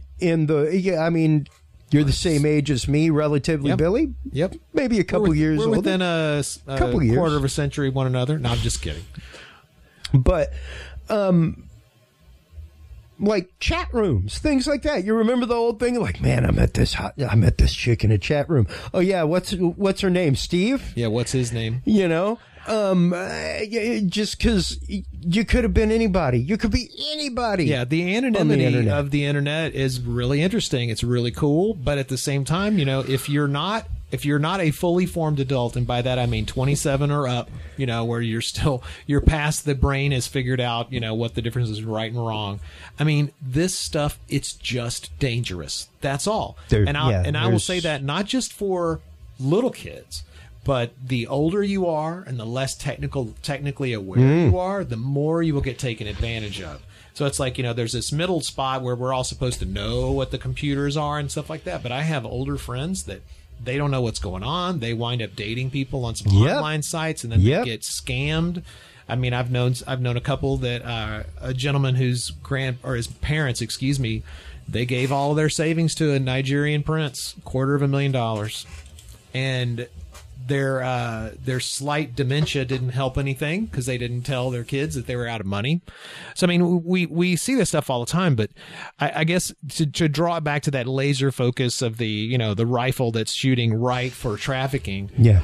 You're the same age as me, relatively, Billy. Yep. Maybe a couple years older. We're within a couple years, quarter of a century of one another. No, I'm just kidding. But like chat rooms, things like that. You remember the old thing? Like, man, I met this chick in a chat room. Oh yeah, what's her name? Steve? Yeah, what's his name? You know, just because you could have been anybody. You could be anybody. Yeah, the anonymity of the internet is really interesting. It's really cool, but at the same time, you know, if you're not a fully formed adult, and by that I mean 27 or up, you know, where you're past the brain has figured out, you know, what the difference is right and wrong. I mean, this stuff, it's just dangerous. That's all. I will say that not just for little kids, but the older you are and the less technically aware you are, the more you will get taken advantage of. So it's like, you know, there's this middle spot where we're all supposed to know what the computers are and stuff like that. But I have older friends that they don't know what's going on. They wind up dating people on some online sites, and then they get scammed. I mean, I've known a couple that a gentleman whose his parents, they gave all of their savings to a Nigerian prince, $250,000, and their slight dementia didn't help anything because they didn't tell their kids that they were out of money. So, I mean, we see this stuff all the time, but I guess to draw it back to that laser focus of the, you know, the rifle that's shooting right for trafficking. Yeah.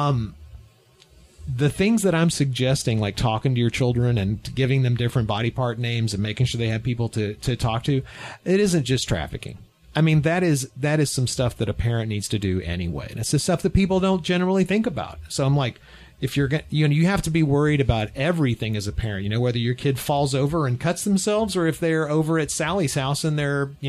The things that I'm suggesting, like talking to your children and giving them different body part names and making sure they have people to talk to, it isn't just trafficking. I mean, that is some stuff that a parent needs to do anyway. And it's the stuff that people don't generally think about. So I'm like, if you're going, you have to be worried about everything as a parent, you know, whether your kid falls over and cuts themselves, or if they're over at Sally's house and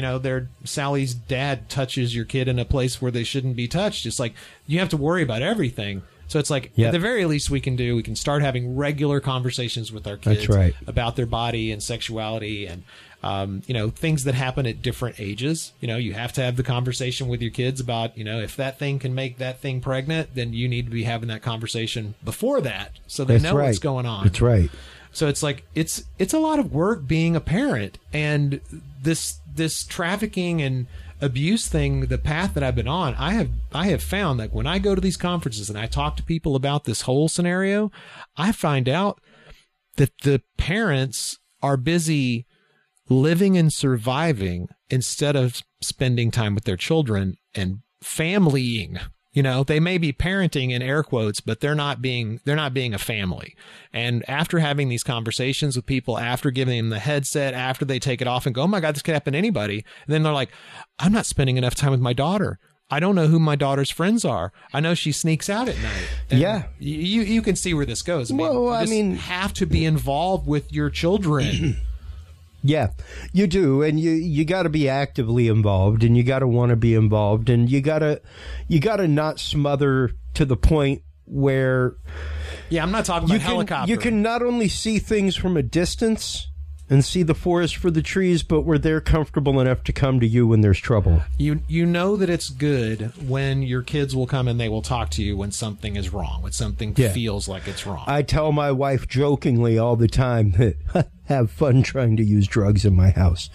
Sally's dad touches your kid in a place where they shouldn't be touched. It's like, you have to worry about everything. So it's like, at the very least we can start having regular conversations with our kids about their body and sexuality and, you know, things that happen at different ages. You know, you have to have the conversation with your kids about, you know, if that thing can make that thing pregnant, then you need to be having that conversation before that so they know what's going on. That's right. So it's like, it's a lot of work being a parent, and this trafficking and abuse thing, the path that I've been on, I have found that when I go to these conferences and I talk to people about this whole scenario, I find out that the parents are busy living and surviving instead of spending time with their children and familying. You know, they may be parenting in air quotes, but they're not being a family. And after having these conversations with people, after giving them the headset, after they take it off and go, oh my God, this could happen to anybody. And then they're like, I'm not spending enough time with my daughter. I don't know who my daughter's friends are. I know she sneaks out at night. And you can see where this goes. I mean, you have to be involved with your children. Yeah, you do, and you got to be actively involved, and you got to want to be involved, and you got to not smother to the point where. Yeah, I'm not talking about helicopter. You can not only see things from a distance and see the forest for the trees, but where they're comfortable enough to come to you when there's trouble. You know that it's good when your kids will come and they will talk to you when something is wrong, when something feels like it's wrong. I tell my wife jokingly all the time that have fun trying to use drugs in my house.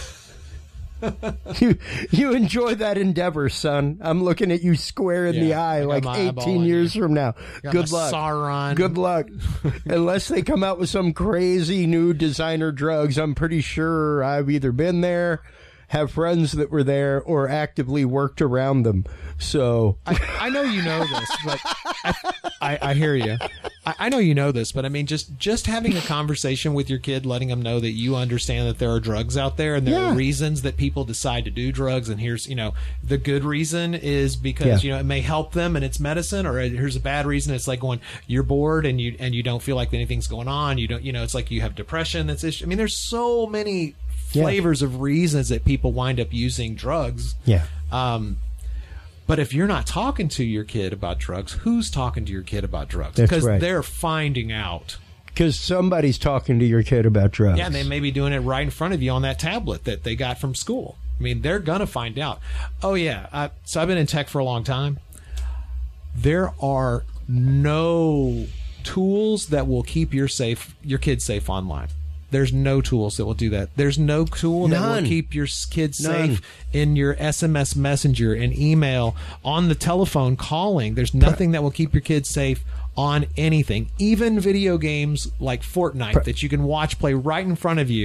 You enjoy that endeavor, son. I'm looking at you square in the eye like 18 years from now. Good luck. Sauron. Good luck. Unless they come out with some crazy new designer drugs, I'm pretty sure I've either been there, have friends that were there, or actively worked around them. So I know you know this, but I hear you. I know you know this, but I mean, just having a conversation with your kid, letting them know that you understand that there are drugs out there and there are reasons that people decide to do drugs. And here's, you know, the good reason is because, you know, it may help them and it's medicine, or here's a bad reason. It's like going, you're bored and you don't feel like anything's going on. You don't, you know, it's like you have depression. I mean, there's so many flavors of reasons that people wind up using drugs. Yeah. But if you're not talking to your kid about drugs, who's talking to your kid about drugs? Because they're finding out. Because somebody's talking to your kid about drugs. Yeah, and they may be doing it right in front of you on that tablet that they got from school. I mean, they're going to find out. Oh, yeah. So I've been in tech for a long time. There are no tools that will keep your kids safe online. There's no tools that will do that. There's no tool that will keep your kids safe in your SMS messenger and email, on the telephone calling. There's nothing that will keep your kids safe on anything. Even video games like Fortnite that you can watch play right in front of you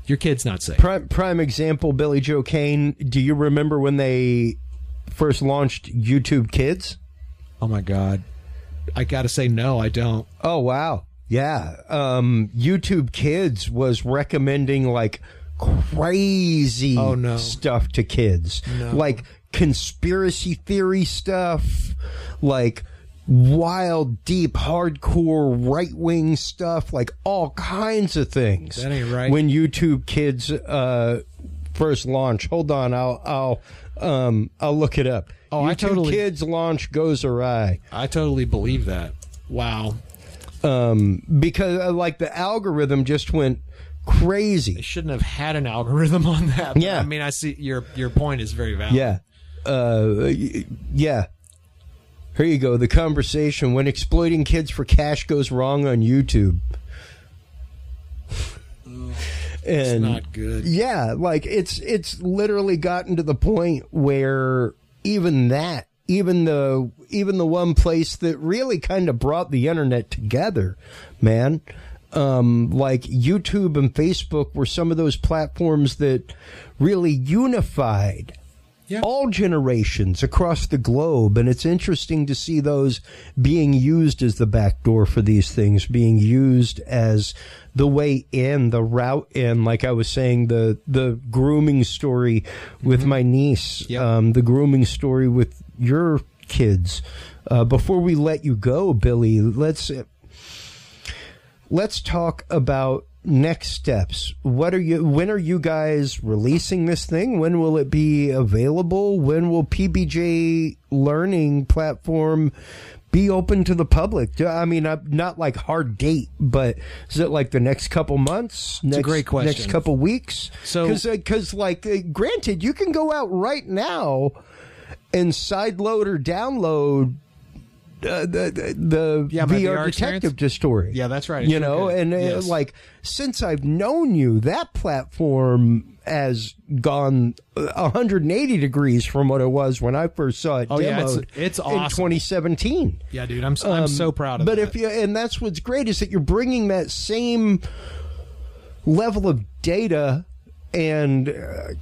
your kid's not safe. Prime example, Billy Joe Kane. Do you remember when they first launched YouTube Kids? Oh my God. I got to say, no, I don't. Oh, wow. Yeah. YouTube Kids was recommending like crazy stuff to kids. No. Like conspiracy theory stuff, like wild, deep, hardcore, right-wing stuff, like all kinds of things. That ain't right. When YouTube Kids first launched. Hold on, I'll look it up. Oh, YouTube Kids launch goes awry. I totally believe that. Wow. Because like the algorithm just went crazy. They shouldn't have had an algorithm on that. Yeah. I mean, I see your point is very valid. Yeah. Yeah. Here you go. The conversation when exploiting kids for cash goes wrong on YouTube. It's not good. Yeah, like it's literally gotten to the point where even the one place that really kind of brought the internet together, man, like YouTube and Facebook were some of those platforms that really unified all generations across the globe, and it's interesting to see those being used as the backdoor for these things, being used as the way in, the route in. Like I was saying, the grooming story with my niece, the grooming story with your kids. Before we let you go, Billy, let's talk about next steps. When are you guys releasing this thing? When will it be available? When will PBJ Learning platform be open to the public? I mean, not like hard date, but is it like the next couple months? It's a great question. Next couple weeks? So, because granted, you can go out right now and sideload or download the VR detective story. Yeah, that's right. You know, and yes. Like since I've known you, that platform has gone 180 degrees from what it was when I first saw it demoed. It's awesome. In 2017. Yeah, dude, I'm so proud of but that. And that's what's great is that you're bringing that same level of data and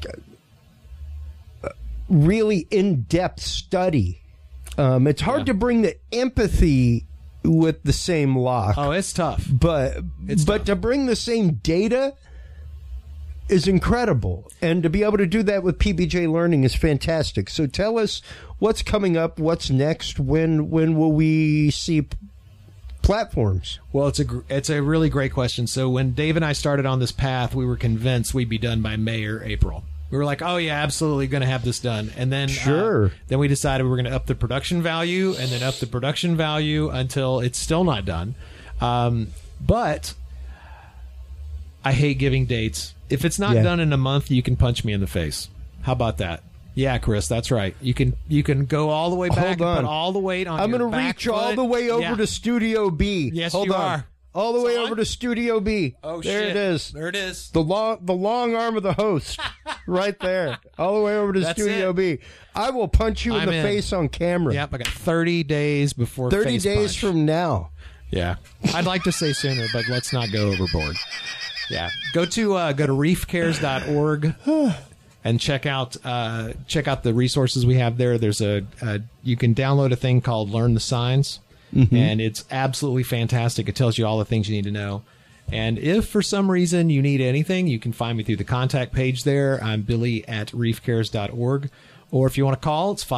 really in-depth study. It's hard to bring the empathy with the same lock. Oh, it's tough. But to bring the same data is incredible. And to be able to do that with PBJ Learning is fantastic. So tell us what's coming up, what's next, when will we see platforms? Well, it's a really great question. So when Dave and I started on this path, we were convinced we'd be done by May or April. We were like, oh, yeah, absolutely going to have this done. And then then we decided we were going to up the production value and then up the production value until it's still not done. But I hate giving dates. If it's not done in a month, you can punch me in the face. How about that? Yeah, Chris, that's right. You can go all the way back and put all the weight on I'm your going to reach all the way over to Studio B. Yes, Hold you on. are. All the way over to Studio B. Oh, there shit. it is. There it is. The long arm of the host. Right there. All the way over to Studio B. I will punch you in the face on camera. Yep, I got 30 days before 30 face days punch. from now. Yeah. I'd like to say sooner, but let's not go overboard. Yeah. Go to reefcares.org and check out the resources we have there. There's you can download a thing called Learn the Signs. Mm-hmm. And it's absolutely fantastic. It tells you all the things you need to know. And if for some reason you need anything, you can find me through the contact page there. I'm Billy at reefcares.org. Or if you want to call, it's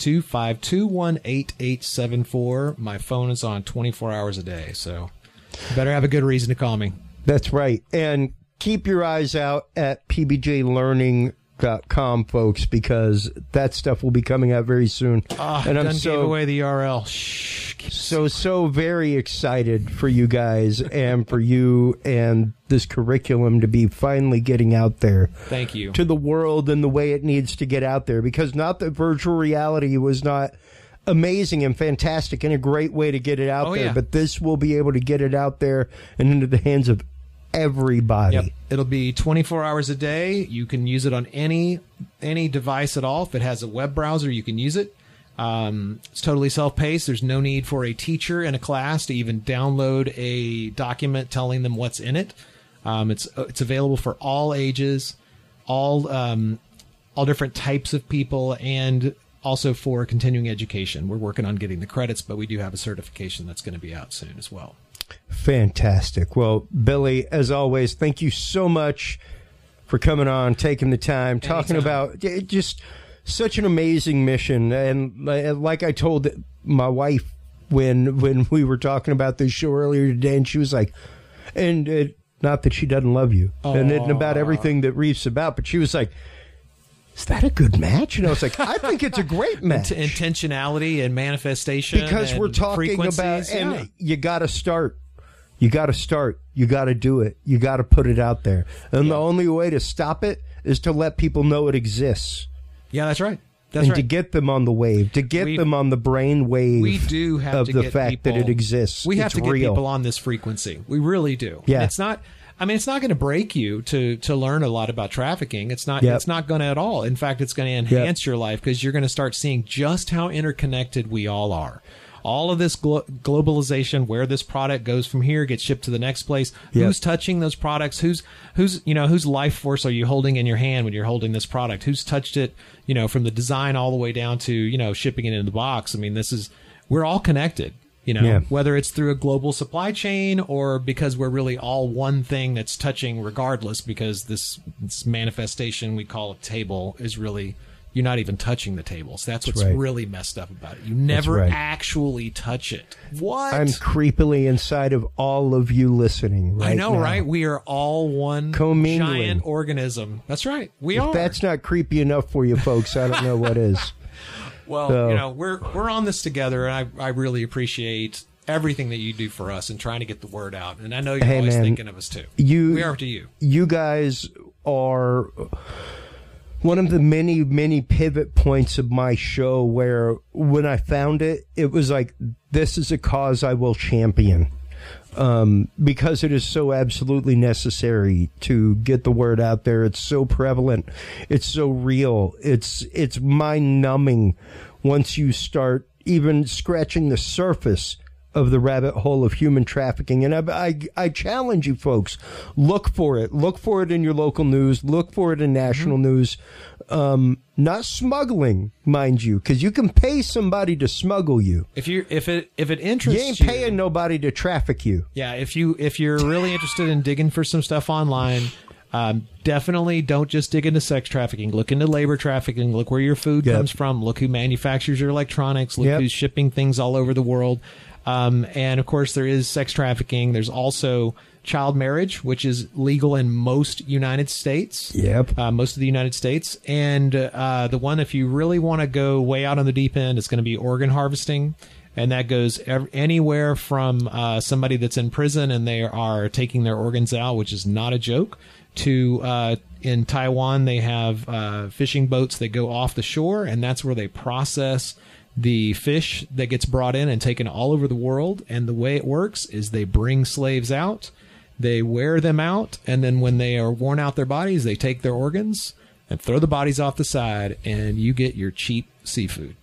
512-521-8874. My phone is on 24 hours a day, so you better have a good reason to call me. That's right. And keep your eyes out at PBJLearning.com, folks, because that stuff will be coming out very soon. And I'm gave away the URL. Shh. So very excited for you guys and for you and this curriculum to be finally getting out there. Thank you. To the world in the way it needs to get out there, because not that virtual reality was not amazing and fantastic and a great way to get it out there, but this will be able to get it out there and into the hands of everybody. Yep. It'll be 24 hours a day. You can use it on any device at all. If it has a web browser, you can use it. It's totally self-paced. There's no need for a teacher in a class to even download a document telling them what's in it. It's available for all ages, all different types of people, and also for continuing education. We're working on getting the credits, but we do have a certification that's going to be out soon as well. Fantastic. Well, Billy, as always, thank you so much for coming on, taking the time, talking about just such an amazing mission. And like I told my wife when we were talking about this show earlier today, and she was like, not that she doesn't love you and about everything that Reef's about, but she was like, is that a good match? And I was like, I think it's a great match. Intentionality and manifestation. Because we're talking about, and you got to start. You got to start. You got to do it. You got to put it out there. And the only way to stop it is to let people know it exists. Yeah, that's right. To get them on the wave, to get them on the brain wave. We do have of to the get fact people, that it exists. We have it's to get real. people on this frequency. We really do. Yeah. And it's not. I mean, it's not going to break you to learn a lot about trafficking. It's not. Yep. It's not going to at all. In fact, it's going to enhance your life because you're going to start seeing just how interconnected we all are. All of this globalization, where this product goes from here, gets shipped to the next place. Yep. Who's touching those products? Whose life force are you holding in your hand when you're holding this product? Who's touched it? From the design all the way down to shipping it in the box. I mean, we're all connected. Whether it's through a global supply chain or because we're really all one thing that's touching regardless, because this manifestation we call a table is really, you're not even touching the tables. That's what's really messed up about it. You never actually touch it. What? I'm creepily inside of all of you listening right now. I know, right? We are all one giant organism. That's right. We are. If that's not creepy enough for you folks, I don't know what is. Well, we're on this together, and I really appreciate everything that you do for us and trying to get the word out. And I know you're always thinking of us too. We are to you. You guys are one of the many, many pivot points of my show where when I found it, it was like, this is a cause I will champion. Because it is so absolutely necessary to get the word out there. It's so prevalent. It's so real. It's mind-numbing once you start even scratching the surface of the rabbit hole of human trafficking. And I challenge you folks, look for it. Look for it in your local news. Look for it in national news. Not smuggling, mind you, because you can pay somebody to smuggle you. If it interests you, ain't paying nobody to traffic you. Yeah, if you're really interested in digging for some stuff online, definitely don't just dig into sex trafficking. Look into labor trafficking. Look where your food comes from. Look who manufactures your electronics. Look who's shipping things all over the world. And of course, there is sex trafficking. There's also child marriage, which is legal in most United States. Most of the United States. And the one, if you really want to go way out on the deep end, it's going to be organ harvesting. And that goes anywhere from somebody that's in prison and they are taking their organs out, which is not a joke, to in Taiwan, they have fishing boats that go off the shore, and that's where they process the fish that gets brought in and taken all over the world. And the way it works is they bring slaves out, they wear them out, and then when they are worn out their bodies, they take their organs and throw the bodies off the side, and you get your cheap seafood.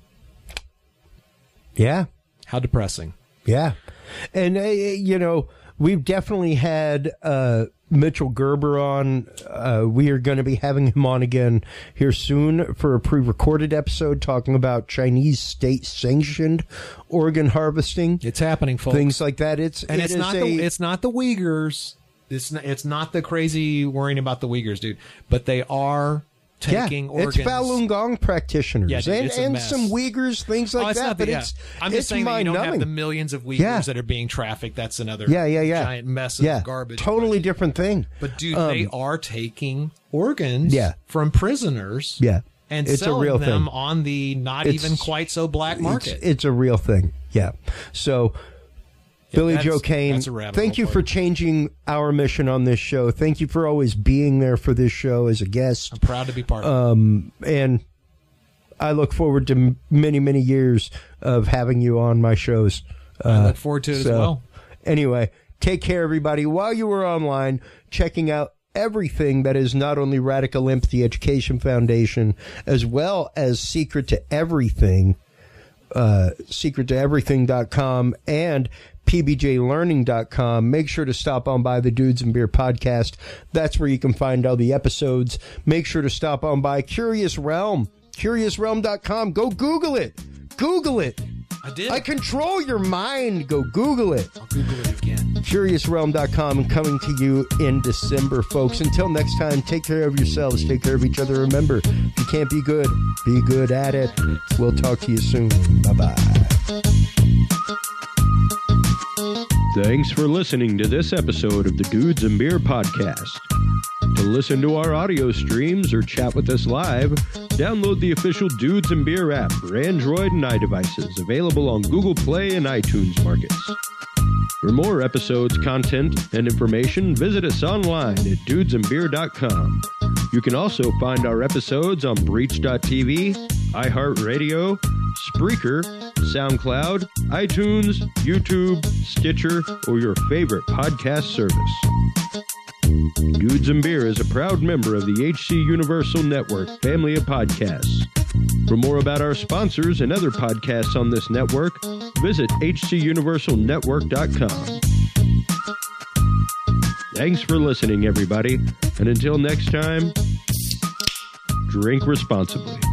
Yeah. How depressing. Yeah. And, we've definitely had Mitchell Gerber on. We are going to be having him on again here soon for a pre-recorded episode talking about Chinese state-sanctioned organ harvesting. It's happening, folks. Things like that. It's not the Uyghurs. It's not the crazy worrying about the Uyghurs, dude. But they are taking organs. It's Falun Gong practitioners dude, and some Uyghurs, things like that. I'm just saying that you don't have the millions of Uyghurs that are being trafficked. That's another giant mess of garbage. Totally different thing. But dude, they are taking organs from prisoners and it's selling them on the even quite so black market. It's a real thing. Yeah. So Billy Joe Kane, thank you for changing our mission on this show. Thank you for always being there for this show as a guest. I'm proud to be part of it. And I look forward to many, many years of having you on my shows. I look forward to it as well. Anyway, take care, everybody. While you were online, checking out everything that is not only Radical Empathy Education Foundation, as well as Secret to Everything, secrettoeverything.com, and pbjlearning.com. Make sure to stop on by the Dudes and Beer podcast. That's where you can find all the episodes. Make sure to stop on by Curious Realm, curiousrealm.com. Go Google it. Google it. I did. I control your mind. Go Google it. I'll Google it again. CuriousRealm.com, and coming to you in December, folks. Until next time, take care of yourselves. Take care of each other. Remember, if you can't be good at it. We'll talk to you soon. Bye-bye. Thanks for listening to this episode of the Dudes and Beer podcast. To listen to our audio streams or chat with us live, download the official Dudes and Beer app for Android and iDevices, available on Google Play and iTunes markets. For more episodes, content, and information, visit us online at dudesandbeer.com. You can also find our episodes on Breach.tv, iHeartRadio, Spreaker, SoundCloud, iTunes, YouTube, Stitcher, or your favorite podcast service. Dudes and Beer is a proud member of the HC Universal Network family of podcasts. For more about our sponsors and other podcasts on this network, visit hcuniversalnetwork.com. Thanks for listening, everybody, and until next time, drink responsibly.